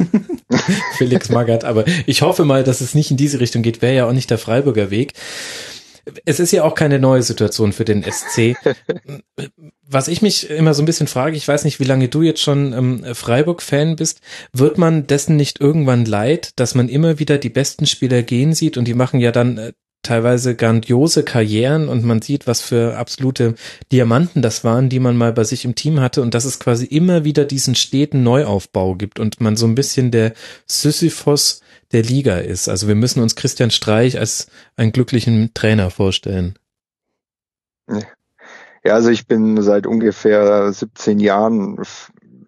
Felix Magath, aber ich hoffe mal, dass es nicht in diese Richtung geht, wäre ja auch nicht der Freiburger Weg. Es ist ja auch keine neue Situation für den S C. Was ich mich immer so ein bisschen frage, ich weiß nicht, wie lange du jetzt schon ähm, Freiburg-Fan bist, wird man dessen nicht irgendwann leid, dass man immer wieder die besten Spieler gehen sieht und die machen ja dann äh, teilweise grandiose Karrieren und man sieht, was für absolute Diamanten das waren, die man mal bei sich im Team hatte und dass es quasi immer wieder diesen steten Neuaufbau gibt und man so ein bisschen der Sisyphos der Liga ist. Also wir müssen uns Christian Streich als einen glücklichen Trainer vorstellen. Ja, also ich bin seit ungefähr siebzehn Jahren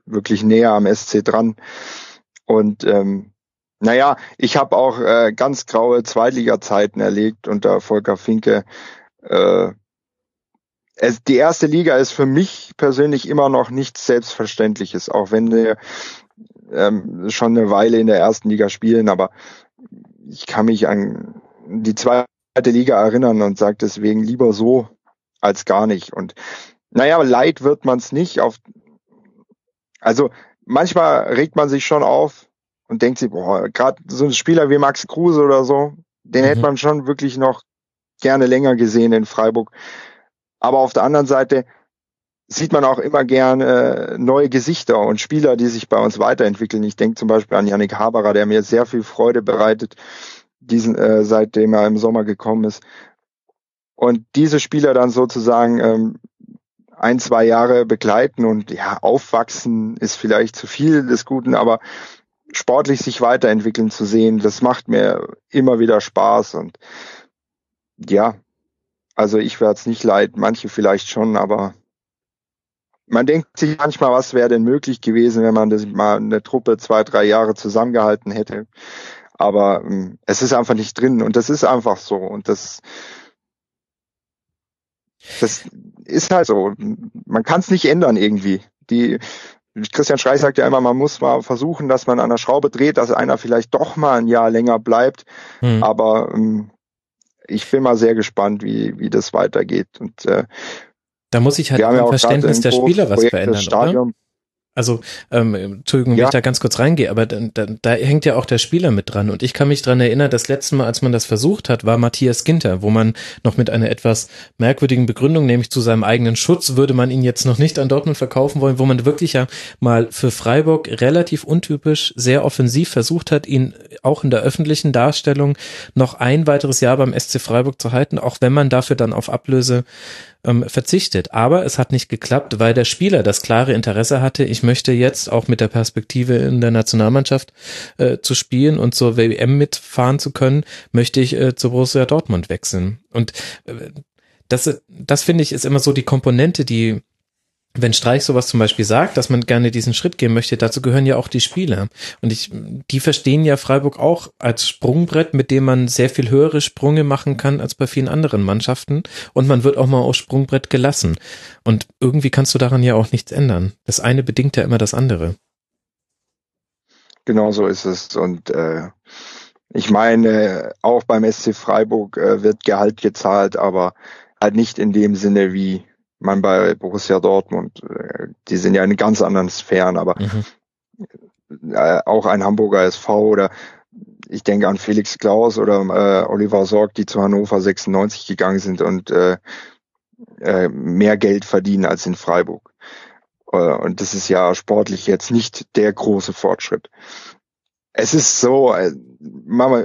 wirklich näher am S C dran. Und ähm, naja, ich habe auch äh, ganz graue Zweitliga-Zeiten erlebt unter Volker Finke. Äh, es, die erste Liga ist für mich persönlich immer noch nichts Selbstverständliches, auch wenn wir ähm, schon eine Weile in der ersten Liga spielen, aber ich kann mich an die zweite Liga erinnern und sage deswegen lieber so als gar nicht. Und naja, leid wird man es nicht. Auf, also manchmal regt man sich schon auf und denkt sich, boah, gerade so ein Spieler wie Max Kruse oder so, den mhm. hätte man schon wirklich noch gerne länger gesehen in Freiburg. Aber auf der anderen Seite sieht man auch immer gerne äh, neue Gesichter und Spieler, die sich bei uns weiterentwickeln. Ich denke zum Beispiel an Yannick Haberer, der mir sehr viel Freude bereitet, diesen äh, seitdem er im Sommer gekommen ist. Und diese Spieler dann sozusagen ähm, ein, zwei Jahre begleiten und ja, aufwachsen ist vielleicht zu viel des Guten, aber sportlich sich weiterentwickeln zu sehen, das macht mir immer wieder Spaß. Und ja, also ich werde es nicht leid, manche vielleicht schon, aber man denkt sich manchmal, was wäre denn möglich gewesen, wenn man das mal eine Truppe zwei, drei Jahre zusammengehalten hätte. Aber ähm, es ist einfach nicht drin und das ist einfach so. Und das, das ist halt so. Man kann es nicht ändern irgendwie. Die Christian Streich sagt ja immer, man muss mal versuchen, dass man an der Schraube dreht, dass einer vielleicht doch mal ein Jahr länger bleibt. Hm. Aber ähm, ich bin mal sehr gespannt, wie wie das weitergeht. Und äh, da muss ich halt im Verständnis der Spieler was verändern, oder? Also, ähm, Entschuldigung, wenn ja. ich da ganz kurz reingehe, aber da, da, da hängt ja auch der Spieler mit dran. Und ich kann mich dran erinnern, das letzte Mal, als man das versucht hat, war Matthias Ginter, wo man noch mit einer etwas merkwürdigen Begründung, nämlich zu seinem eigenen Schutz, würde man ihn jetzt noch nicht an Dortmund verkaufen wollen, wo man wirklich ja mal für Freiburg relativ untypisch sehr offensiv versucht hat, ihn auch in der öffentlichen Darstellung noch ein weiteres Jahr beim S C Freiburg zu halten, auch wenn man dafür dann auf Ablöse ähm, verzichtet. Aber es hat nicht geklappt, weil der Spieler das klare Interesse hatte, ich möchte jetzt auch mit der Perspektive in der Nationalmannschaft äh, zu spielen und zur W M mitfahren zu können, möchte ich äh, zu Borussia Dortmund wechseln. Und äh, das, das finde ich ist immer so die Komponente, die, wenn Streich sowas zum Beispiel sagt, dass man gerne diesen Schritt gehen möchte, dazu gehören ja auch die Spieler. Und ich, die verstehen ja Freiburg auch als Sprungbrett, mit dem man sehr viel höhere Sprünge machen kann als bei vielen anderen Mannschaften. Und man wird auch mal aufs Sprungbrett gelassen. Und irgendwie kannst du daran ja auch nichts ändern. Das eine bedingt ja immer das andere. Genau so ist es. Und äh, ich meine, auch beim S C Freiburg äh, wird Gehalt gezahlt, aber halt nicht in dem Sinne wie man bei Borussia Dortmund, die sind ja in ganz anderen Sphären, aber mhm. äh, auch ein Hamburger S V oder ich denke an Felix Klaus oder äh, Oliver Sorg, die zu Hannover sechsundneunzig gegangen sind und äh, äh, mehr Geld verdienen als in Freiburg. Äh, und das ist ja sportlich jetzt nicht der große Fortschritt. Es ist so, äh, Mama,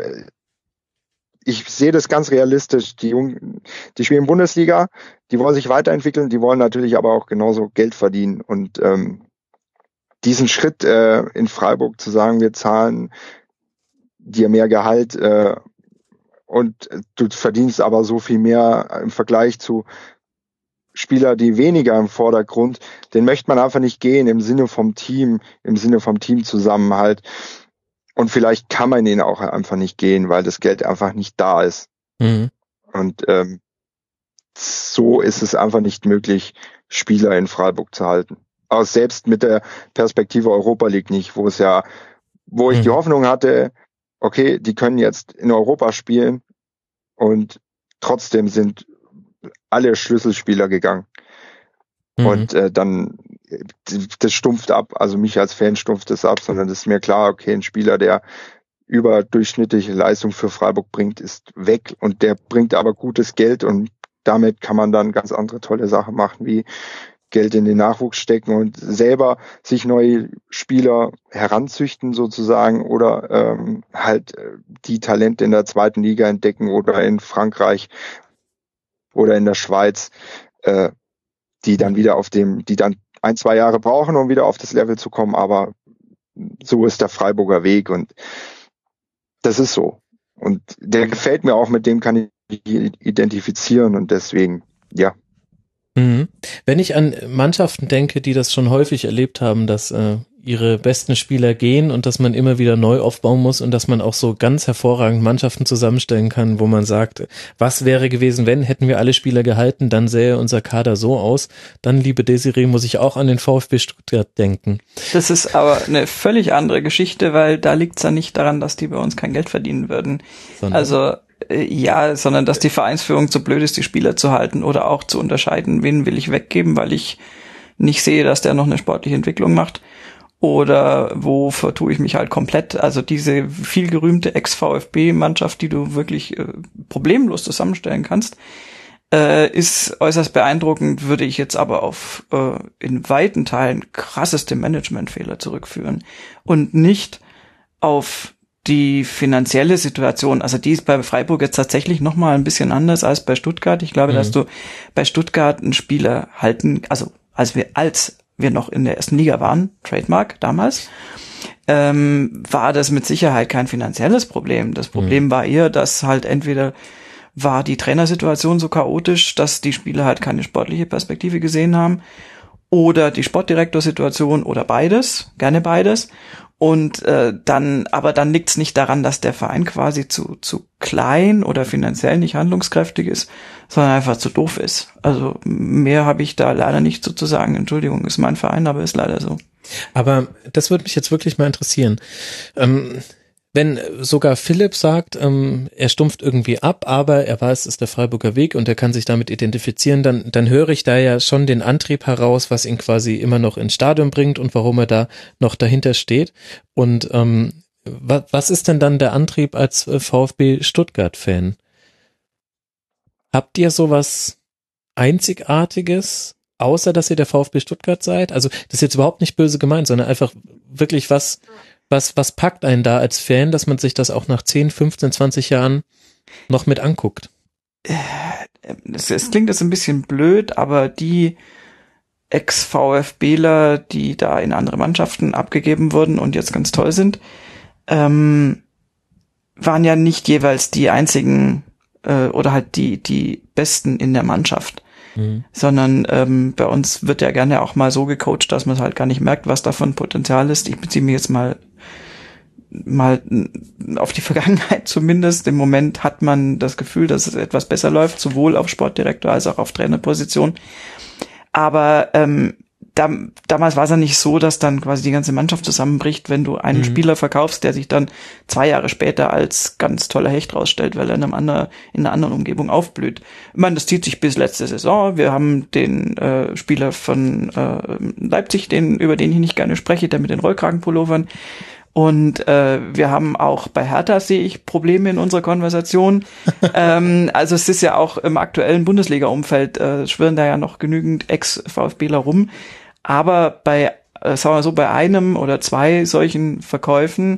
ich sehe das ganz realistisch. Die Jungen, die spielen Bundesliga, die wollen sich weiterentwickeln, die wollen natürlich aber auch genauso Geld verdienen. Und ähm, diesen Schritt äh, in Freiburg zu sagen, wir zahlen dir mehr Gehalt äh, und du verdienst aber so viel mehr im Vergleich zu Spieler, die weniger im Vordergrund, den möchte man einfach nicht gehen im Sinne vom Team, im Sinne vom Teamzusammenhalt. Und vielleicht kann man ihn auch einfach nicht gehen, weil das Geld einfach nicht da ist. Mhm. Und ähm, so ist es einfach nicht möglich, Spieler in Freiburg zu halten. Aber selbst mit der Perspektive Europa League nicht, wo es ja, wo ich mhm. die Hoffnung hatte, okay, die können jetzt in Europa spielen und trotzdem sind alle Schlüsselspieler gegangen. Mhm. Und äh, dann, das stumpft ab, also mich als Fan stumpft das ab, sondern das ist mir klar, okay, ein Spieler, der überdurchschnittliche Leistung für Freiburg bringt, ist weg und der bringt aber gutes Geld und damit kann man dann ganz andere tolle Sachen machen, wie Geld in den Nachwuchs stecken und selber sich neue Spieler heranzüchten sozusagen oder ähm, halt die Talente in der zweiten Liga entdecken oder in Frankreich oder in der Schweiz, äh, die dann wieder auf dem, die dann ein, zwei Jahre brauchen, um wieder auf das Level zu kommen, aber so ist der Freiburger Weg und das ist so. Und der gefällt mir auch, mit dem kann ich identifizieren und deswegen, ja. Mhm. Wenn ich an Mannschaften denke, die das schon häufig erlebt haben, dass äh, ihre besten Spieler gehen und dass man immer wieder neu aufbauen muss und dass man auch so ganz hervorragend Mannschaften zusammenstellen kann, wo man sagt, was wäre gewesen, wenn, hätten wir alle Spieler gehalten, dann sähe unser Kader so aus. Dann, liebe Desiree, muss ich auch an den VfB Stuttgart denken. Das ist aber eine völlig andere Geschichte, weil da liegt's ja nicht daran, dass die bei uns kein Geld verdienen würden. Sondern also ja, sondern dass die Vereinsführung zu blöd ist, die Spieler zu halten oder auch zu unterscheiden, wen will ich weggeben, weil ich nicht sehe, dass der noch eine sportliche Entwicklung macht. Oder wo vertue ich mich halt komplett? Also diese viel gerühmte Ex-VfB-Mannschaft, die du wirklich äh, problemlos zusammenstellen kannst, äh, ist äußerst beeindruckend, würde ich jetzt aber auf äh, in weiten Teilen krasseste Managementfehler zurückführen und nicht auf die finanzielle Situation. Also die ist bei Freiburg jetzt tatsächlich noch mal ein bisschen anders als bei Stuttgart. Ich glaube, mhm. dass du bei Stuttgart einen Spieler halten, also als wir als wir noch in der ersten Liga waren, Trademark damals, ähm, war das mit Sicherheit kein finanzielles Problem. Das Problem mhm. war eher, dass halt entweder war die Trainersituation so chaotisch, dass die Spieler halt keine sportliche Perspektive gesehen haben, oder die Sportdirektorsituation oder beides, gerne beides. Und äh, dann, aber dann liegt's nicht daran, dass der Verein quasi zu zu klein oder finanziell nicht handlungskräftig ist, sondern einfach zu doof ist. Also mehr habe ich da leider nicht so zu sagen. Entschuldigung, ist mein Verein, aber ist leider so. Aber das würde mich jetzt wirklich mal interessieren. Ähm, wenn sogar Philipp sagt, ähm, er stumpft irgendwie ab, aber er weiß, es ist der Freiburger Weg und er kann sich damit identifizieren, dann, dann höre ich da ja schon den Antrieb heraus, was ihn quasi immer noch ins Stadion bringt und warum er da noch dahinter steht. Und ähm, wa- was ist denn dann der Antrieb als VfB Stuttgart-Fan? Habt ihr sowas Einzigartiges, außer dass ihr der VfB Stuttgart seid? Also das ist jetzt überhaupt nicht böse gemeint, sondern einfach wirklich was... Was, was packt einen da als Fan, dass man sich das auch nach zehn, fünfzehn, zwanzig Jahren noch mit anguckt? Es, es klingt jetzt ein bisschen blöd, aber die Ex-VfBler, die da in andere Mannschaften abgegeben wurden und jetzt ganz toll sind, ähm, waren ja nicht jeweils die einzigen äh, oder halt die, die Besten in der Mannschaft. Mhm. Sondern ähm, bei uns wird ja gerne auch mal so gecoacht, dass man halt gar nicht merkt, was davon Potenzial ist. Ich beziehe mich jetzt mal mal auf die Vergangenheit zumindest. Im Moment hat man das Gefühl, dass es etwas besser läuft, sowohl auf Sportdirektor als auch auf Trainerposition. Aber ähm, da, damals war es ja nicht so, dass dann quasi die ganze Mannschaft zusammenbricht, wenn du einen mhm. Spieler verkaufst, der sich dann zwei Jahre später als ganz toller Hecht rausstellt, weil er in, einem anderen, in einer anderen Umgebung aufblüht. Ich meine, das zieht sich bis letzte Saison. Wir haben den äh, Spieler von äh, Leipzig, den über den ich nicht gerne spreche, der mit den Rollkragenpullovern. Und äh, wir haben auch bei Hertha, sehe ich, Probleme in unserer Konversation. ähm, also es ist ja auch im aktuellen Bundesliga-Umfeld, äh, schwirren da ja noch genügend Ex-VfBler rum. Aber bei, äh, sagen wir so, bei einem oder zwei solchen Verkäufen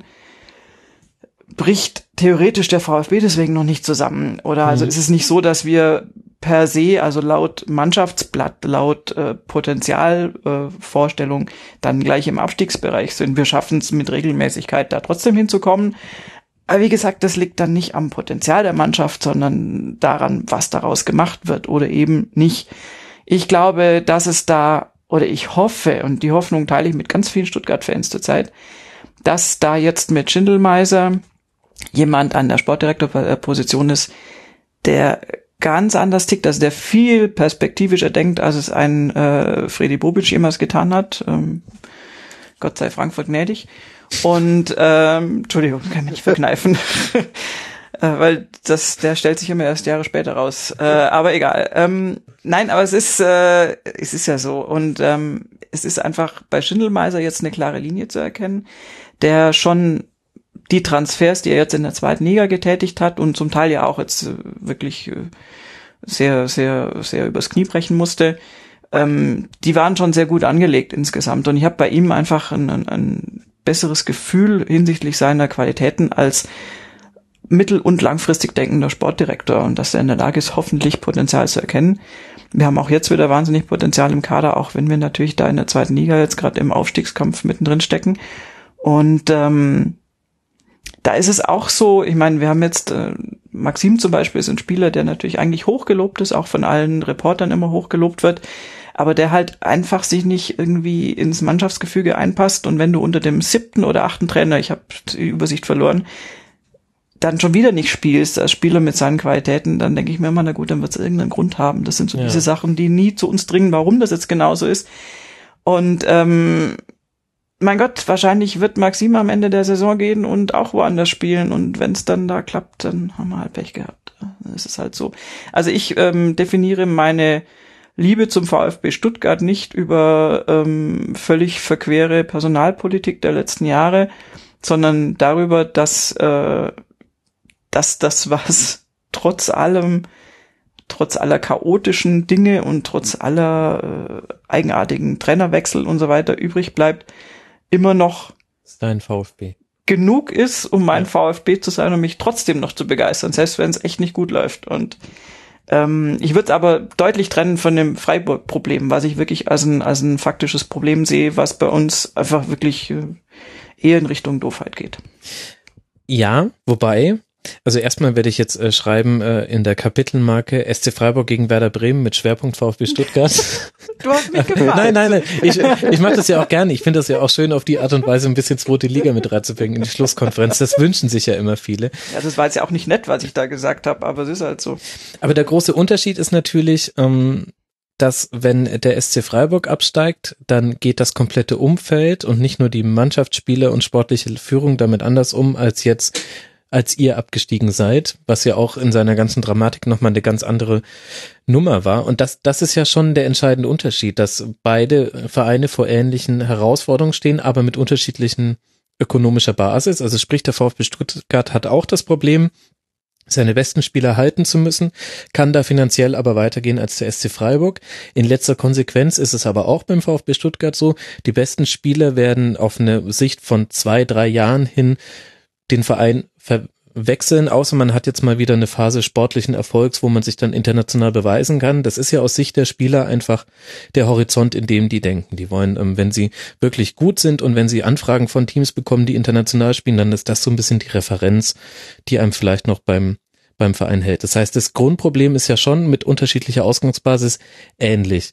bricht theoretisch der VfB deswegen noch nicht zusammen. Oder also mhm. ist es nicht so, dass wir per se, also laut Mannschaftsblatt, laut äh, Potenzialvorstellung, äh, dann gleich im Abstiegsbereich sind. Wir schaffen es mit Regelmäßigkeit, da trotzdem hinzukommen. Aber wie gesagt, das liegt dann nicht am Potenzial der Mannschaft, sondern daran, was daraus gemacht wird oder eben nicht. Ich glaube, dass es da, oder ich hoffe, und die Hoffnung teile ich mit ganz vielen Stuttgart-Fans zurzeit, dass da jetzt mit Schindelmeiser jemand an der Sportdirektorposition ist, der ganz anders tickt, also der viel perspektivischer denkt, als es ein äh, Fredi Bobic jemals getan hat. Ähm, Gott sei Frankfurt gnädig. Und ähm, Entschuldigung, kann mich nicht verkneifen. äh, weil das, der stellt sich immer erst Jahre später raus. Äh, aber egal. Ähm, nein, aber es ist, äh, es ist ja so. Und ähm, es ist einfach bei Schindelmeiser jetzt eine klare Linie zu erkennen, der schon die Transfers, die er jetzt in der zweiten Liga getätigt hat und zum Teil ja auch jetzt äh, wirklich äh, sehr, sehr, sehr übers Knie brechen musste, ähm, die waren schon sehr gut angelegt insgesamt. Und ich habe bei ihm einfach ein, ein, ein besseres Gefühl hinsichtlich seiner Qualitäten als mittel- und langfristig denkender Sportdirektor und dass er in der Lage ist, hoffentlich Potenzial zu erkennen. Wir haben auch jetzt wieder wahnsinnig Potenzial im Kader, auch wenn wir natürlich da in der zweiten Liga jetzt gerade im Aufstiegskampf mittendrin stecken. Und ähm, da ist es auch so, ich meine, wir haben jetzt, äh, Maxim zum Beispiel ist ein Spieler, der natürlich eigentlich hochgelobt ist, auch von allen Reportern immer hochgelobt wird, aber der halt einfach sich nicht irgendwie ins Mannschaftsgefüge einpasst und wenn du unter dem siebten oder achten Trainer, ich habe die Übersicht verloren, dann schon wieder nicht spielst als Spieler mit seinen Qualitäten, dann denke ich mir immer, na gut, dann wird es irgendeinen Grund haben. Das sind so ja. diese Sachen, die nie zu uns dringen, warum das jetzt genauso ist. Und ähm, mein Gott, wahrscheinlich wird Maxim am Ende der Saison gehen und auch woanders spielen und wenn es dann da klappt, dann haben wir halt Pech gehabt. Das ist halt so. Also ich ähm, definiere meine Liebe zum VfB Stuttgart nicht über ähm, völlig verquere Personalpolitik der letzten Jahre, sondern darüber, dass äh, dass das, was trotz allem, trotz aller chaotischen Dinge und trotz aller äh, eigenartigen Trainerwechsel und so weiter übrig bleibt, immer noch dein VfB genug ist, um mein ja. VfB zu sein und mich trotzdem noch zu begeistern, selbst wenn es echt nicht gut läuft. Und ähm, ich würde es aber deutlich trennen von dem Freiburg-Problem, was ich wirklich als ein, als ein faktisches Problem sehe, was bei uns einfach wirklich äh, eher in Richtung Doofheit geht. Ja, wobei... Also erstmal werde ich jetzt äh, schreiben äh, in der Kapitelmarke S C Freiburg gegen Werder Bremen mit Schwerpunkt VfB Stuttgart. Du hast mich gefragt. Nein, nein, nein. Ich, ich mache das ja auch gerne. Ich finde das ja auch schön, auf die Art und Weise ein bisschen zweite Liga mit reinzubringen in die Schlusskonferenz. Das wünschen sich ja immer viele. Ja, das war jetzt ja auch nicht nett, was ich da gesagt habe, aber es ist halt so. Aber der große Unterschied ist natürlich, ähm, dass wenn der S C Freiburg absteigt, dann geht das komplette Umfeld und nicht nur die Mannschaftsspieler und sportliche Führung damit anders um als jetzt als ihr abgestiegen seid, was ja auch in seiner ganzen Dramatik nochmal eine ganz andere Nummer war. Und das, das ist ja schon der entscheidende Unterschied, dass beide Vereine vor ähnlichen Herausforderungen stehen, aber mit unterschiedlichen ökonomischer Basis. Also sprich, der VfB Stuttgart hat auch das Problem, seine besten Spieler halten zu müssen, kann da finanziell aber weitergehen als der S C Freiburg. In letzter Konsequenz ist es aber auch beim VfB Stuttgart so, die besten Spieler werden auf eine Sicht von zwei, drei Jahren hin den Verein verwechseln, außer man hat jetzt mal wieder eine Phase sportlichen Erfolgs, wo man sich dann international beweisen kann. Das ist ja aus Sicht der Spieler einfach der Horizont, in dem die denken. Die wollen, ähm, wenn sie wirklich gut sind und wenn sie Anfragen von Teams bekommen, die international spielen, dann ist das so ein bisschen die Referenz, die einem vielleicht noch beim beim Verein hält. Das heißt, das Grundproblem ist ja schon mit unterschiedlicher Ausgangsbasis ähnlich.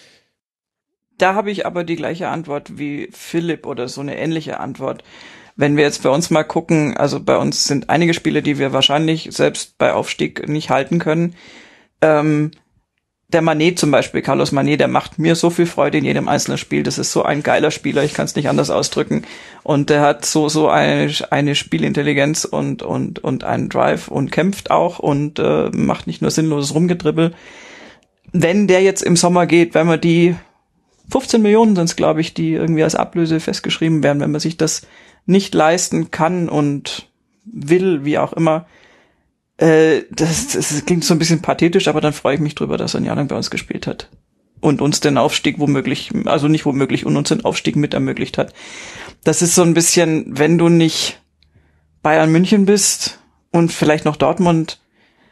Da habe ich aber die gleiche Antwort wie Philipp oder so eine ähnliche Antwort. Wenn wir jetzt bei uns mal gucken, also bei uns sind einige Spiele, die wir wahrscheinlich selbst bei Aufstieg nicht halten können. Ähm, der Mané zum Beispiel, Carlos Mané, der macht mir so viel Freude in jedem einzelnen Spiel. Das ist so ein geiler Spieler, ich kann es nicht anders ausdrücken. Und der hat so so eine, eine Spielintelligenz und und und einen Drive und kämpft auch und äh, macht nicht nur sinnloses Rumgedribbel. Wenn der jetzt im Sommer geht, wenn man die fünfzehn Millionen sind es, glaube ich, die irgendwie als Ablöse festgeschrieben werden, wenn man sich das nicht leisten kann und will, wie auch immer. Äh, das, das klingt so ein bisschen pathetisch, aber dann freue ich mich drüber, dass er ein Jahr lang bei uns gespielt hat. Und uns den Aufstieg womöglich, also nicht womöglich, und uns den Aufstieg mit ermöglicht hat. Das ist so ein bisschen, wenn du nicht Bayern München bist und vielleicht noch Dortmund,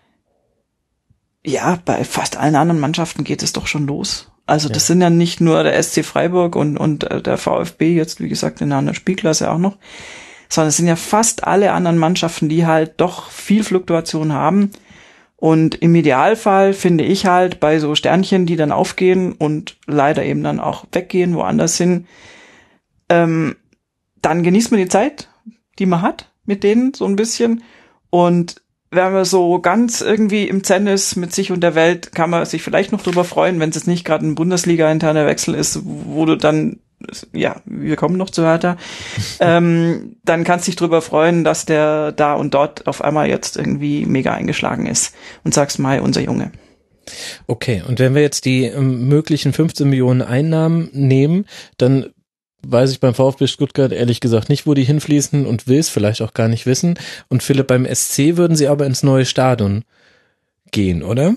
ja, bei fast allen anderen Mannschaften geht es doch schon los. Also das ja. sind ja nicht nur der S C Freiburg und und der VfB jetzt, wie gesagt, in einer anderen Spielklasse auch noch, sondern es sind ja fast alle anderen Mannschaften, die halt doch viel Fluktuation haben. Und im Idealfall finde ich halt bei so Sternchen, die dann aufgehen und leider eben dann auch weggehen, woanders hin, ähm, dann genießt man die Zeit, die man hat mit denen so ein bisschen. Und wenn man so ganz irgendwie im Zen ist mit sich und der Welt, kann man sich vielleicht noch drüber freuen, wenn es jetzt nicht gerade ein Bundesliga-interner Wechsel ist, wo du dann, ja, wir kommen noch zu Hertha, ähm, dann kannst du dich drüber freuen, dass der da und dort auf einmal jetzt irgendwie mega eingeschlagen ist und sagst, Mai, unser Junge. Okay, und wenn wir jetzt die ähm, möglichen fünfzehn Millionen Einnahmen nehmen, dann weiß ich beim VfB Stuttgart ehrlich gesagt nicht, wo die hinfließen und will es vielleicht auch gar nicht wissen. Und Philipp, beim S C würden sie aber ins neue Stadion gehen, oder?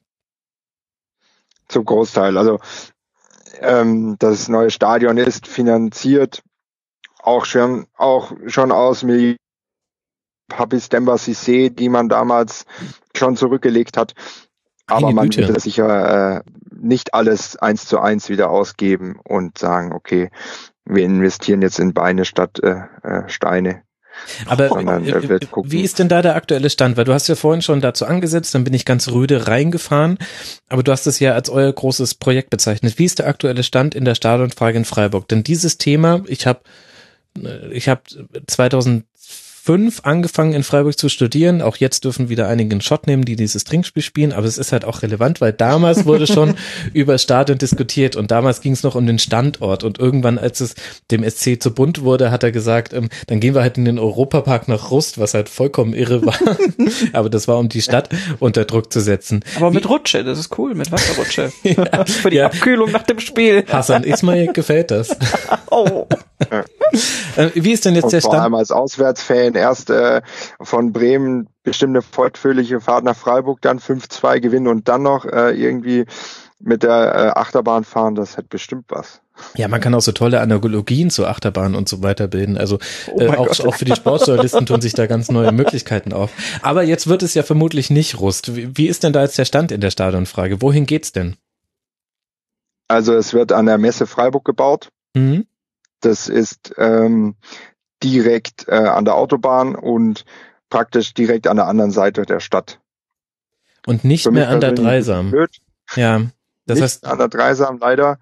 Zum Großteil. Also ähm, das neue Stadion ist finanziert auch schon auch schon aus Millionen Papis Demba Cissé, die man damals schon zurückgelegt hat. Aber Eine man Güte. Würde sicher äh, nicht alles eins zu eins wieder ausgeben und sagen, okay, wir investieren jetzt in Beine statt äh, äh, Steine. Aber wie ist denn da der aktuelle Stand? Weil du hast ja vorhin schon dazu angesetzt, dann bin ich ganz rüde reingefahren, aber du hast es ja als euer großes Projekt bezeichnet. Wie ist der aktuelle Stand in der Stadionfrage in Freiburg? Denn dieses Thema, ich habe ich habe zweitausendfünf angefangen in Freiburg zu studieren, auch jetzt dürfen wieder einige einen Shot nehmen, die dieses Trinkspiel spielen, aber es ist halt auch relevant, weil damals wurde schon über Stadion diskutiert und damals ging es noch um den Standort und irgendwann, als es dem S C zu bunt wurde, hat er gesagt, ähm, dann gehen wir halt in den Europapark nach Rust, was halt vollkommen irre war, aber das war, um die Stadt unter Druck zu setzen. Aber mit Wie, Rutsche, das ist cool, mit Wasserrutsche. Ja, für die ja. Abkühlung nach dem Spiel. Hassan Ismail gefällt das. Oh. Wie ist denn jetzt und der Stand? Vor allem als Auswärtsfan erst äh, von Bremen bestimmt eine fortführliche Fahrt nach Freiburg, dann fünf zwei gewinnen und dann noch äh, irgendwie mit der äh, Achterbahn fahren, das hat bestimmt was. Ja, man kann auch so tolle Analogien zur Achterbahn und so weiter bilden. Also oh äh, auch, auch für die Sportjournalisten tun sich da ganz neue Möglichkeiten auf. Aber jetzt wird es ja vermutlich nicht Rust. Wie, wie ist denn da jetzt der Stand in der Stadionfrage? Wohin geht's denn? Also es wird an der Messe Freiburg gebaut. Mhm. Das ist ähm, direkt äh, an der Autobahn und praktisch direkt an der anderen Seite der Stadt. Und nicht mehr an der Dreisam. Blöd. Ja, das nicht heißt an der Dreisam leider.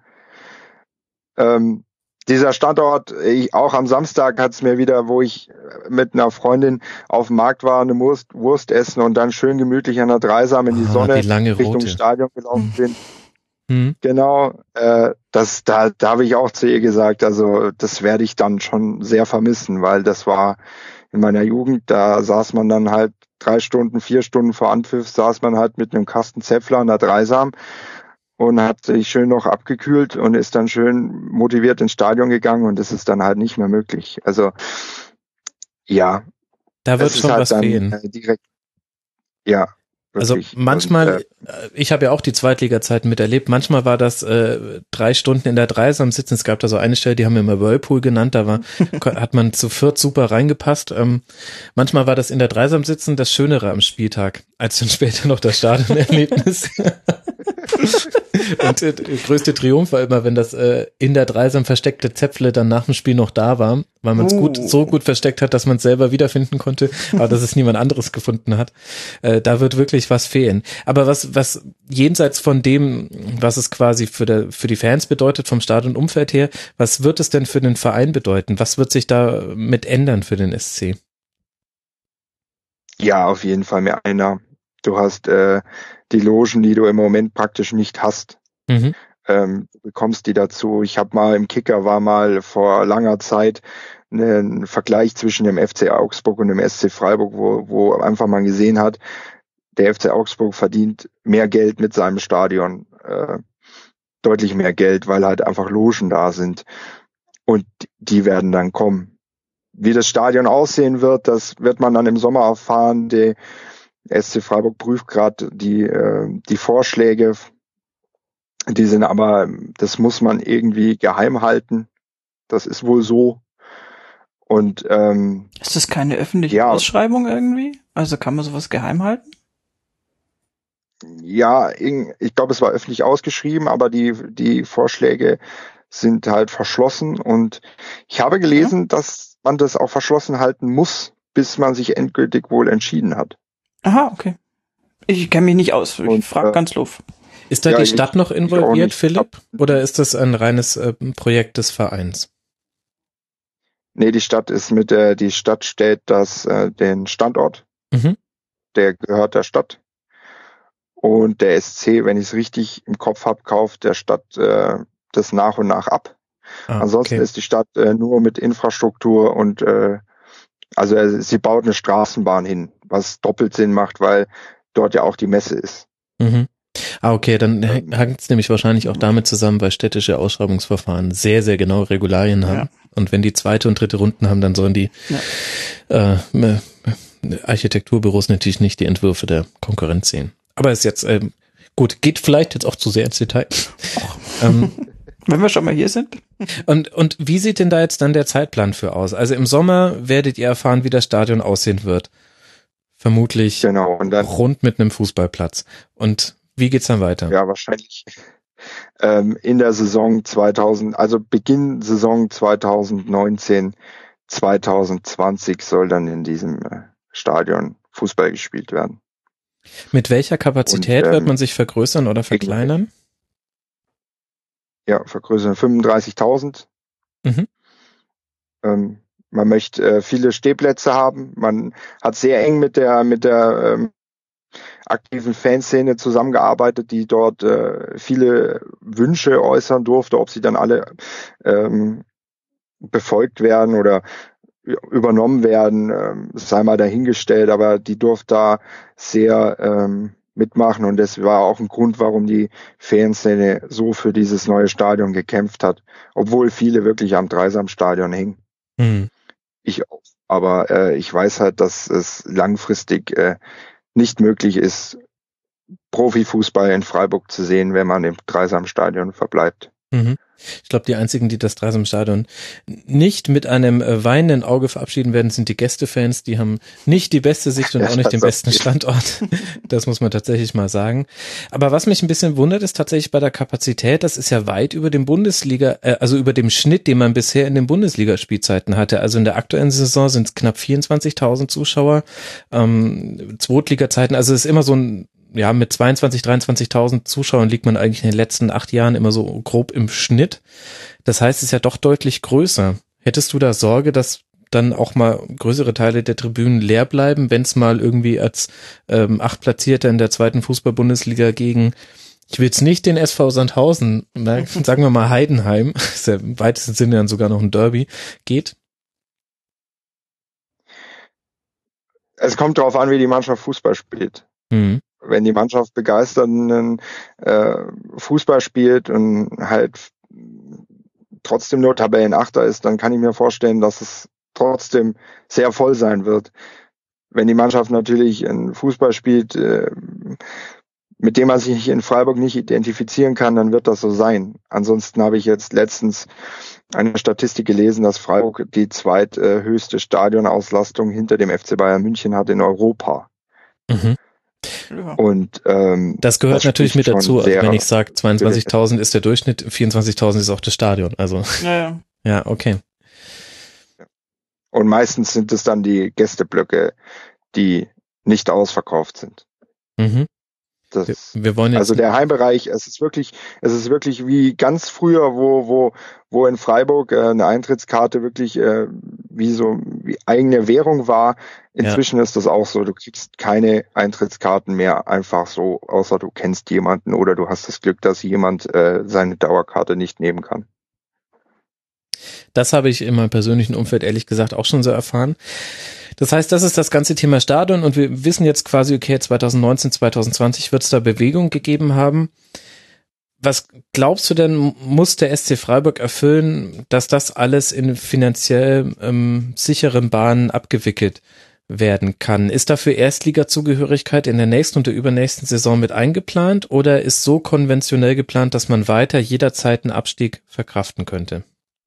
Ähm, dieser Standort, ich, auch am Samstag hat es mir wieder, wo ich mit einer Freundin auf dem Markt war, eine Wurst, Wurst essen und dann schön gemütlich an der Dreisam in die ah, Sonne die lange Richtung Rote. Stadion gelaufen bin. Mhm. Genau, äh, das, da, da habe ich auch zu ihr gesagt, also das werde ich dann schon sehr vermissen, weil das war in meiner Jugend, da saß man dann halt drei Stunden, vier Stunden vor Anpfiff, saß man halt mit einem Kasten Zäpfler an der Dreisam und hat sich schön noch abgekühlt und ist dann schön motiviert ins Stadion gegangen und das ist dann halt nicht mehr möglich. Also ja, da wird schon halt was fehlen. Äh, direkt, ja. Also manchmal, und, äh, ich habe ja auch die Zweitliga-Zeiten miterlebt, manchmal war das äh, drei Stunden in der Dreisam sitzen, es gab da so eine Stelle, die haben wir immer Whirlpool genannt, da war, hat man zu viert super reingepasst. Ähm, manchmal war das in der Dreisam sitzen das Schönere am Spieltag, als dann später noch das Stadionerlebnis. Und äh, der größte Triumph war immer, wenn das äh, in der Dreisam versteckte Zäpfle dann nach dem Spiel noch da war, weil man es uh. gut so gut versteckt hat, dass man es selber wiederfinden konnte, aber dass es niemand anderes gefunden hat. Äh, da wird wirklich was fehlen. Aber was was jenseits von dem, was es quasi für der für die Fans bedeutet vom Stadionumfeld her, was wird es denn für den Verein bedeuten? Was wird sich da mit ändern für den S C? Ja, auf jeden Fall mehr Einnahmen. Du hast äh, die Logen, die du im Moment praktisch nicht hast. Mhm. Ähm, du bekommst die dazu. Ich habe mal im Kicker war mal vor langer Zeit ein Vergleich zwischen dem F C Augsburg und dem S C Freiburg, wo, wo einfach man gesehen hat, der F C Augsburg verdient mehr Geld mit seinem Stadion, äh, deutlich mehr Geld, weil halt einfach Logen da sind und die werden dann kommen. Wie das Stadion aussehen wird, das wird man dann im Sommer erfahren. Der S C Freiburg prüft gerade die äh, die Vorschläge, die sind aber, das muss man irgendwie geheim halten. Das ist wohl so. Und ähm, ist das keine öffentliche ja, Ausschreibung irgendwie? Also kann man sowas geheim halten? Ja, ich glaube, es war öffentlich ausgeschrieben, aber die die Vorschläge sind halt verschlossen. Und ich habe gelesen, ja. dass man das auch verschlossen halten muss, bis man sich endgültig wohl entschieden hat. Aha, okay. Ich kenne mich nicht aus. Ich frage äh, ganz doof. Ist da ja, die Stadt ich, noch involviert, Philipp? Oder ist das ein reines äh, Projekt des Vereins? Nee, die Stadt ist mit der, die Stadt stellt das, äh, den Standort. Mhm. Der gehört der Stadt. Und der S C, wenn ich es richtig im Kopf habe, kauft der Stadt äh, das nach und nach ab. Ah, Ansonsten okay. ist die Stadt äh, nur mit Infrastruktur und äh, also äh, sie baut eine Straßenbahn hin, was doppelt Sinn macht, weil dort ja auch die Messe ist. Mhm. Ah, okay, dann ähm, hängt es nämlich wahrscheinlich auch damit zusammen, weil städtische Ausschreibungsverfahren sehr, sehr genaue Regularien haben. Ja. Und wenn die zweite und dritte Runden haben, dann sollen die ja. äh, Architekturbüros natürlich nicht die Entwürfe der Konkurrenz sehen. Aber ist jetzt, ähm, gut, geht vielleicht jetzt auch zu sehr ins Detail. ähm, Wenn wir schon mal hier sind. Und, und wie sieht denn da jetzt dann der Zeitplan für aus? Also im Sommer werdet ihr erfahren, wie das Stadion aussehen wird. Vermutlich genau, und dann, rund mit einem Fußballplatz. Und wie geht's dann weiter? Ja, wahrscheinlich ähm, in der Saison zweitausend, also Beginn Saison zwanzig neunzehn, zwanzig zwanzig soll dann in diesem äh, Stadion Fußball gespielt werden. Mit welcher Kapazität Und, ähm, wird man sich vergrößern oder verkleinern? Ja, vergrößern fünfunddreißigtausend. Mhm. Ähm, man möchte äh, viele Stehplätze haben. Man hat sehr eng mit der mit der ähm, aktiven Fanszene zusammengearbeitet, die dort äh, viele Wünsche äußern durfte. Ob sie dann alle ähm, befolgt werden oder übernommen werden, ähm, sei mal dahingestellt, aber die durfte da sehr ähm, mitmachen und das war auch ein Grund, warum die Fanszene so für dieses neue Stadion gekämpft hat, obwohl viele wirklich am Dreisamstadion hängen. Mhm. Ich auch. Aber äh, ich weiß halt, dass es langfristig äh, nicht möglich ist, Profifußball in Freiburg zu sehen, wenn man im Dreisamstadion verbleibt. Mhm. Ich glaube, die einzigen, die das Dreisamstadion nicht mit einem äh, weinenden Auge verabschieden werden, sind die Gästefans. Die haben nicht die beste Sicht und auch nicht den besten Standort. Das muss man tatsächlich mal sagen. Aber was mich ein bisschen wundert, ist tatsächlich bei der Kapazität, das ist ja weit über dem Bundesliga, äh, also über dem Schnitt, den man bisher in den Bundesligaspielzeiten hatte. Also in der aktuellen Saison sind es knapp vierundzwanzigtausend Zuschauer. Ähm, Zweitliga-Zeiten, also es ist immer so ein ja, mit zweiundzwanzig, dreiundzwanzigtausend Zuschauern liegt man eigentlich in den letzten acht Jahren immer so grob im Schnitt. Das heißt, es ist ja doch deutlich größer. Hättest du da Sorge, dass dann auch mal größere Teile der Tribünen leer bleiben, wenn es mal irgendwie als ähm, Achtplatzierter in der zweiten Fußball-Bundesliga gegen, ich will jetzt nicht den S V Sandhausen, na, sagen wir mal Heidenheim, ist ja im weitesten Sinne dann sogar noch ein Derby, geht? Es kommt darauf an, wie die Mannschaft Fußball spielt. Mhm. Wenn die Mannschaft begeisternden äh, Fußball spielt und halt trotzdem nur Tabellenachter ist, dann kann ich mir vorstellen, dass es trotzdem sehr voll sein wird. Wenn die Mannschaft natürlich einen Fußball spielt, äh, mit dem man sich in Freiburg nicht identifizieren kann, dann wird das so sein. Ansonsten habe ich jetzt letztens eine Statistik gelesen, dass Freiburg die zweithöchste Stadionauslastung hinter dem F C Bayern München hat in Europa. Mhm. Und ähm, das gehört das natürlich mit dazu. Also wenn ich sage, zweiundzwanzigtausend ist der Durchschnitt, vierundzwanzigtausend ist auch das Stadion. Also ja, ja. ja, okay. Und meistens sind es dann die Gästeblöcke, die nicht ausverkauft sind. Mhm. Das, wir, wir wollen jetzt also der Heimbereich, es ist wirklich, es ist wirklich wie ganz früher, wo wo wo in Freiburg äh, eine Eintrittskarte wirklich äh, wie so wie eigene Währung war. Inzwischen ja. ist das auch so, du kriegst keine Eintrittskarten mehr einfach so, außer du kennst jemanden oder du hast das Glück, dass jemand äh, seine Dauerkarte nicht nehmen kann. Das habe ich in meinem persönlichen Umfeld ehrlich gesagt auch schon so erfahren. Das heißt, das ist das ganze Thema Stadion und wir wissen jetzt quasi, okay, zwanzig neunzehn, zwanzig zwanzig wird es da Bewegung gegeben haben. Was glaubst du denn, muss der S C Freiburg erfüllen, dass das alles in finanziell ähm, sicheren Bahnen abgewickelt werden kann? Ist dafür Erstliga-Zugehörigkeit in der nächsten und der übernächsten Saison mit eingeplant oder ist so konventionell geplant, dass man weiter jederzeit einen Abstieg verkraften könnte?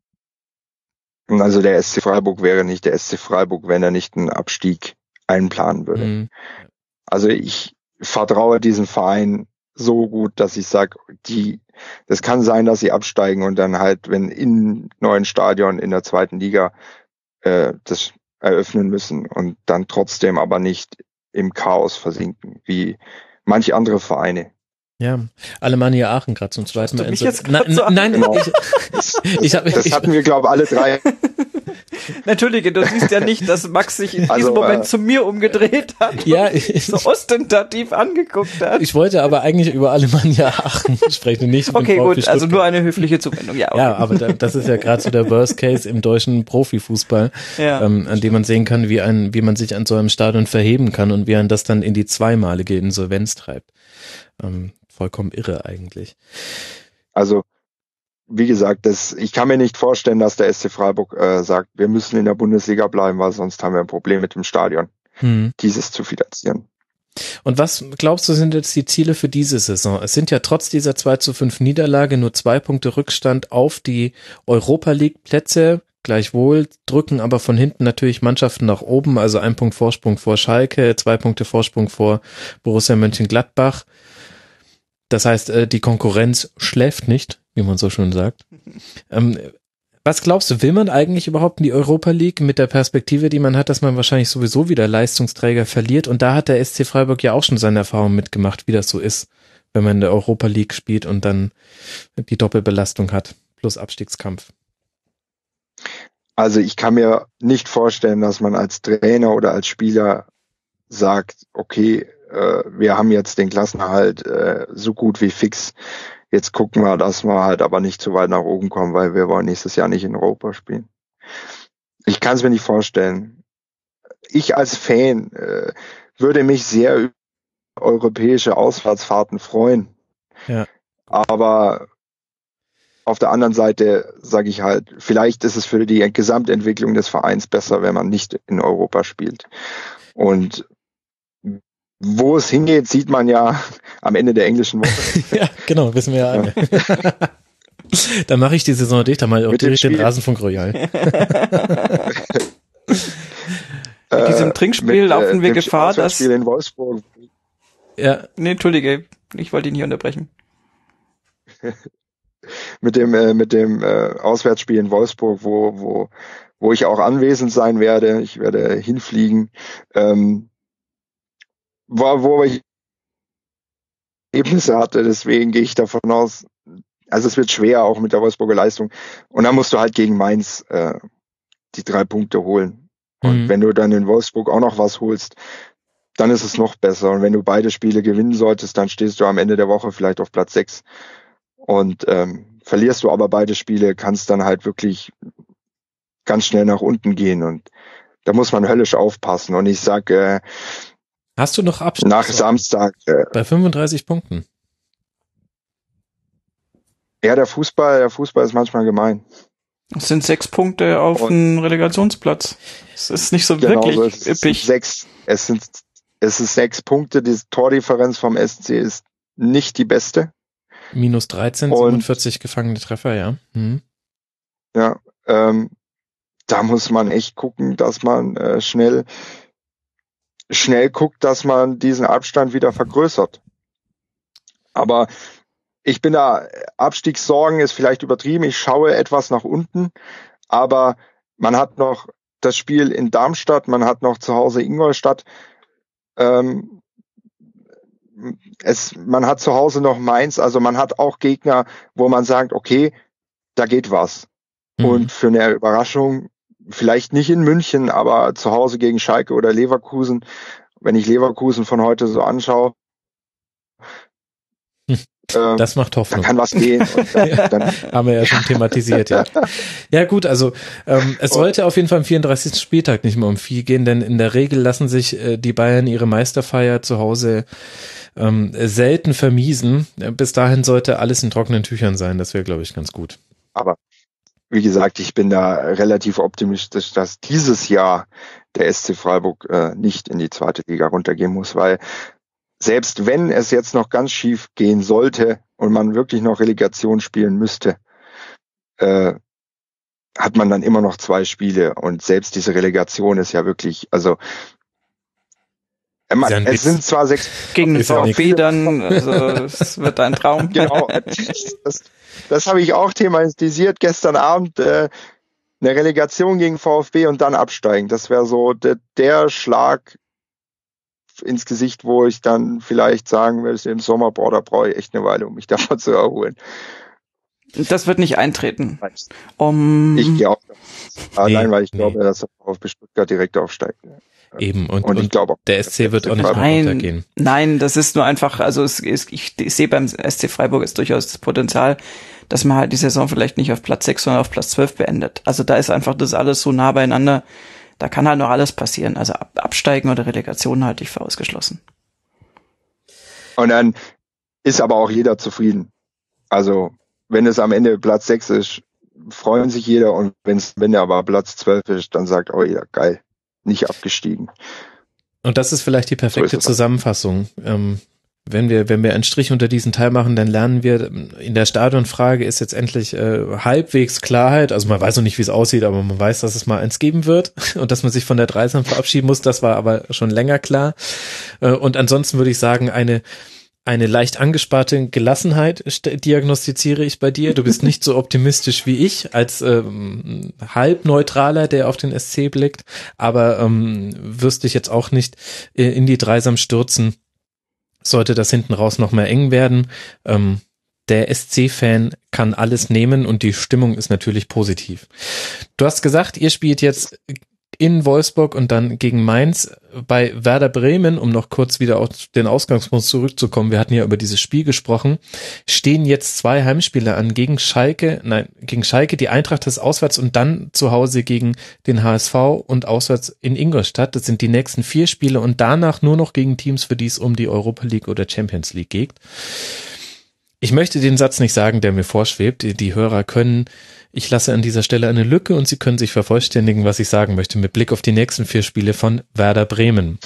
Also der S C Freiburg wäre nicht der S C Freiburg, wenn er nicht einen Abstieg einplanen würde. Mhm. Also ich vertraue diesem Verein so gut, dass ich sage, die, das kann sein, dass sie absteigen und dann halt, wenn in neuen Stadion in der zweiten Liga äh, das eröffnen müssen und dann trotzdem aber nicht im Chaos versinken, wie manche andere Vereine. Ja, Alemannia Aachen gerade zum zweiten Mal. Mich so jetzt na, so nein, genau. ich, das, ich hab, das ich, hatten wir, glaube ich, alle drei. Entschuldige, du siehst ja nicht, dass Max sich in diesem also, Moment äh, zu mir umgedreht hat ja, und ich, so ostentativ angeguckt hat. Ich wollte aber eigentlich über Alemannia Aachen sprechen, nicht okay, gut, also nur eine höfliche Zuwendung. Ja, okay. Ja, aber da, das ist ja gerade so der Worst Case im deutschen Profifußball, ja, ähm, an dem man sehen kann, wie ein, wie man sich an so einem Stadion verheben kann und wie ein das dann in die zweimalige Insolvenz treibt. Ähm, vollkommen irre eigentlich. Also wie gesagt, das, ich kann mir nicht vorstellen, dass der S C Freiburg äh, sagt, wir müssen in der Bundesliga bleiben, weil sonst haben wir ein Problem mit dem Stadion, hm. dieses zu finanzieren. Und was glaubst du, sind jetzt die Ziele für diese Saison? Es sind ja trotz dieser zwei zu fünf Niederlage nur zwei Punkte Rückstand auf die Europa-League-Plätze. Gleichwohl drücken aber von hinten natürlich Mannschaften nach oben, also ein Punkt Vorsprung vor Schalke, zwei Punkte Vorsprung vor Borussia Mönchengladbach. Das heißt, die Konkurrenz schläft nicht, wie man so schön sagt. Ähm, Was glaubst du, will man eigentlich überhaupt in die Europa League mit der Perspektive, die man hat, dass man wahrscheinlich sowieso wieder Leistungsträger verliert? Und da hat der S C Freiburg ja auch schon seine Erfahrungen mitgemacht, wie das so ist, wenn man in der Europa League spielt und dann die Doppelbelastung hat, plus Abstiegskampf. Also ich kann mir nicht vorstellen, dass man als Trainer oder als Spieler sagt, okay, äh, wir haben jetzt den Klassenerhalt äh, so gut wie fix. Jetzt gucken wir, dass wir halt aber nicht zu weit nach oben kommen, weil wir wollen nächstes Jahr nicht in Europa spielen. Ich kann es mir nicht vorstellen. Ich als Fan äh, würde mich sehr über europäische Auswärtsfahrten freuen. Ja. Aber auf der anderen Seite sage ich halt, vielleicht ist es für die Gesamtentwicklung des Vereins besser, wenn man nicht in Europa spielt. Und wo es hingeht, sieht man ja am Ende der englischen Woche. Ja, genau, wissen wir ja alle. Dann mache ich die Saison dicht, dann mal auch direkt den Rasenfunk Royal. Mit diesem Trinkspiel mit, laufen wir dem Gefahr, dass... Spiel in Wolfsburg. Ja. Nee, entschuldige, ich wollte ihn nicht unterbrechen. mit dem äh, mit dem äh, Auswärtsspiel in Wolfsburg, wo wo wo ich auch anwesend sein werde. Ich werde hinfliegen. Ähm, wo, wo ich Ergebnisse hatte, deswegen gehe ich davon aus, also es wird schwer auch mit der Wolfsburger Leistung. Und dann musst du halt gegen Mainz äh, die drei Punkte holen. Und mhm. wenn du dann in Wolfsburg auch noch was holst, dann ist es noch besser. Und wenn du beide Spiele gewinnen solltest, dann stehst du am Ende der Woche vielleicht auf Platz sechs. Und ähm, verlierst du aber beide Spiele, kannst dann halt wirklich ganz schnell nach unten gehen. Und da muss man höllisch aufpassen. Und ich sag, äh, hast du noch Abstand? Nach Samstag. Äh, bei fünfunddreißig Punkten. Ja, der Fußball, der Fußball ist manchmal gemein. Es sind sechs Punkte auf Und einen Relegationsplatz. Es ist nicht so genau, wirklich so, es üppig. Sind sechs, es sind es ist sechs Punkte. Die Tordifferenz vom S C ist nicht die beste. Minus dreizehn, Und, siebenundvierzig gefangene Treffer, ja. Mhm. Ja, ähm, da muss man echt gucken, dass man äh, schnell schnell guckt, dass man diesen Abstand wieder vergrößert. Aber ich bin da, Abstiegssorgen ist vielleicht übertrieben. Ich schaue etwas nach unten, aber man hat noch das Spiel in Darmstadt, man hat noch zu Hause Ingolstadt. Ähm, es, man hat zu Hause noch Mainz, also man hat auch Gegner, wo man sagt, okay, da geht was. Mhm. Und für eine Überraschung, vielleicht nicht in München, aber zu Hause gegen Schalke oder Leverkusen, wenn ich Leverkusen von heute so anschaue, das macht Hoffnung. Da kann was gehen. Und dann, ja, dann, haben wir ja schon thematisiert, ja. Ja gut, also ähm, es sollte auf jeden Fall am vierunddreißigsten Spieltag nicht mehr um viel gehen, denn in der Regel lassen sich äh, die Bayern ihre Meisterfeier zu Hause ähm, selten vermiesen. Bis dahin sollte alles in trockenen Tüchern sein, das wäre, glaube ich, ganz gut. Aber wie gesagt, ich bin da relativ optimistisch, dass dieses Jahr der S C Freiburg äh, nicht in die zweite Liga runtergehen muss, weil selbst wenn es jetzt noch ganz schief gehen sollte und man wirklich noch Relegation spielen müsste, äh, hat man dann immer noch zwei Spiele. Und selbst diese Relegation ist ja wirklich, also äh, man, es sind zwar sechs gegen den VfB dann, also es wird ein Traum. Genau, das, das habe ich auch thematisiert gestern Abend. Äh, eine Relegation gegen VfB und dann absteigen. Das wäre so de, der Schlag ins Gesicht, wo ich dann vielleicht sagen würde, im Sommer, boah, da brauche ich echt eine Weile, um mich davon zu erholen. Das wird nicht eintreten. Um ich gehe auch. Allein, nee, weil ich nee. glaube, dass er auf Stuttgart direkt aufsteigt. Eben, und, und, ich und glaube, der S C wird auch nicht mehr nein, runtergehen. Nein, das ist nur einfach, also es, es, ich, ich sehe beim S C Freiburg ist durchaus das Potenzial, dass man halt die Saison vielleicht nicht auf Platz sechs, sondern auf Platz zwölf beendet. Also da ist einfach das alles so nah beieinander. Da kann halt noch alles passieren. Also ab, Absteigen oder Relegation halte ich für ausgeschlossen. Und dann ist aber auch jeder zufrieden. Also wenn es am Ende Platz sechs ist, freuen sich jeder. Und wenn's, wenn er aber Platz zwölf ist, dann sagt auch jeder, geil, nicht abgestiegen. Und das ist vielleicht die perfekte so Zusammenfassung. Ähm, wenn wir, wenn wir einen Strich unter diesen Teil machen, dann lernen wir, in der Stadionfrage ist jetzt endlich äh, halbwegs Klarheit. Also man weiß noch nicht, wie es aussieht, aber man weiß, dass es mal eins geben wird und dass man sich von der Dreisam verabschieden muss. Das war aber schon länger klar. Äh, und ansonsten würde ich sagen, eine Eine leicht angesparte Gelassenheit diagnostiziere ich bei dir. Du bist nicht so optimistisch wie ich als ähm, Halbneutraler, der auf den S C blickt, aber ähm, wirst dich jetzt auch nicht äh, in die Dreisam stürzen, sollte das hinten raus noch mehr eng werden. Ähm, der S C-Fan kann alles nehmen und die Stimmung ist natürlich positiv. Du hast gesagt, ihr spielt jetzt in Wolfsburg und dann gegen Mainz. Bei Werder Bremen, um noch kurz wieder auf den Ausgangspunkt zurückzukommen, wir hatten ja über dieses Spiel gesprochen, stehen jetzt zwei Heimspiele an gegen Schalke, nein, gegen Schalke, die Eintracht ist auswärts und dann zu Hause gegen den H S V und auswärts in Ingolstadt. Das sind die nächsten vier Spiele und danach nur noch gegen Teams, für die es um die Europa League oder Champions League geht. Ich möchte den Satz nicht sagen, der mir vorschwebt. Die, die Hörer können, ich lasse an dieser Stelle eine Lücke und sie können sich vervollständigen, was ich sagen möchte, mit Blick auf die nächsten vier Spiele von Werder Bremen.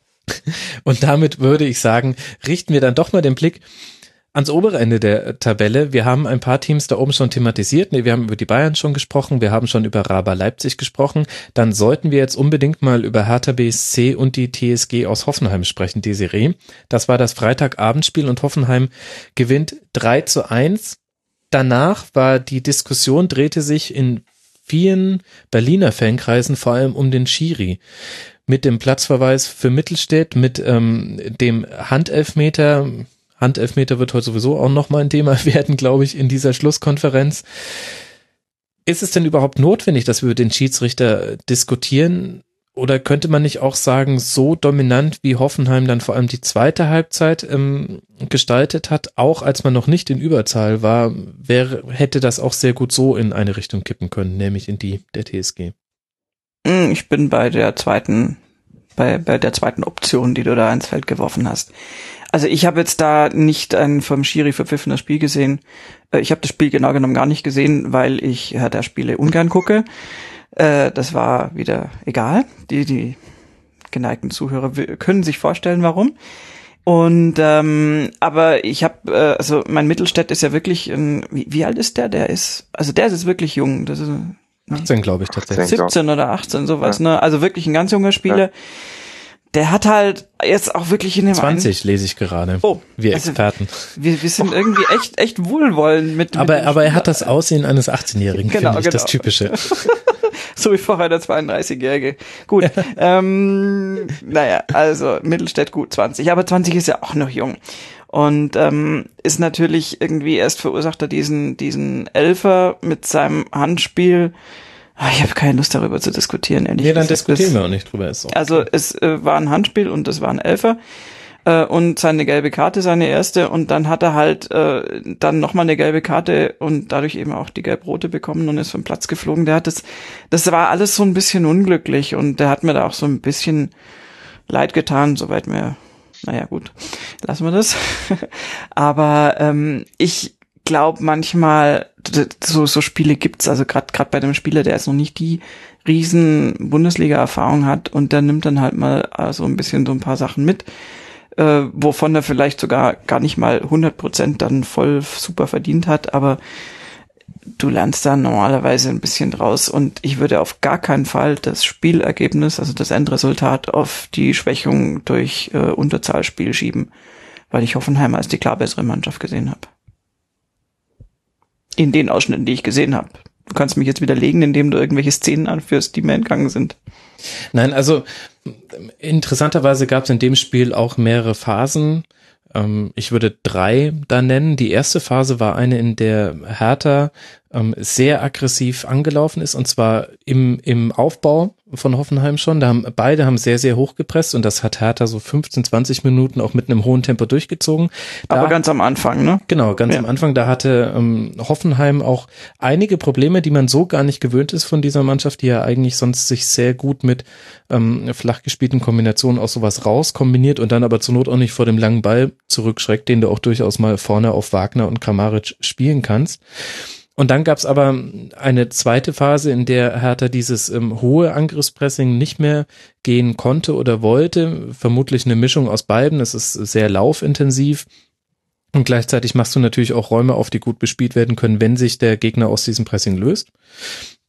Und damit würde ich sagen, richten wir dann doch mal den Blick ans obere Ende der Tabelle. Wir haben ein paar Teams da oben schon thematisiert. Nee, wir haben über die Bayern schon gesprochen. Wir haben schon über Raba Leipzig gesprochen. Dann sollten wir jetzt unbedingt mal über Hertha B S C und die T S G aus Hoffenheim sprechen, Desiree. Das war das Freitagabendspiel und Hoffenheim gewinnt drei zu eins. Danach war die Diskussion, drehte sich in vielen Berliner Fankreisen vor allem um den Schiri. Mit dem Platzverweis für Mittelstädt, mit ähm, dem Handelfmeter. Handelfmeter wird heute sowieso auch nochmal ein Thema werden, glaube ich, in dieser Schlusskonferenz. Ist es denn überhaupt notwendig, dass wir über den Schiedsrichter diskutieren? Oder könnte man nicht auch sagen, so dominant wie Hoffenheim dann vor allem die zweite Halbzeit ähm, gestaltet hat, auch als man noch nicht in Überzahl war, wäre, hätte das auch sehr gut so in eine Richtung kippen können, nämlich in die der T S G? Ich bin bei der zweiten, bei, bei der zweiten Option, die du da ins Feld geworfen hast. Also ich habe jetzt da nicht ein vom Schiri verpfiffenes Spiel gesehen. Ich habe das Spiel genau genommen gar nicht gesehen, weil ich ja, der Spiele ungern gucke. Das war wieder egal. Die, die geneigten Zuhörer können sich vorstellen, warum. Und ähm, aber ich habe, äh, also mein Mittelstädt ist ja wirklich, ein, wie, wie alt ist der? Der ist, also der ist jetzt wirklich jung. Das ist achtzehn, glaube ich, tatsächlich. siebzehn oder achtzehn, sowas, ja. Ne? Also wirklich ein ganz junger Spieler. Ja. Der hat halt jetzt auch wirklich in dem zwanzig einen lese ich gerade. Oh, wir also Experten. Wir, wir sind irgendwie echt echt wohlwollend mit. Aber mit aber er hat das Aussehen eines achtzehnjährigen, genau, finde ich, genau. Das Typische. So wie vorher der zweiunddreißigjährige. Gut. ähm, naja, also Mittelstädt gut zwanzig, aber zwanzig ist ja auch noch jung. Und ähm, ist natürlich irgendwie erst verursacht er diesen diesen Elfer mit seinem Handspiel. Ich habe keine Lust darüber zu diskutieren, ehrlich gesagt. Nee, dann gesagt. diskutieren wir auch nicht drüber. Ist auch also okay. Es äh, war ein Handspiel und es war ein Elfer äh, und seine gelbe Karte, seine erste, und dann hat er halt äh, dann nochmal eine gelbe Karte und dadurch eben auch die gelb-rote bekommen und ist vom Platz geflogen. Der hat das, das war alles so ein bisschen unglücklich und der hat mir da auch so ein bisschen leid getan, soweit mir, naja gut, lassen wir das. Aber ähm, ich glaube manchmal, so so Spiele gibt's, also gerade gerade bei dem Spieler, der jetzt noch nicht die riesen Bundesliga-Erfahrung hat und der nimmt dann halt mal äh, so ein bisschen so ein paar Sachen mit, äh, wovon er vielleicht sogar gar nicht mal hundert Prozent dann voll super verdient hat, aber du lernst da normalerweise ein bisschen draus und ich würde auf gar keinen Fall das Spielergebnis, also das Endresultat, auf die Schwächung durch äh, Unterzahlspiel schieben, weil ich Hoffenheim als die klar bessere Mannschaft gesehen habe. In den Ausschnitten, die ich gesehen habe. Du kannst mich jetzt widerlegen, indem du irgendwelche Szenen anführst, die mir entgangen sind. Nein, also interessanterweise gab es in dem Spiel auch mehrere Phasen. Ähm, ich würde drei da nennen. Die erste Phase war eine, in der Hertha ähm, sehr aggressiv angelaufen ist, und zwar im im Aufbau von Hoffenheim schon. Da haben beide haben sehr, sehr hoch gepresst und das hat Hertha so fünfzehn, zwanzig Minuten auch mit einem hohen Tempo durchgezogen. Da, aber ganz am Anfang, ne? Genau, ganz ja. am Anfang. Da hatte ähm, Hoffenheim auch einige Probleme, die man so gar nicht gewöhnt ist von dieser Mannschaft, die ja eigentlich sonst sich sehr gut mit ähm, flach gespielten Kombinationen aus sowas raus kombiniert und dann aber zur Not auch nicht vor dem langen Ball zurückschreckt, den du auch durchaus mal vorne auf Wagner und Kramaric spielen kannst. Und dann gab es aber eine zweite Phase, in der Hertha dieses ähm, hohe Angriffspressing nicht mehr gehen konnte oder wollte. Vermutlich eine Mischung aus beiden. Es ist sehr laufintensiv und gleichzeitig machst du natürlich auch Räume auf, die gut bespielt werden können, wenn sich der Gegner aus diesem Pressing löst.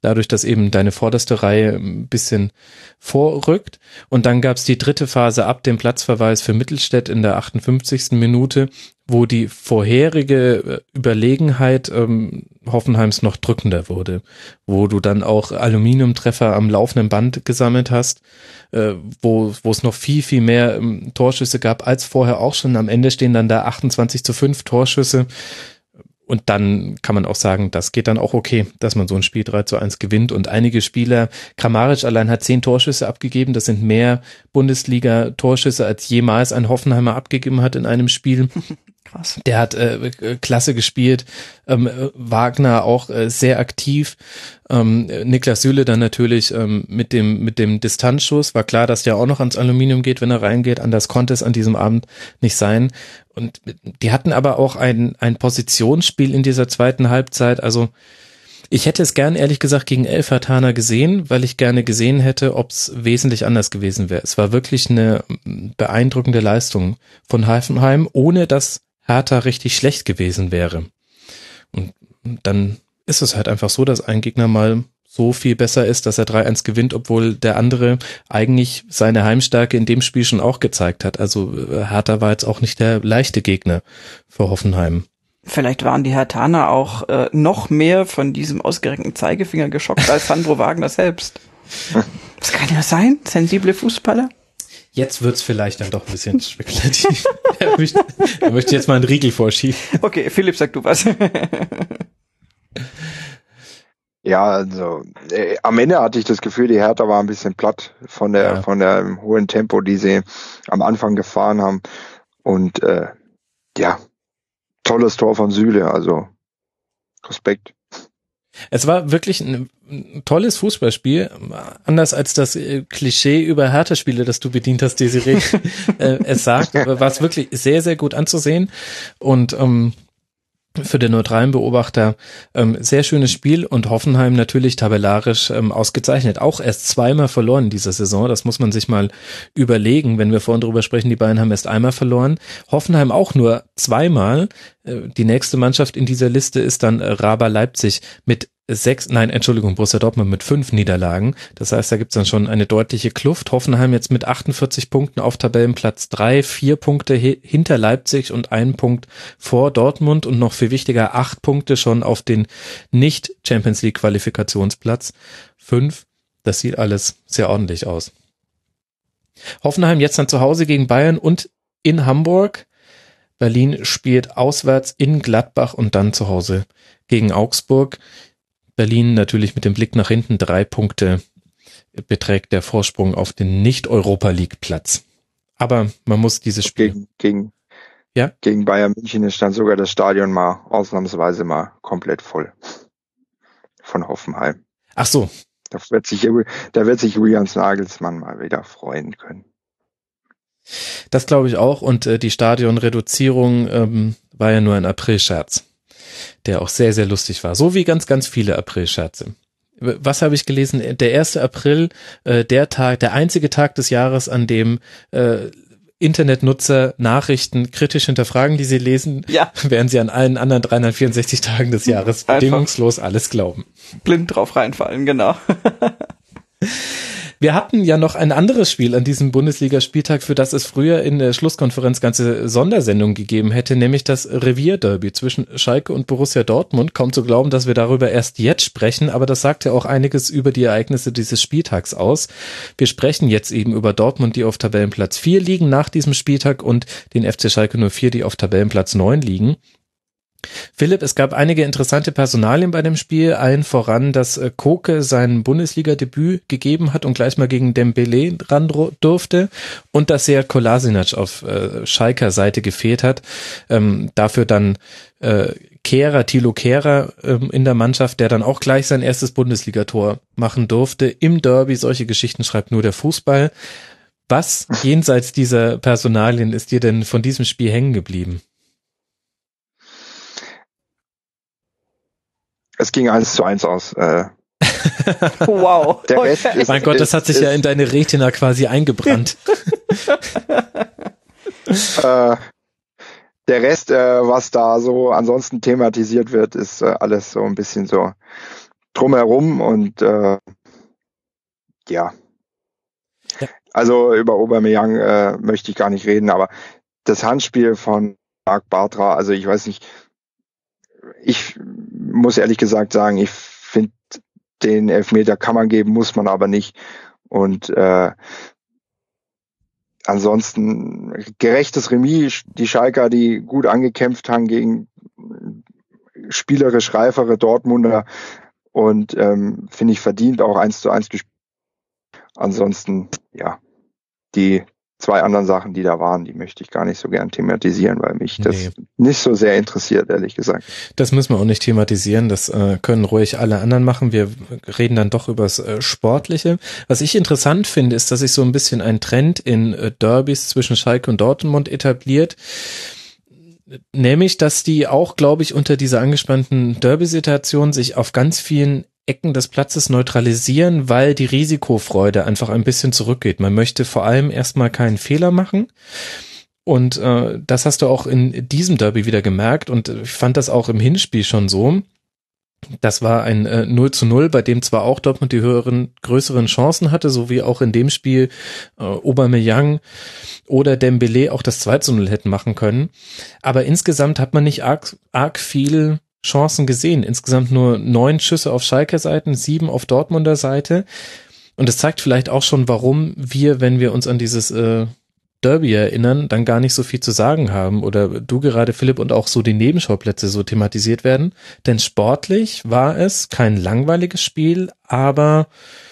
dadurch, dass eben deine vorderste Reihe ein bisschen vorrückt. Und dann gab es die dritte Phase ab dem Platzverweis für Mittelstädt in der achtundfünfzigsten Minute, wo die vorherige Überlegenheit ähm, Hoffenheims noch drückender wurde, wo du dann auch Aluminiumtreffer am laufenden Band gesammelt hast, äh, wo wo es noch viel, viel mehr ähm, Torschüsse gab als vorher auch schon. Am Ende stehen dann da achtundzwanzig zu fünf Torschüsse. Und dann kann man auch sagen, das geht dann auch okay, dass man so ein Spiel drei zu eins gewinnt. Und einige Spieler, Kramaric allein hat zehn Torschüsse abgegeben. Das sind mehr Bundesliga-Torschüsse, als jemals ein Hoffenheimer abgegeben hat in einem Spiel. Krass. Der hat äh, klasse gespielt. Ähm, Wagner auch äh, sehr aktiv. Ähm, Niklas Süle dann natürlich ähm, mit dem mit dem Distanzschuss. War klar, dass der auch noch ans Aluminium geht, wenn er reingeht. Anders konnte es an diesem Abend nicht sein. Und die hatten aber auch ein ein Positionsspiel in dieser zweiten Halbzeit. Also ich hätte es gern, ehrlich gesagt, gegen El Fatana gesehen, weil ich gerne gesehen hätte, ob es wesentlich anders gewesen wäre. Es war wirklich eine beeindruckende Leistung von Hoffenheim, ohne dass Hertha richtig schlecht gewesen wäre. Und dann ist es halt einfach so, dass ein Gegner mal so viel besser ist, dass er drei eins gewinnt, obwohl der andere eigentlich seine Heimstärke in dem Spiel schon auch gezeigt hat. Also Hertha war jetzt auch nicht der leichte Gegner für Hoffenheim. Vielleicht waren die Herthaner auch äh, noch mehr von diesem ausgereckten Zeigefinger geschockt als Sandro Wagner selbst. Das kann ja sein, sensible Fußballer. Jetzt wird's vielleicht dann doch ein bisschen spekulativ. er, möchte, er möchte jetzt mal einen Riegel vorschieben. Okay, Philipp, sag du was. Ja, also äh, am Ende hatte ich das Gefühl, die Hertha war ein bisschen platt von der ja. von der hohen Tempo, die sie am Anfang gefahren haben. Und äh, ja, tolles Tor von Süle, also Respekt. Es war wirklich ein, ein tolles Fußballspiel, anders als das äh, Klischee über Hertha-Spiele, das du bedient hast, Desiree. äh, es sagt, war es wirklich sehr, sehr gut anzusehen und ähm, für den neutralen Beobachter ähm, sehr schönes Spiel und Hoffenheim natürlich tabellarisch ähm, ausgezeichnet. Auch erst zweimal verloren in dieser Saison, das muss man sich mal überlegen, wenn wir vorhin drüber sprechen, die beiden haben erst einmal verloren. Hoffenheim auch nur zweimal. Äh, die nächste Mannschaft in dieser Liste ist dann äh, Raber Leipzig mit sechs, nein, Entschuldigung, Borussia Dortmund mit fünf Niederlagen. Das heißt, da gibt's dann schon eine deutliche Kluft. Hoffenheim jetzt mit achtundvierzig Punkten auf Tabellenplatz drei, vier Punkte he- hinter Leipzig und einen Punkt vor Dortmund und noch viel wichtiger, acht Punkte schon auf den Nicht-Champions-League-Qualifikationsplatz. Fünf, das sieht alles sehr ordentlich aus. Hoffenheim jetzt dann zu Hause gegen Bayern und in Hamburg. Berlin spielt auswärts in Gladbach und dann zu Hause gegen Augsburg. Berlin natürlich mit dem Blick nach hinten, drei Punkte beträgt der Vorsprung auf den Nicht-Europa-League-Platz. Aber man muss dieses Spiel... Gegen, gegen, ja? gegen Bayern München ist dann sogar das Stadion mal ausnahmsweise mal komplett voll von Hoffenheim. Ach so. Da wird sich, da wird sich Julian Nagelsmann mal wieder freuen können. Das glaube ich auch und äh, die Stadionreduzierung ähm, war ja nur ein April-Scherz, der auch sehr, sehr lustig war. So wie ganz, ganz viele April-Scherze. Was habe ich gelesen? Der erste April, äh, der Tag, der einzige Tag des Jahres, an dem äh, Internetnutzer Nachrichten kritisch hinterfragen, die sie lesen, ja. während sie an allen anderen dreihundertvierundsechzig Tagen des Jahres Einfach bedingungslos alles glauben. Blind drauf reinfallen, genau. Wir hatten ja noch ein anderes Spiel an diesem Bundesligaspieltag, für das es früher in der Schlusskonferenz ganze Sondersendungen gegeben hätte, nämlich das Revierderby zwischen Schalke und Borussia Dortmund. Kaum zu glauben, dass wir darüber erst jetzt sprechen, aber das sagt ja auch einiges über die Ereignisse dieses Spieltags aus. Wir sprechen jetzt eben über Dortmund, die auf Tabellenplatz vier liegen nach diesem Spieltag und den F C Schalke null vier, die auf Tabellenplatz neun liegen. Philipp, es gab einige interessante Personalien bei dem Spiel, allen voran, dass Koke sein Bundesliga-Debüt gegeben hat und gleich mal gegen Dembélé ran durfte und dass sehr Kolasinac auf äh, Schalker Seite gefehlt hat. Ähm, dafür dann äh, Kehrer, Thilo Kehrer ähm, in der Mannschaft, der dann auch gleich sein erstes Bundesligator machen durfte. Im Derby, solche Geschichten schreibt nur der Fußball. Was jenseits dieser Personalien ist dir denn von diesem Spiel hängen geblieben? Es ging eins zu eins aus. Äh, wow. Der Rest okay. ist, mein Gott, das hat sich ist, ja in deine Retina quasi eingebrannt. äh, der Rest, äh, was da so ansonsten thematisiert wird, ist äh, alles so ein bisschen so drumherum und äh, ja. ja. Also über Aubameyang äh, möchte ich gar nicht reden, aber das Handspiel von Marc Bartra, also ich weiß nicht, ich muss ehrlich gesagt sagen, ich finde, den Elfmeter kann man geben, muss man aber nicht. Und äh, ansonsten gerechtes Remis, die Schalker, die gut angekämpft haben gegen spielerisch reifere Dortmunder und ähm, finde ich verdient auch eins zu eins gespielt. Ansonsten, ja, die zwei anderen Sachen, die da waren, die möchte ich gar nicht so gern thematisieren, weil mich das nee. nicht so sehr interessiert, ehrlich gesagt. Das müssen wir auch nicht thematisieren, das äh, können ruhig alle anderen machen. Wir reden dann doch über das äh, Sportliche. Was ich interessant finde, ist, dass sich so ein bisschen ein Trend in äh, Derbys zwischen Schalke und Dortmund etabliert. Nämlich, dass die auch, glaube ich, unter dieser angespannten Derby-Situation sich auf ganz vielen Ecken des Platzes neutralisieren, weil die Risikofreude einfach ein bisschen zurückgeht. Man möchte vor allem erstmal keinen Fehler machen. Und äh, das hast du auch in diesem Derby wieder gemerkt. Und ich fand das auch im Hinspiel schon so. Das war ein äh, null zu null, bei dem zwar auch Dortmund die höheren, größeren Chancen hatte, so wie auch in dem Spiel äh, Aubameyang oder Dembélé auch das zwei zu null hätten machen können. Aber insgesamt hat man nicht arg, arg viel Chancen gesehen. Insgesamt nur neun Schüsse auf Schalker Seiten, sieben auf Dortmunder Seite. Und es zeigt vielleicht auch schon, warum wir, wenn wir uns an dieses äh, Derby erinnern, dann gar nicht so viel zu sagen haben. Oder du gerade, Philipp, und auch so die Nebenschauplätze so thematisiert werden. Denn sportlich war es kein langweiliges Spiel, aber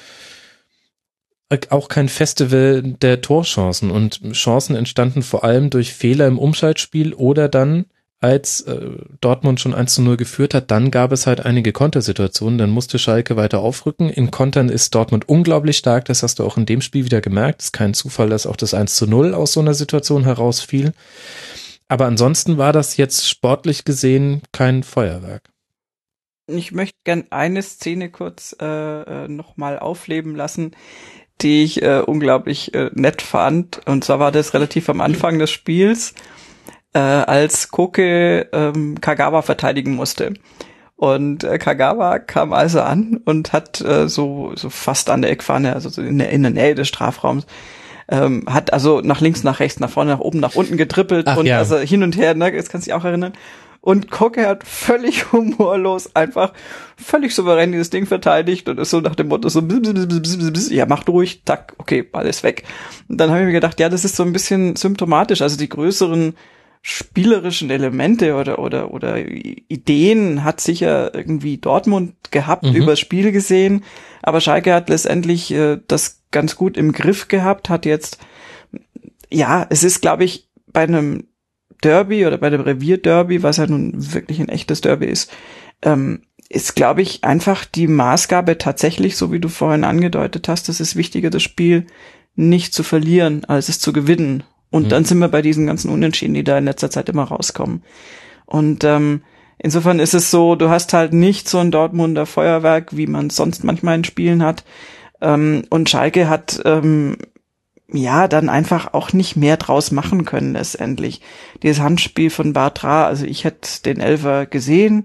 auch kein Festival der Torchancen. Und Chancen entstanden vor allem durch Fehler im Umschaltspiel oder dann, als äh, Dortmund schon eins zu null geführt hat, dann gab es halt einige Kontersituationen, dann musste Schalke weiter aufrücken. In Kontern ist Dortmund unglaublich stark, das hast du auch in dem Spiel wieder gemerkt. Es ist kein Zufall, dass auch das eins zu null aus so einer Situation herausfiel. Aber ansonsten war das jetzt sportlich gesehen kein Feuerwerk. Ich möchte gern eine Szene kurz äh, nochmal aufleben lassen, die ich äh, unglaublich äh, nett fand. Und zwar war das relativ am Anfang des Spiels, Äh, als Koke ähm, Kagawa verteidigen musste. Und äh, Kagawa kam also an und hat äh, so so fast an der Eckfahne, also so in der, in der Nähe des Strafraums, ähm, hat also nach links, nach rechts, nach vorne, nach oben, nach unten getrippelt. Ach, und ja. Also hin und her, ne, das kannst du dich auch erinnern. Und Koke hat völlig humorlos einfach völlig souverän dieses Ding verteidigt und ist so nach dem Motto so, bzz, bzz, bzz, bzz, bzz, ja, macht ruhig, tack, okay, Ball ist weg. Und dann habe ich mir gedacht, ja, das ist so ein bisschen symptomatisch, also die größeren spielerischen Elemente oder oder oder Ideen hat sicher irgendwie Dortmund gehabt, mhm. übers Spiel gesehen, aber Schalke hat letztendlich äh, das ganz gut im Griff gehabt, hat jetzt, ja, es ist, glaube ich, bei einem Derby oder bei dem Revierderby, was ja nun wirklich ein echtes Derby ist, ähm, ist, glaube ich, einfach die Maßgabe tatsächlich, so wie du vorhin angedeutet hast, es ist wichtiger, das Spiel nicht zu verlieren, als es zu gewinnen. Und mhm. dann sind wir bei diesen ganzen Unentschieden, die da in letzter Zeit immer rauskommen. Und ähm, insofern ist es so, du hast halt nicht so ein Dortmunder Feuerwerk, wie man es sonst manchmal in Spielen hat. Ähm, und Schalke hat ähm, ja dann einfach auch nicht mehr draus machen können letztendlich. Dieses Handspiel von Bartra, also ich hätte den Elfer gesehen,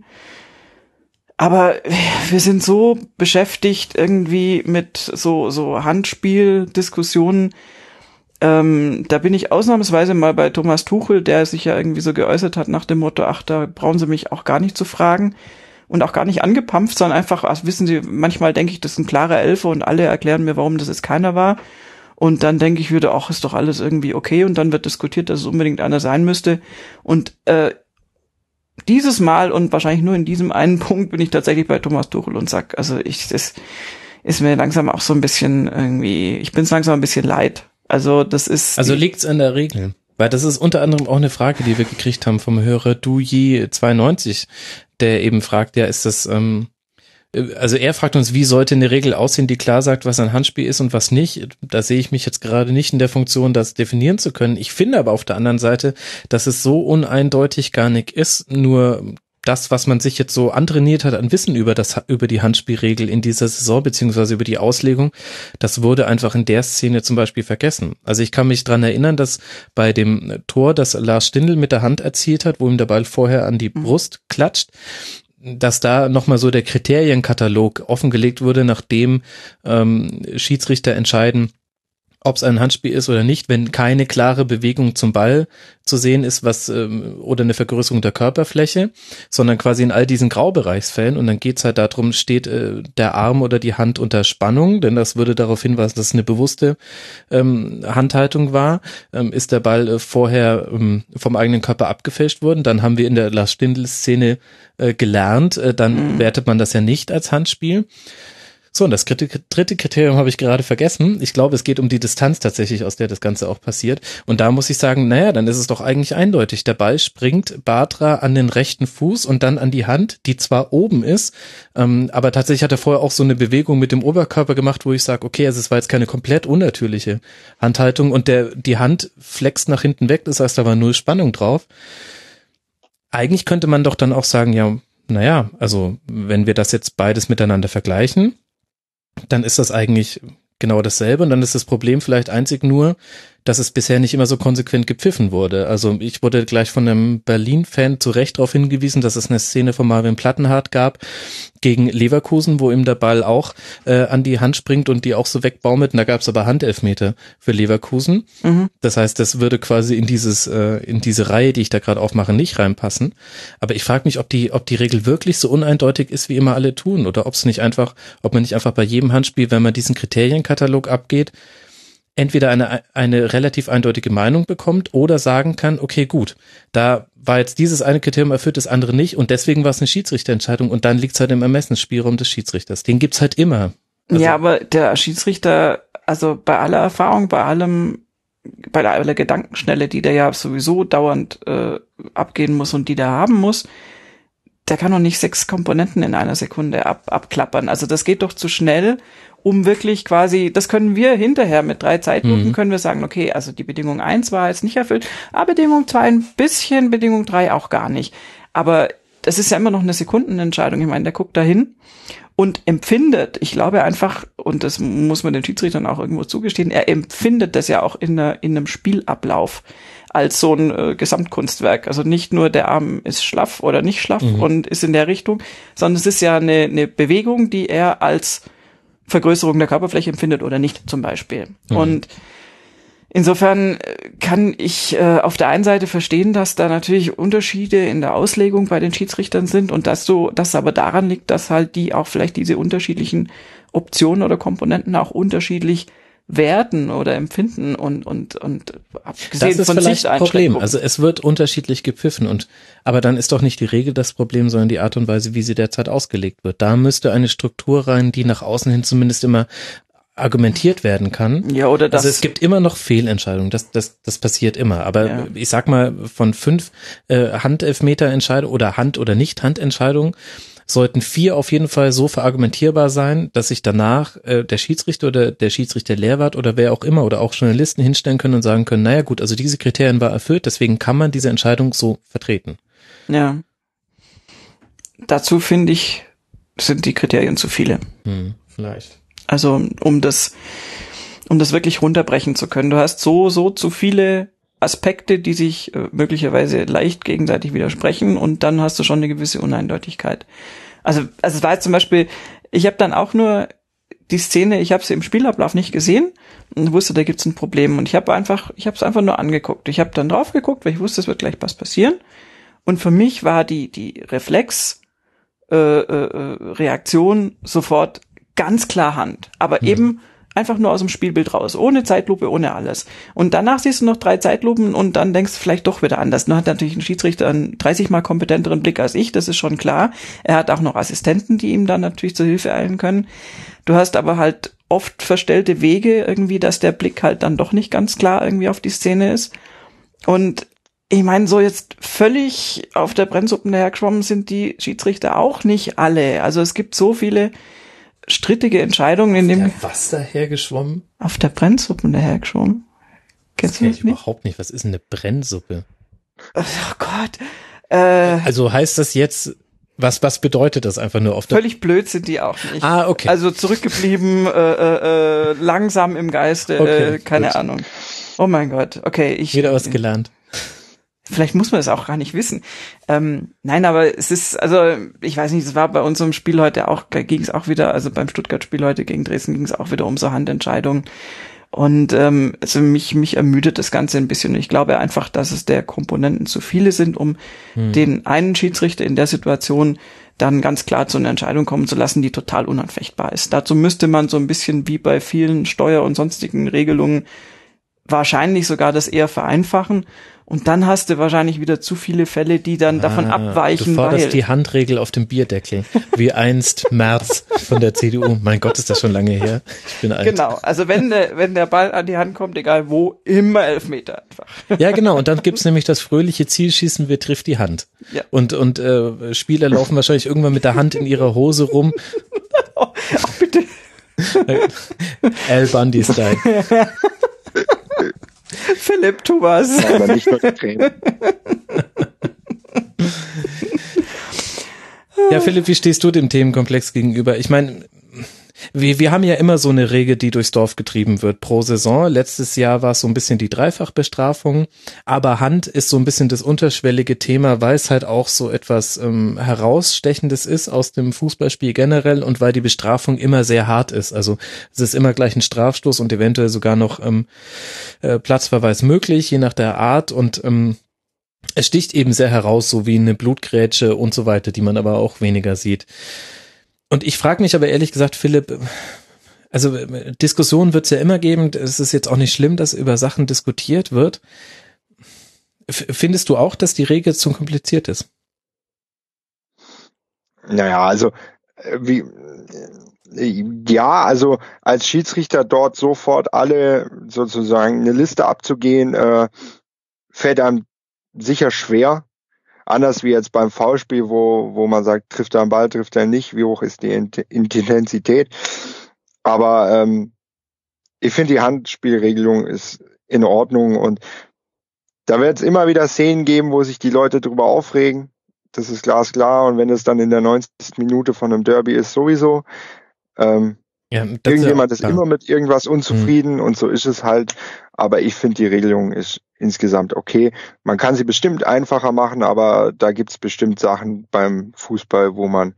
aber wir sind so beschäftigt irgendwie mit so so Handspieldiskussionen. Ähm, da bin ich ausnahmsweise mal bei Thomas Tuchel, der sich ja irgendwie so geäußert hat nach dem Motto, ach, da brauchen Sie mich auch gar nicht zu fragen und auch gar nicht angepampft, sondern einfach, ach, wissen Sie, manchmal denke ich, das ist ein klarer Elfer und alle erklären mir, warum das jetzt keiner war. Und dann denke ich wieder, ach, ist doch alles irgendwie okay und dann wird diskutiert, dass es unbedingt einer sein müsste. Und äh, dieses Mal und wahrscheinlich nur in diesem einen Punkt bin ich tatsächlich bei Thomas Tuchel und sag, also ich, das ist mir langsam auch so ein bisschen irgendwie, ich bin es langsam ein bisschen leid. Also das ist... Also liegt's an der Regel? Weil das ist unter anderem auch eine Frage, die wir gekriegt haben vom Hörer Duji zweiundneunzig, der eben fragt, ja, ist das... Ähm, also er fragt uns, wie sollte eine Regel aussehen, die klar sagt, was ein Handspiel ist und was nicht. Da sehe ich mich jetzt gerade nicht in der Funktion, das definieren zu können. Ich finde aber auf der anderen Seite, dass es so uneindeutig gar nicht ist, nur... das, was man sich jetzt so antrainiert hat an Wissen über das, über die Handspielregel in dieser Saison, beziehungsweise über die Auslegung, das wurde einfach in der Szene zum Beispiel vergessen. Also ich kann mich dran erinnern, dass bei dem Tor, das Lars Stindl mit der Hand erzielt hat, wo ihm der Ball vorher an die Brust klatscht, dass da nochmal so der Kriterienkatalog offengelegt wurde, nachdem ähm, Schiedsrichter entscheiden, ob es ein Handspiel ist oder nicht, wenn keine klare Bewegung zum Ball zu sehen ist, was ähm, oder eine Vergrößerung der Körperfläche, sondern quasi in all diesen Graubereichsfällen. Und dann geht's halt darum, steht äh, der Arm oder die Hand unter Spannung, denn das würde darauf hinweisen, dass es eine bewusste ähm, Handhaltung war. Ähm, ist der Ball äh, vorher ähm, vom eigenen Körper abgefälscht worden? Dann haben wir in der Lars Stindl-Szene äh, gelernt, äh, dann mhm. wertet man das ja nicht als Handspiel. So, und das dritte, dritte Kriterium habe ich gerade vergessen. Ich glaube, es geht um die Distanz tatsächlich, aus der das Ganze auch passiert. Und da muss ich sagen, naja, dann ist es doch eigentlich eindeutig. Der Ball springt Bartra an den rechten Fuß und dann an die Hand, die zwar oben ist, ähm, aber tatsächlich hat er vorher auch so eine Bewegung mit dem Oberkörper gemacht, wo ich sage, okay, also es war jetzt keine komplett unnatürliche Handhaltung und der die Hand flext nach hinten weg, das heißt, da war null Spannung drauf. Eigentlich könnte man doch dann auch sagen, ja, naja, also wenn wir das jetzt beides miteinander vergleichen, dann ist das eigentlich genau dasselbe und dann ist das Problem vielleicht einzig nur, dass es bisher nicht immer so konsequent gepfiffen wurde. Also ich wurde gleich von einem Berlin-Fan zu Recht darauf hingewiesen, dass es eine Szene von Marvin Plattenhardt gab gegen Leverkusen, wo ihm der Ball auch äh, an die Hand springt und die auch so wegbaumelt. Und da gab es aber Handelfmeter für Leverkusen. Mhm. Das heißt, das würde quasi in dieses äh, in diese Reihe, die ich da gerade aufmache, nicht reinpassen. Aber ich frage mich, ob die ob die Regel wirklich so uneindeutig ist, wie immer alle tun, oder ob es nicht einfach, ob man nicht einfach bei jedem Handspiel, wenn man diesen Kriterienkatalog abgeht, entweder eine eine relativ eindeutige Meinung bekommt oder sagen kann, okay, gut, da war jetzt dieses eine Kriterium erfüllt, das andere nicht und deswegen war es eine Schiedsrichterentscheidung und dann liegt es halt im Ermessensspielraum des Schiedsrichters. Den gibt's halt immer. Also, ja, aber der Schiedsrichter, also bei aller Erfahrung, bei allem, bei aller Gedankenschnelle, die der ja sowieso dauernd äh, abgehen muss und die der haben muss, der kann doch nicht sechs Komponenten in einer Sekunde ab, abklappern. Also das geht doch zu schnell, um wirklich quasi, das können wir hinterher mit drei Zeitlupen, mhm. können wir sagen, okay, also die Bedingung eins war jetzt nicht erfüllt, aber Bedingung zwei ein bisschen, Bedingung drei auch gar nicht. Aber das ist ja immer noch eine Sekundenentscheidung. Ich meine, der guckt da hin und empfindet, ich glaube einfach, und das muss man den Schiedsrichtern auch irgendwo zugestehen, er empfindet das ja auch in, einer, in einem Spielablauf als so ein äh, Gesamtkunstwerk. Also nicht nur der Arm ist schlaff oder nicht schlaff mhm. und ist in der Richtung, sondern es ist ja eine, eine Bewegung, die er als Vergrößerung der Körperfläche empfindet oder nicht zum Beispiel. Mhm. Und insofern kann ich äh, auf der einen Seite verstehen, dass da natürlich Unterschiede in der Auslegung bei den Schiedsrichtern sind und dass so, dass aber daran liegt, dass halt die auch vielleicht diese unterschiedlichen Optionen oder Komponenten auch unterschiedlich werten oder empfinden und und und abgesehen das ist von vielleicht ein Problem. Also es wird unterschiedlich gepfiffen und aber dann ist doch nicht die Regel das Problem, sondern die Art und Weise, wie sie derzeit ausgelegt wird. Da müsste eine Struktur rein, die nach außen hin zumindest immer argumentiert werden kann. Ja, oder das. Also es gibt immer noch Fehlentscheidungen, das das das passiert immer. Aber ja. ich sag mal, von fünf äh, Handelfmeter-Entscheidungen oder Hand- oder Nicht-Hand-Entscheidungen sollten vier auf jeden Fall so verargumentierbar sein, dass sich danach äh, der Schiedsrichter oder der Schiedsrichter-Lehrwart oder wer auch immer oder auch Journalisten hinstellen können und sagen können, naja gut, also diese Kriterien war erfüllt, deswegen kann man diese Entscheidung so vertreten. Ja. Dazu finde ich, sind die Kriterien zu viele. Hm, vielleicht. Also um das, um das wirklich runterbrechen zu können. Du hast so, so zu viele Aspekte, die sich äh, möglicherweise leicht gegenseitig widersprechen und dann hast du schon eine gewisse Uneindeutigkeit. Also, also es war jetzt zum Beispiel, ich habe dann auch nur die Szene, ich habe sie im Spielablauf nicht gesehen und wusste, da gibt's ein Problem und ich habe einfach, ich habe es einfach nur angeguckt. Ich habe dann drauf geguckt, weil ich wusste, es wird gleich was passieren und für mich war die die Reflex äh, äh, Reaktion sofort ganz klar Hand, aber mhm. eben einfach nur aus dem Spielbild raus, ohne Zeitlupe, ohne alles. Und danach siehst du noch drei Zeitlupen und dann denkst du vielleicht doch wieder anders. Nun hat natürlich ein Schiedsrichter einen dreißig mal kompetenteren Blick als ich, das ist schon klar. Er hat auch noch Assistenten, die ihm dann natürlich zur Hilfe eilen können. Du hast aber halt oft verstellte Wege irgendwie, dass der Blick halt dann doch nicht ganz klar irgendwie auf die Szene ist. Und ich meine, so jetzt völlig auf der Brennsuppen dahergeschwommen sind die Schiedsrichter auch nicht alle. Also es gibt so viele strittige Entscheidungen in dem. Auf der was dahergeschwommen? Auf der Brennsuppe dahergeschwommen. Kennst du das nicht? Überhaupt nicht. Was ist denn eine Brennsuppe? Oh Gott. Äh, also heißt das jetzt, was was bedeutet das einfach nur auf der? Völlig blöd sind die auch nicht. Ah, okay. Also zurückgeblieben, äh, äh, langsam im Geiste, okay, äh, keine gut. Ahnung. Oh mein Gott. Okay, ich. Wieder was gelernt. Vielleicht muss man das auch gar nicht wissen. Ähm, nein, aber es ist, also ich weiß nicht, es war bei unserem Spiel heute auch, ging es auch wieder, also beim Stuttgart-Spiel heute gegen Dresden ging es auch wieder um so Handentscheidungen. Und ähm, also mich mich ermüdet das Ganze ein bisschen. Ich glaube einfach, dass es der Komponenten zu viele sind, um hm. den einen Schiedsrichter in der Situation dann ganz klar zu einer Entscheidung kommen zu lassen, die total unanfechtbar ist. Dazu müsste man so ein bisschen wie bei vielen Steuer- und sonstigen Regelungen wahrscheinlich sogar das eher vereinfachen. Und dann hast du wahrscheinlich wieder zu viele Fälle, die dann ah, davon abweichen. Du forderst weil die Handregel auf dem Bierdeckel, wie einst Merz von der C D U. Mein Gott, ist das schon lange her. Ich bin alt. Genau, also wenn der, wenn der Ball an die Hand kommt, egal wo, immer Elfmeter einfach. Ja, genau. Und dann gibt's nämlich das fröhliche Zielschießen, wer trifft die Hand. Ja. Und, und äh, Spieler laufen wahrscheinlich irgendwann mit der Hand in ihrer Hose rum. Oh, bitte. Al Bundy-Style. Philipp, tu was. Aber nicht nur die Tränen. Ja, Philipp, wie stehst du dem Themenkomplex gegenüber? Ich meine, wir, wir haben ja immer so eine Regel, die durchs Dorf getrieben wird pro Saison. Letztes Jahr war es so ein bisschen die Dreifachbestrafung, aber Hand ist so ein bisschen das unterschwellige Thema, weil es halt auch so etwas ähm, Herausstechendes ist aus dem Fußballspiel generell und weil die Bestrafung immer sehr hart ist. Also es ist immer gleich ein Strafstoß und eventuell sogar noch ähm, äh, Platzverweis möglich, je nach der Art und ähm, es sticht eben sehr heraus, so wie eine Blutgrätsche und so weiter, die man aber auch weniger sieht. Und ich frage mich aber ehrlich gesagt, Philipp, also Diskussionen wird es ja immer geben, es ist jetzt auch nicht schlimm, dass über Sachen diskutiert wird. F- findest du auch, dass die Regel zu kompliziert ist? Naja, also wie ja, also als Schiedsrichter dort sofort alle sozusagen eine Liste abzugehen, äh, fällt einem sicher schwer. Anders wie jetzt beim Foulspiel, wo, wo man sagt, trifft er am Ball, trifft er nicht, wie hoch ist die Intensität. Aber ähm, ich finde, die Handspielregelung ist in Ordnung und da wird es immer wieder Szenen geben, wo sich die Leute drüber aufregen. Das ist glasklar und wenn es dann in der neunzigsten Minute von einem Derby ist, sowieso. Ähm, ja, irgendjemand ist, ja ist immer mit irgendwas unzufrieden mhm. und so ist es halt. Aber ich finde, die Regelung ist insgesamt okay. Man kann sie bestimmt einfacher machen, aber da gibt's bestimmt Sachen beim Fußball, wo man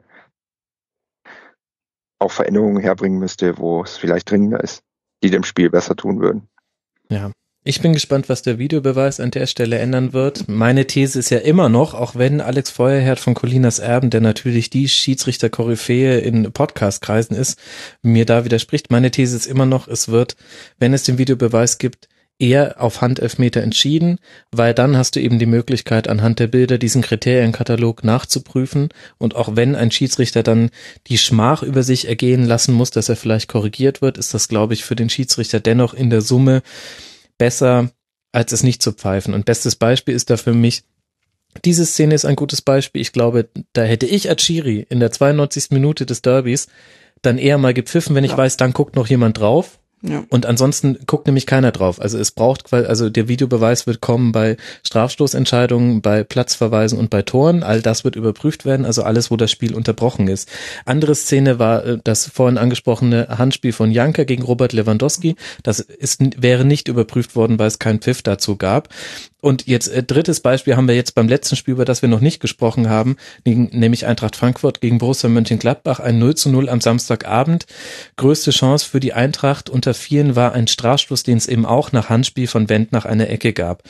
auch Veränderungen herbringen müsste, wo es vielleicht dringender ist, die dem Spiel besser tun würden. Ja. Ich bin gespannt, was der Videobeweis an der Stelle ändern wird. Meine These ist ja immer noch, auch wenn Alex Feuerherd von Colinas Erben, der natürlich die Schiedsrichter-Koryphäe in Podcast-Kreisen ist, mir da widerspricht. Meine These ist immer noch, es wird, wenn es den Videobeweis gibt, eher auf Handelfmeter entschieden, weil dann hast du eben die Möglichkeit, anhand der Bilder diesen Kriterienkatalog nachzuprüfen und auch wenn ein Schiedsrichter dann die Schmach über sich ergehen lassen muss, dass er vielleicht korrigiert wird, ist das, glaube ich, für den Schiedsrichter dennoch in der Summe besser, als es nicht zu pfeifen. Und bestes Beispiel ist da für mich, diese Szene ist ein gutes Beispiel. Ich glaube, da hätte ich als Schiri in der zweiundneunzigsten Minute des Derbys dann eher mal gepfiffen, wenn ich ja. weiß, dann guckt noch jemand drauf. Ja. Und ansonsten guckt nämlich keiner drauf. Also es braucht, also der Videobeweis wird kommen bei Strafstoßentscheidungen, bei Platzverweisen und bei Toren. All das wird überprüft werden, also alles, wo das Spiel unterbrochen ist. Andere Szene war das vorhin angesprochene Handspiel von Janka gegen Robert Lewandowski. Das ist, wäre nicht überprüft worden, weil es keinen Pfiff dazu gab. Und jetzt äh, drittes Beispiel haben wir jetzt beim letzten Spiel, über das wir noch nicht gesprochen haben, nämlich Eintracht Frankfurt gegen Borussia Mönchengladbach, ein null zu null am Samstagabend. Größte Chance für die Eintracht unter vielen war ein Strafstoß, den es eben auch nach Handspiel von Wendt nach einer Ecke gab.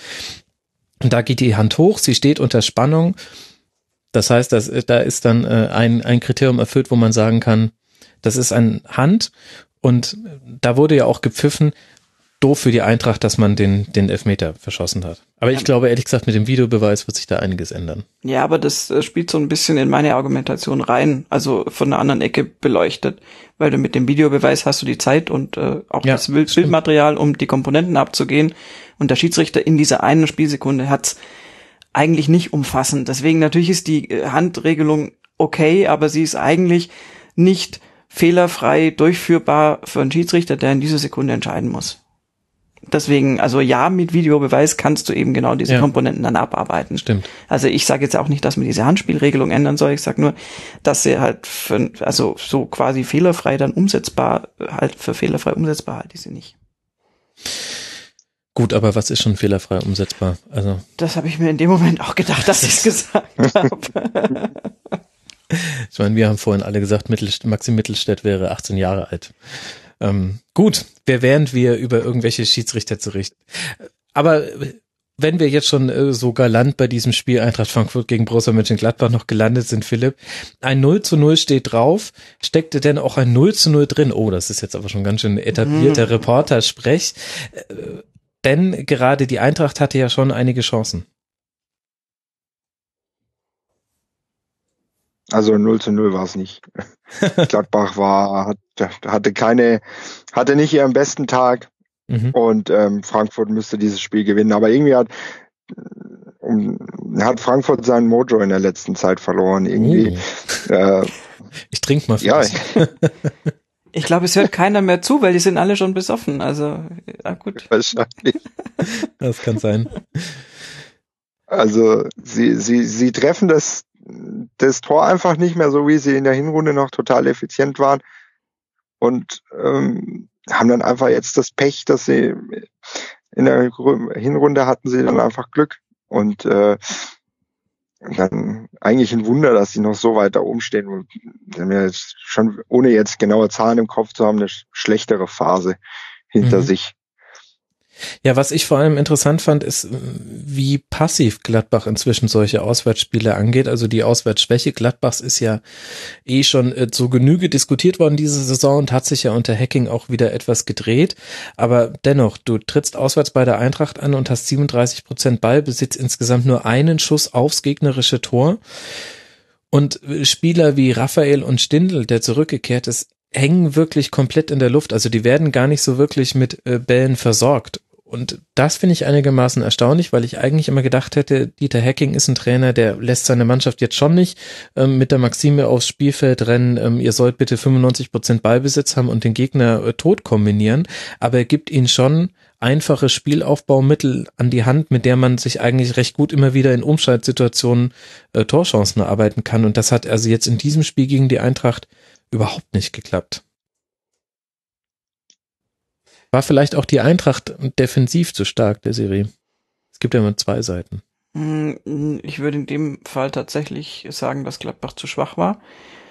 Und da geht die Hand hoch, sie steht unter Spannung. Das heißt, dass, da ist dann äh, ein, ein Kriterium erfüllt, wo man sagen kann, das ist ein Hand. Und da wurde ja auch gepfiffen, doof für die Eintracht, dass man den, den Elfmeter verschossen hat. Aber ich glaube, ehrlich gesagt, mit dem Videobeweis wird sich da einiges ändern. Ja, aber das äh, spielt so ein bisschen in meine Argumentation rein, also von einer anderen Ecke beleuchtet, weil du mit dem Videobeweis hast du die Zeit und äh, auch ja, das Bild- Bildmaterial, um die Komponenten abzugehen. Und der Schiedsrichter in dieser einen Spielsekunde hat's eigentlich nicht umfassend. Deswegen natürlich ist die Handregelung okay, aber sie ist eigentlich nicht fehlerfrei durchführbar für einen Schiedsrichter, der in dieser Sekunde entscheiden muss. Deswegen, also ja, mit Videobeweis kannst du eben genau diese ja. Komponenten dann abarbeiten. Stimmt. Also ich sage jetzt auch nicht, dass man diese Handspielregelung ändern soll. Ich sage nur, dass sie halt für, also so quasi fehlerfrei dann umsetzbar, halt für fehlerfrei umsetzbar halt ist sie nicht. Gut, aber was ist schon fehlerfrei umsetzbar? Also das habe ich mir in dem Moment auch gedacht, dass ich es gesagt habe. Ich meine, wir haben vorhin alle gesagt, Mittelst- Maxi Mittelstädt wäre achtzehn Jahre alt. Ähm, gut, während wir über irgendwelche Schiedsrichter zurecht. Aber wenn wir jetzt schon äh, so galant bei diesem Spiel Eintracht Frankfurt gegen Borussia Mönchengladbach noch gelandet sind, Philipp, ein null zu null steht drauf, steckte denn auch ein null zu null drin? Oh, das ist jetzt aber schon ganz schön etablierter mhm. Reportersprech. Äh, denn gerade die Eintracht hatte ja schon einige Chancen. Also null zu null war es nicht. Gladbach war, hat, hatte keine, hatte nicht ihren besten Tag. Mhm. Und ähm, Frankfurt müsste dieses Spiel gewinnen. Aber irgendwie hat, um, hat Frankfurt seinen Mojo in der letzten Zeit verloren. Irgendwie. Oh. Äh, ich trinke mal ja. Ich glaube, es hört keiner mehr zu, weil die sind alle schon besoffen. Also, ja gut. Wahrscheinlich. Das kann sein. Also, sie, sie, sie treffen das, das Tor einfach nicht mehr so, wie sie in der Hinrunde noch total effizient waren. Und ähm, haben dann einfach jetzt das Pech, dass sie in der Hinrunde hatten sie dann einfach Glück. Und äh, dann eigentlich ein Wunder, dass sie noch so weit da oben stehen. Sie haben ja jetzt schon, ohne jetzt genaue Zahlen im Kopf zu haben, eine schlechtere Phase hinter mhm. sich. Ja, was ich vor allem interessant fand, ist, wie passiv Gladbach inzwischen solche Auswärtsspiele angeht. Also die Auswärtsschwäche Gladbachs ist ja eh schon äh, zur Genüge diskutiert worden diese Saison und hat sich ja unter Hacking auch wieder etwas gedreht. Aber dennoch, du trittst auswärts bei der Eintracht an und hast siebenunddreißig Prozent Ballbesitz, insgesamt nur einen Schuss aufs gegnerische Tor. Und Spieler wie Raphael und Stindl, der zurückgekehrt ist, hängen wirklich komplett in der Luft. Also die werden gar nicht so wirklich mit äh, Bällen versorgt. Und das finde ich einigermaßen erstaunlich, weil ich eigentlich immer gedacht hätte, Dieter Hecking ist ein Trainer, der lässt seine Mannschaft jetzt schon nicht ähm, mit der Maxime aufs Spielfeld rennen, ähm, ihr sollt bitte fünfundneunzig Prozent Ballbesitz haben und den Gegner äh, tot kombinieren, aber er gibt ihnen schon einfache Spielaufbaumittel an die Hand, mit der man sich eigentlich recht gut immer wieder in Umschaltsituationen äh, Torchancen erarbeiten kann, und das hat also jetzt in diesem Spiel gegen die Eintracht überhaupt nicht geklappt. War vielleicht auch die Eintracht defensiv zu stark, der Serie? Es gibt ja immer zwei Seiten. Ich würde in dem Fall tatsächlich sagen, dass Gladbach zu schwach war.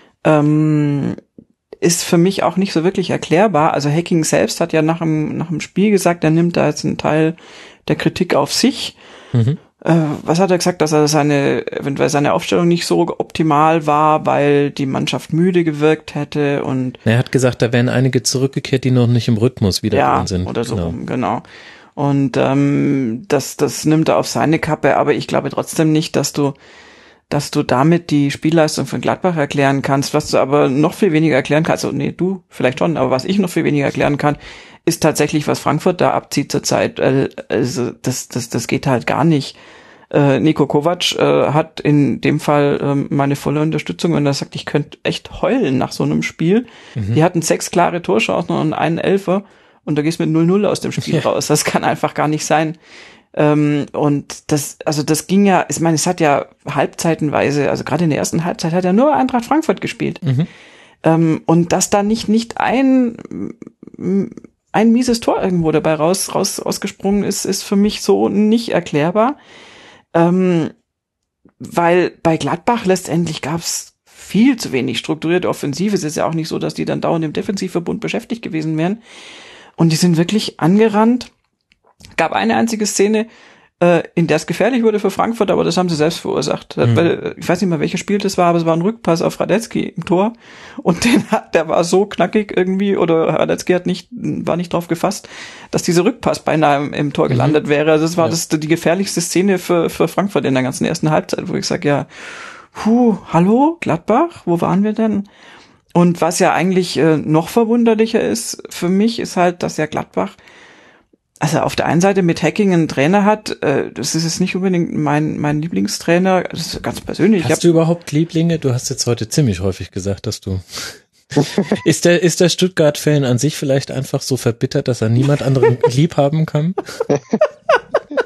Ähm, ist für mich auch nicht so wirklich erklärbar. Also Hacking selbst hat ja nach dem, nach dem Spiel gesagt, er nimmt da jetzt einen Teil der Kritik auf sich. Mhm. Äh, was hat er gesagt, dass er seine, eventuell seine Aufstellung nicht so optimal war, weil die Mannschaft müde gewirkt hätte und. Er hat gesagt, da wären einige zurückgekehrt, die noch nicht im Rhythmus wieder ja, drin sind. Oder so, genau. genau. Und ähm, das, das nimmt er auf seine Kappe, aber ich glaube trotzdem nicht, dass du, dass du damit die Spielleistung von Gladbach erklären kannst. Was du aber noch viel weniger erklären kannst, also nee, du vielleicht schon, aber was ich noch viel weniger erklären kann, ist tatsächlich, was Frankfurt da abzieht zurzeit. Also das, das, das geht halt gar nicht. Äh, Niko Kovac äh, hat in dem Fall ähm, meine volle Unterstützung, wenn er sagt, ich könnte echt heulen nach so einem Spiel. Mhm. Die hatten sechs klare Torchancen und einen Elfer und da gehst du mit null null aus dem Spiel ja. raus. Das kann einfach gar nicht sein. Ähm, und das, also das ging ja, ich meine, es hat ja halbzeitenweise, also gerade in der ersten Halbzeit hat ja nur Eintracht Frankfurt gespielt. Mhm. Ähm, und dass da nicht, nicht ein, ein mieses Tor irgendwo dabei raus, raus, ausgesprungen ist, ist für mich so nicht erklärbar. Ähm, weil bei Gladbach letztendlich gab's viel zu wenig strukturierte Offensive. Es ist ja auch nicht so, dass die dann dauernd im Defensivverbund beschäftigt gewesen wären. Und die sind wirklich angerannt. Gab eine einzige Szene, äh, in der es gefährlich wurde für Frankfurt, aber das haben sie selbst verursacht. Mhm. Weil, ich weiß nicht mehr, welches Spiel das war, aber es war ein Rückpass auf Radetzky im Tor. Und den hat, der war so knackig irgendwie, oder Radetzky hat nicht, war nicht drauf gefasst, dass dieser Rückpass beinahe im, im Tor gelandet mhm. wäre. Also das war ja. das, die gefährlichste Szene für, für Frankfurt in der ganzen ersten Halbzeit, wo ich sage, ja, puh, hallo, Gladbach, wo waren wir denn? Und was ja eigentlich äh, noch verwunderlicher ist für mich, ist halt, dass ja Gladbach also auf der einen Seite mit Hacking einen Trainer hat, äh, das ist jetzt nicht unbedingt mein mein Lieblingstrainer, das ist ganz persönlich. Hast du überhaupt Lieblinge? Du hast jetzt heute ziemlich häufig gesagt, dass du ist der ist der Stuttgart-Fan an sich vielleicht einfach so verbittert, dass er niemand anderen lieb haben kann?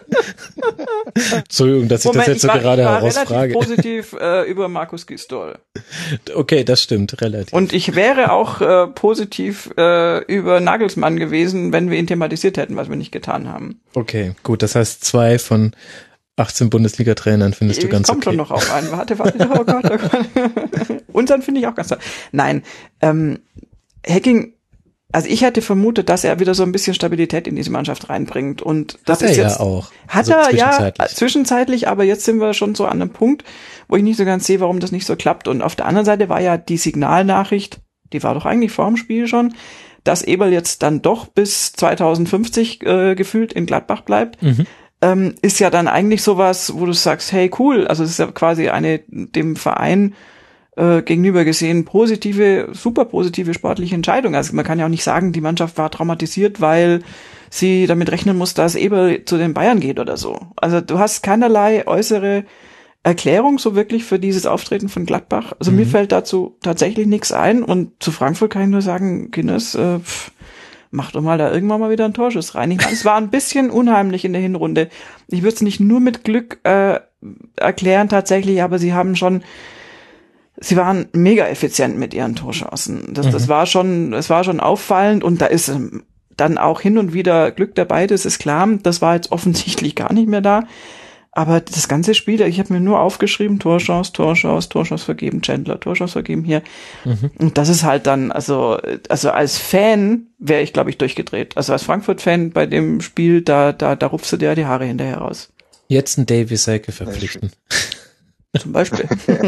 Entschuldigung, dass Moment, ich das jetzt so ich war, gerade ich war herausfrage. relativ positiv äh, über Markus Gisdol. Okay, das stimmt, relativ. Und ich wäre auch äh, positiv äh, über Nagelsmann gewesen, wenn wir ihn thematisiert hätten, was wir nicht getan haben. Okay, gut, das heißt zwei von achtzehn Bundesliga-Trainern findest ich du ganz komm okay. Schon noch auf einen. Warte, warte, oh Gott, oh Gott. Unseren finde ich auch ganz toll. Nein, ähm, Hacking, also ich hätte vermutet, dass er wieder so ein bisschen Stabilität in diese Mannschaft reinbringt. Und das hat er ist jetzt, ja auch. Hat also er zwischenzeitlich. ja zwischenzeitlich, aber jetzt sind wir schon so an einem Punkt, wo ich nicht so ganz sehe, warum das nicht so klappt. Und auf der anderen Seite war ja die Signalnachricht, die war doch eigentlich vor dem Spiel schon, dass Eberl jetzt dann doch bis zweitausendfünfzig äh, gefühlt in Gladbach bleibt. Mhm. Ähm, ist ja dann eigentlich sowas, wo du sagst, hey, cool, also es ist ja quasi eine dem Verein äh, gegenüber gesehen positive, super positive sportliche Entscheidung. Also man kann ja auch nicht sagen, die Mannschaft war traumatisiert, weil sie damit rechnen muss, dass Eberl zu den Bayern geht oder so. Also du hast keinerlei äußere Erklärung so wirklich für dieses Auftreten von Gladbach. Also mhm. mir fällt dazu tatsächlich nichts ein und zu Frankfurt kann ich nur sagen, Guinness, äh, pff, mach doch mal da irgendwann mal wieder einen Torschuss rein. Ich meine, es war ein bisschen unheimlich in der Hinrunde. Ich würde es nicht nur mit Glück äh, erklären tatsächlich, aber sie haben schon, sie waren mega effizient mit ihren Torschancen. Das, mhm. das war schon, es war schon auffallend und da ist ähm, dann auch hin und wieder Glück dabei, das ist klar. Das war jetzt offensichtlich gar nicht mehr da. Aber das ganze Spiel, ich habe mir nur aufgeschrieben, Torchance, Torchance, Torchance vergeben, Chandler, Torchance vergeben hier. Mhm. Und das ist halt dann, also also als Fan wäre ich, glaube ich, durchgedreht. Also als Frankfurt-Fan bei dem Spiel, da da da rupfst du dir die Haare hinterher raus. Jetzt einen Davy Selke verpflichten. Zum Beispiel.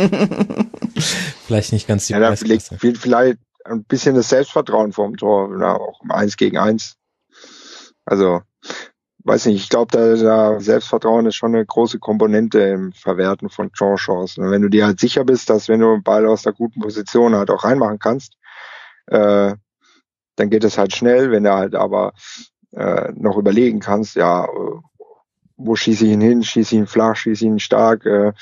Vielleicht nicht ganz die ja, da vielleicht, vielleicht ein bisschen das Selbstvertrauen vorm Tor, oder auch im Eins gegen Eins. Also weiß nicht, ich glaube, da, da Selbstvertrauen ist schon eine große Komponente im Verwerten von Torchancen. Und wenn du dir halt sicher bist, dass wenn du einen Ball aus der guten Position halt auch reinmachen kannst, äh, dann geht es halt schnell. Wenn du halt aber äh, noch überlegen kannst, ja, wo schieße ich ihn hin, schieße ich ihn flach, schieße ich ihn stark, äh,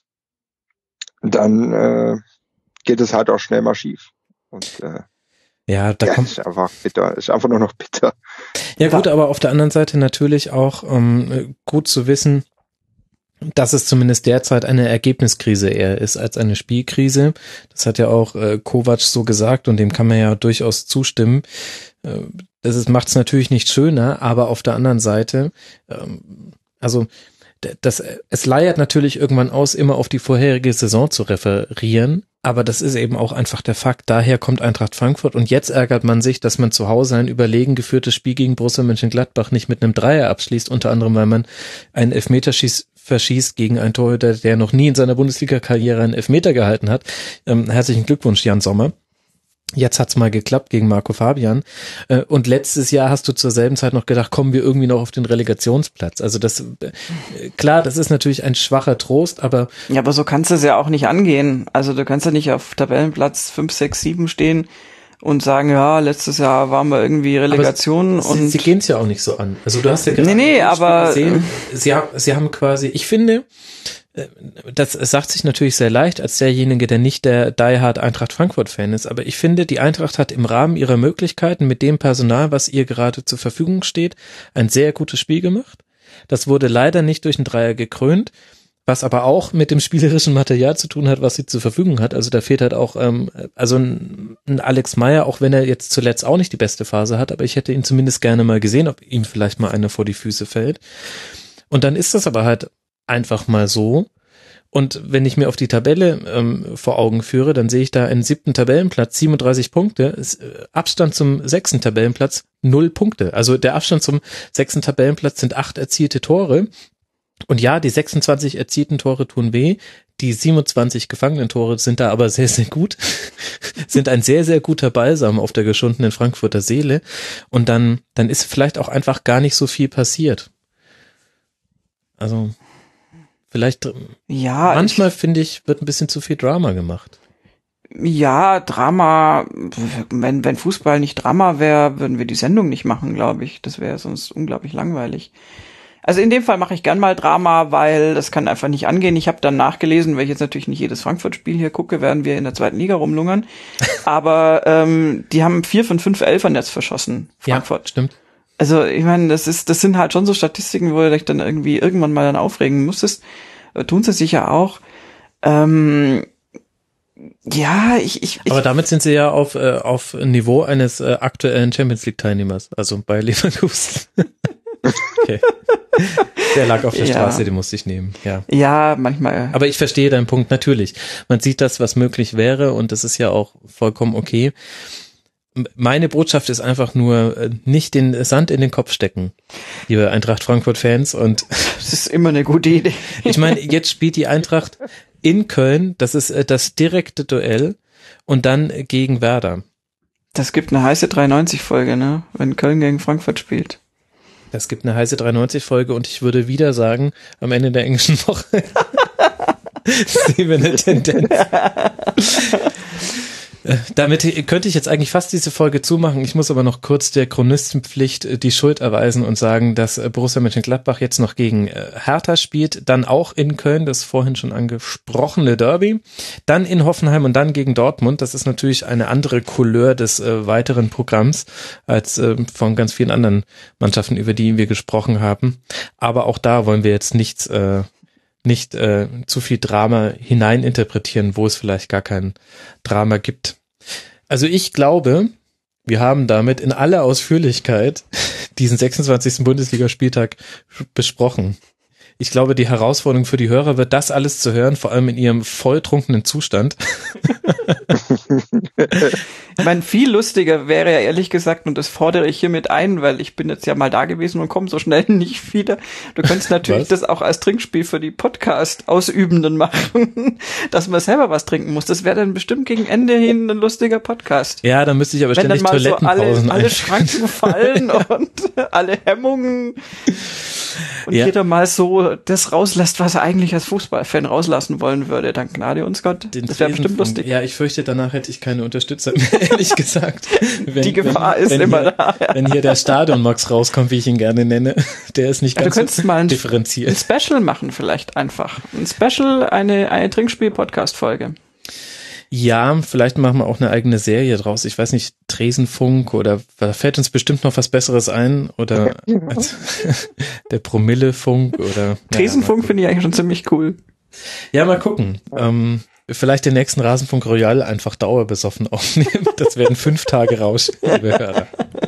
dann äh, geht es halt auch schnell mal schief. Und äh, Ja, da ja, kommt ist einfach bitter, ist einfach nur noch bitter. Ja gut, aber auf der anderen Seite natürlich auch ähm, gut zu wissen, dass es zumindest derzeit eine Ergebniskrise eher ist als eine Spielkrise. Das hat ja auch äh, Kovac so gesagt und dem kann man ja durchaus zustimmen. Äh, das macht es natürlich nicht schöner, aber auf der anderen Seite, ähm, also das, es leiert natürlich irgendwann aus, immer auf die vorherige Saison zu referieren. Aber das ist eben auch einfach der Fakt. Daher kommt Eintracht Frankfurt und jetzt ärgert man sich, dass man zu Hause ein überlegen geführtes Spiel gegen Borussia Mönchengladbach nicht mit einem Dreier abschließt, unter anderem, weil man einen Elfmeterschieß verschießt gegen einen Torhüter, der noch nie in seiner Bundesliga-Karriere einen Elfmeter gehalten hat. Ähm, herzlichen Glückwunsch, Jan Sommer. Jetzt hat's mal geklappt gegen Marco Fabian. Und letztes Jahr hast du zur selben Zeit noch gedacht, kommen wir irgendwie noch auf den Relegationsplatz. Also das, klar, das ist natürlich ein schwacher Trost, aber... Ja, aber so kannst du es ja auch nicht angehen. Also du kannst ja nicht auf Tabellenplatz fünf, sechs, sieben stehen und sagen, ja, letztes Jahr waren wir irgendwie Relegation. Aber und sie, sie gehen es ja auch nicht so an. Also du hast ja gerade nee, nee, aber gesehen, sie, sie haben quasi, ich finde... Das sagt sich natürlich sehr leicht als derjenige, der nicht der Die Hard Eintracht Frankfurt-Fan ist, aber ich finde, die Eintracht hat im Rahmen ihrer Möglichkeiten mit dem Personal, was ihr gerade zur Verfügung steht, ein sehr gutes Spiel gemacht. Das wurde leider nicht durch einen Dreier gekrönt, was aber auch mit dem spielerischen Material zu tun hat, was sie zur Verfügung hat. Also da fehlt halt auch, ähm, also ein, ein Alex Meyer, auch wenn er jetzt zuletzt auch nicht die beste Phase hat, aber ich hätte ihn zumindest gerne mal gesehen, ob ihm vielleicht mal einer vor die Füße fällt. Und dann ist das aber halt einfach mal so. Und wenn ich mir auf die Tabelle ähm, vor Augen führe, dann sehe ich da einen siebten Tabellenplatz, siebenunddreißig Punkte, ist, äh, Abstand zum sechsten Tabellenplatz, null Punkte. Also der Abstand zum sechsten Tabellenplatz sind acht erzielte Tore. Und ja, die sechsundzwanzig erzielten Tore tun weh, die siebenundzwanzig gefangenen Tore sind da aber sehr, sehr gut, sind ein sehr, sehr guter Balsam auf der geschundenen Frankfurter Seele. Und dann, dann ist vielleicht auch einfach gar nicht so viel passiert. Also... Vielleicht, ja, manchmal finde ich, wird ein bisschen zu viel Drama gemacht. Ja, Drama, wenn, wenn Fußball nicht Drama wäre, würden wir die Sendung nicht machen, glaube ich. Das wäre sonst unglaublich langweilig. Also in dem Fall mache ich gern mal Drama, weil das kann einfach nicht angehen. Ich habe dann nachgelesen, weil ich jetzt natürlich nicht jedes Frankfurt-Spiel hier gucke, werden wir in der zweiten Liga rumlungern. Aber ähm, die haben vier von fünf Elfern jetzt verschossen, Frankfurt. Ja, stimmt. Also ich meine, das ist, das sind halt schon so Statistiken, wo du dich dann irgendwie irgendwann mal dann aufregen musstest. Äh, tun sie sicher auch. Ähm, ja, ich, ich, ich. Aber damit sind sie ja auf, äh, auf Niveau eines äh, aktuellen Champions League Teilnehmers, also bei Leverkusen. Okay. Der lag auf der ja. Straße, den musste ich nehmen, ja. Ja, manchmal. Aber ich verstehe deinen Punkt, natürlich. Man sieht das, was möglich wäre und das ist ja auch vollkommen okay. Meine Botschaft ist einfach nur, nicht den Sand in den Kopf stecken, liebe Eintracht Frankfurt-Fans. Und das ist immer eine gute Idee. Ich meine, jetzt spielt die Eintracht in Köln, das ist das direkte Duell und dann gegen Werder. Das gibt eine heiße dreiundneunzig-Folge, ne? Wenn Köln gegen Frankfurt spielt. Das gibt eine heiße dreiundneunzig-Folge und ich würde wieder sagen, am Ende der englischen Woche sehen wir eine Tendenz. Damit könnte ich jetzt eigentlich fast diese Folge zumachen. Ich muss aber noch kurz der Chronistenpflicht die Schuld erweisen und sagen, dass Borussia Mönchengladbach jetzt noch gegen Hertha spielt, dann auch in Köln, das vorhin schon angesprochene Derby, dann in Hoffenheim und dann gegen Dortmund. Das ist natürlich eine andere Couleur des äh, weiteren Programms als äh, von ganz vielen anderen Mannschaften, über die wir gesprochen haben. Aber auch da wollen wir jetzt nichts äh, nicht äh, zu viel Drama hineininterpretieren, wo es vielleicht gar kein Drama gibt. Also ich glaube, wir haben damit in aller Ausführlichkeit diesen sechsundzwanzigsten Bundesligaspieltag besprochen. Ich glaube, die Herausforderung für die Hörer wird, das alles zu hören, vor allem in ihrem volltrunkenen Zustand. Ich meine, viel lustiger wäre ja ehrlich gesagt, und das fordere ich hiermit ein, weil ich bin jetzt ja mal da gewesen und komme so schnell nicht wieder. Du könntest natürlich was? Das auch als Trinkspiel für die Podcast-Ausübenden machen, dass man selber was trinken muss. Das wäre dann bestimmt gegen Ende hin ein lustiger Podcast. Ja, dann müsste ich aber Wenn ständig dann mal Toilettenpausen so alle, alle Schranken fallen und alle Hemmungen und ja. jeder mal so das rauslässt, was er eigentlich als Fußballfan rauslassen wollen würde, dann gnade uns Gott. Den das wäre bestimmt lustig. Ja, ich fürchte, danach hätte ich keine Unterstützer mehr, ehrlich gesagt. Wenn, die Gefahr wenn, ist wenn immer hier, da. Ja. Wenn hier der Stadion-Max rauskommt, wie ich ihn gerne nenne, der ist nicht ja, ganz du könntest so mal ein, differenziert. ein Special machen vielleicht einfach. Ein Special, eine, eine Trinkspiel-Podcast-Folge. Ja, vielleicht machen wir auch eine eigene Serie draus. Ich weiß nicht, Tresenfunk oder da fällt uns bestimmt noch was Besseres ein oder als, der Promillefunk oder. Tresenfunk ja, finde ich eigentlich schon ziemlich cool. Ja, mal gucken. Ähm, vielleicht den nächsten Rasenfunk Royal einfach dauerbesoffen aufnehmen. Das werden fünf Tage Rausch, liebe Hörer.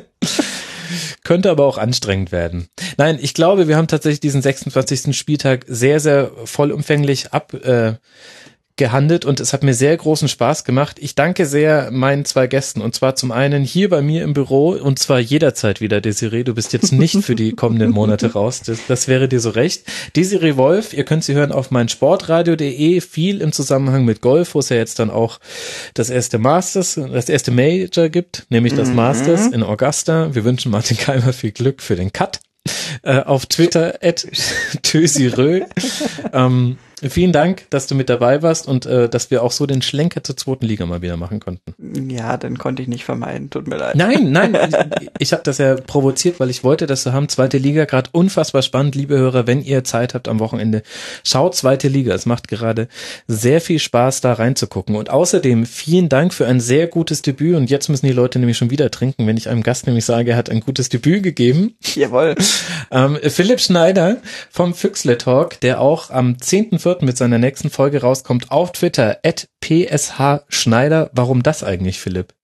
Könnte aber auch anstrengend werden. Nein, ich glaube, wir haben tatsächlich diesen sechsundzwanzigsten Spieltag sehr, sehr vollumfänglich ab äh, gehandelt und es hat mir sehr großen Spaß gemacht. Ich danke sehr meinen zwei Gästen und zwar zum einen hier bei mir im Büro und zwar jederzeit wieder, Desiree. Du bist jetzt nicht für die kommenden Monate raus. Das, das wäre dir so recht. Desiree Wolf, ihr könnt sie hören auf meinsportradio punkt de, viel im Zusammenhang mit Golf, wo es ja jetzt dann auch das erste Masters, das erste Major gibt, nämlich das Masters in Augusta. Wir wünschen Martin Keimer viel Glück für den Cut. Äh, auf Twitter at Tösirö. ähm, Vielen Dank, dass du mit dabei warst und äh, dass wir auch so den Schlenker zur zweiten Liga mal wieder machen konnten. Ja, den konnte ich nicht vermeiden, tut mir leid. Nein, nein, ich, ich habe das ja provoziert, weil ich wollte das so haben. Zweite Liga, gerade unfassbar spannend, liebe Hörer, wenn ihr Zeit habt am Wochenende, schaut zweite Liga. Es macht gerade sehr viel Spaß, da reinzugucken. Und außerdem vielen Dank für ein sehr gutes Debüt und jetzt müssen die Leute nämlich schon wieder trinken, wenn ich einem Gast nämlich sage, er hat ein gutes Debüt gegeben. Jawohl. Ähm, Philipp Schneider vom Füchsle Talk, der auch am zehnten vierten mit seiner nächsten Folge rauskommt, auf Twitter at p s h schneider. Warum das eigentlich, Philipp?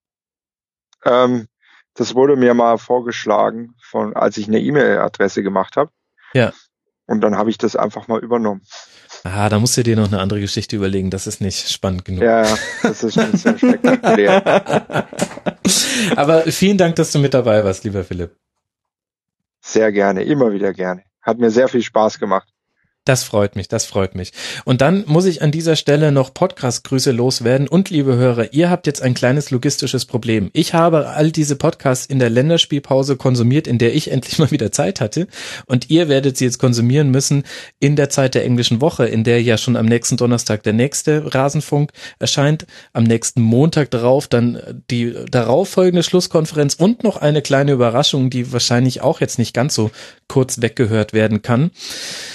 Ähm, das wurde mir mal vorgeschlagen, von als ich eine E-Mail-Adresse gemacht habe. Ja. Und dann habe ich das einfach mal übernommen. Ah, da musst du dir noch eine andere Geschichte überlegen. Das ist nicht spannend genug. Ja, das ist schon sehr spektakulär. Aber vielen Dank, dass du mit dabei warst, lieber Philipp. Sehr gerne, immer wieder gerne. Hat mir sehr viel Spaß gemacht. Das freut mich, das freut mich. Und dann muss ich an dieser Stelle noch Podcast-Grüße loswerden. Und liebe Hörer, ihr habt jetzt ein kleines logistisches Problem. Ich habe all diese Podcasts in der Länderspielpause konsumiert, in der ich endlich mal wieder Zeit hatte. Und ihr werdet sie jetzt konsumieren müssen in der Zeit der englischen Woche, in der ja schon am nächsten Donnerstag der nächste Rasenfunk erscheint. Am nächsten Montag darauf dann die darauffolgende Schlusskonferenz und noch eine kleine Überraschung, die wahrscheinlich auch jetzt nicht ganz so kurz weggehört werden kann.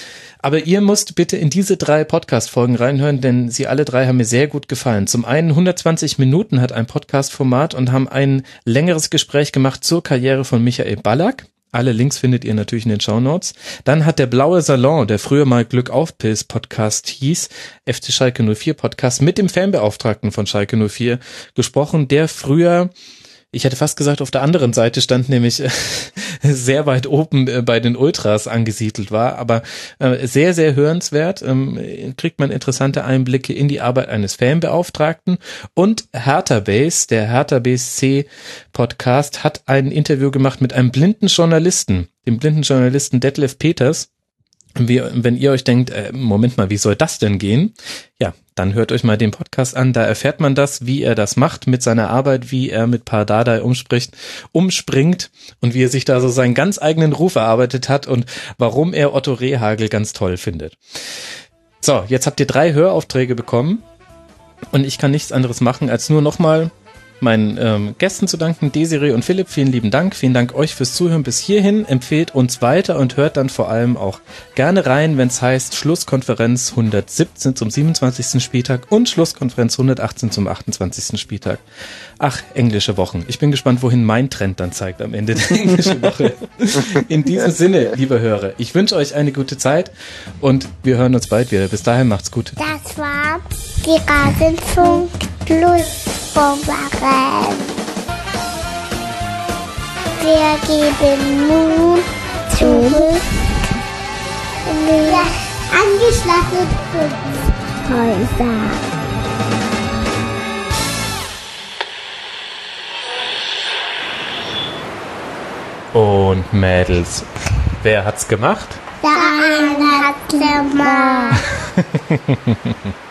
Aber ihr müsst bitte in diese drei Podcast-Folgen reinhören, denn sie alle drei haben mir sehr gut gefallen. Zum einen hundertzwanzig Minuten hat ein Podcast-Format und haben ein längeres Gespräch gemacht zur Karriere von Michael Ballack. Alle Links findet ihr natürlich in den Shownotes. Dann hat der Blaue Salon, der früher mal Glück auf Pilz Podcast hieß, F C Schalke null vier Podcast, mit dem Fanbeauftragten von Schalke null vier gesprochen, der früher, ich hätte fast gesagt, auf der anderen Seite stand, nämlich äh, sehr weit oben äh, bei den Ultras angesiedelt war, aber äh, sehr, sehr hörenswert, ähm, kriegt man interessante Einblicke in die Arbeit eines Fanbeauftragten. Und Hertha Base, der Hertha B S C Podcast, hat ein Interview gemacht mit einem blinden Journalisten, dem blinden Journalisten Detlef Peters. Wie, wenn ihr euch denkt, äh, Moment mal, wie soll das denn gehen? Ja, dann hört euch mal den Podcast an, da erfährt man das, wie er das macht mit seiner Arbeit, wie er mit Pardadei umspricht, umspringt und wie er sich da so seinen ganz eigenen Ruf erarbeitet hat und warum er Otto Rehhagel ganz toll findet. So, jetzt habt ihr drei Höraufträge bekommen und ich kann nichts anderes machen, als nur nochmal meinen ähm, Gästen zu danken, Desiree und Philipp, vielen lieben Dank. Vielen Dank euch fürs Zuhören bis hierhin. Empfehlt uns weiter und hört dann vor allem auch gerne rein, wenn es heißt Schlusskonferenz hundertsiebzehn zum siebenundzwanzigsten Spieltag und Schlusskonferenz hundertachtzehn zum achtundzwanzigsten Spieltag. Ach, englische Wochen. Ich bin gespannt, wohin mein Trend dann zeigt am Ende der englischen Woche. In diesem Sinne, liebe Hörer, ich wünsche euch eine gute Zeit und wir hören uns bald wieder. Bis dahin, macht's gut. Das war die Rasenfunk Plus. Wir geben nun zurück in die angeschlossenen Häuser. Und Mädels, wer hat's gemacht? Der eine hat's gemacht.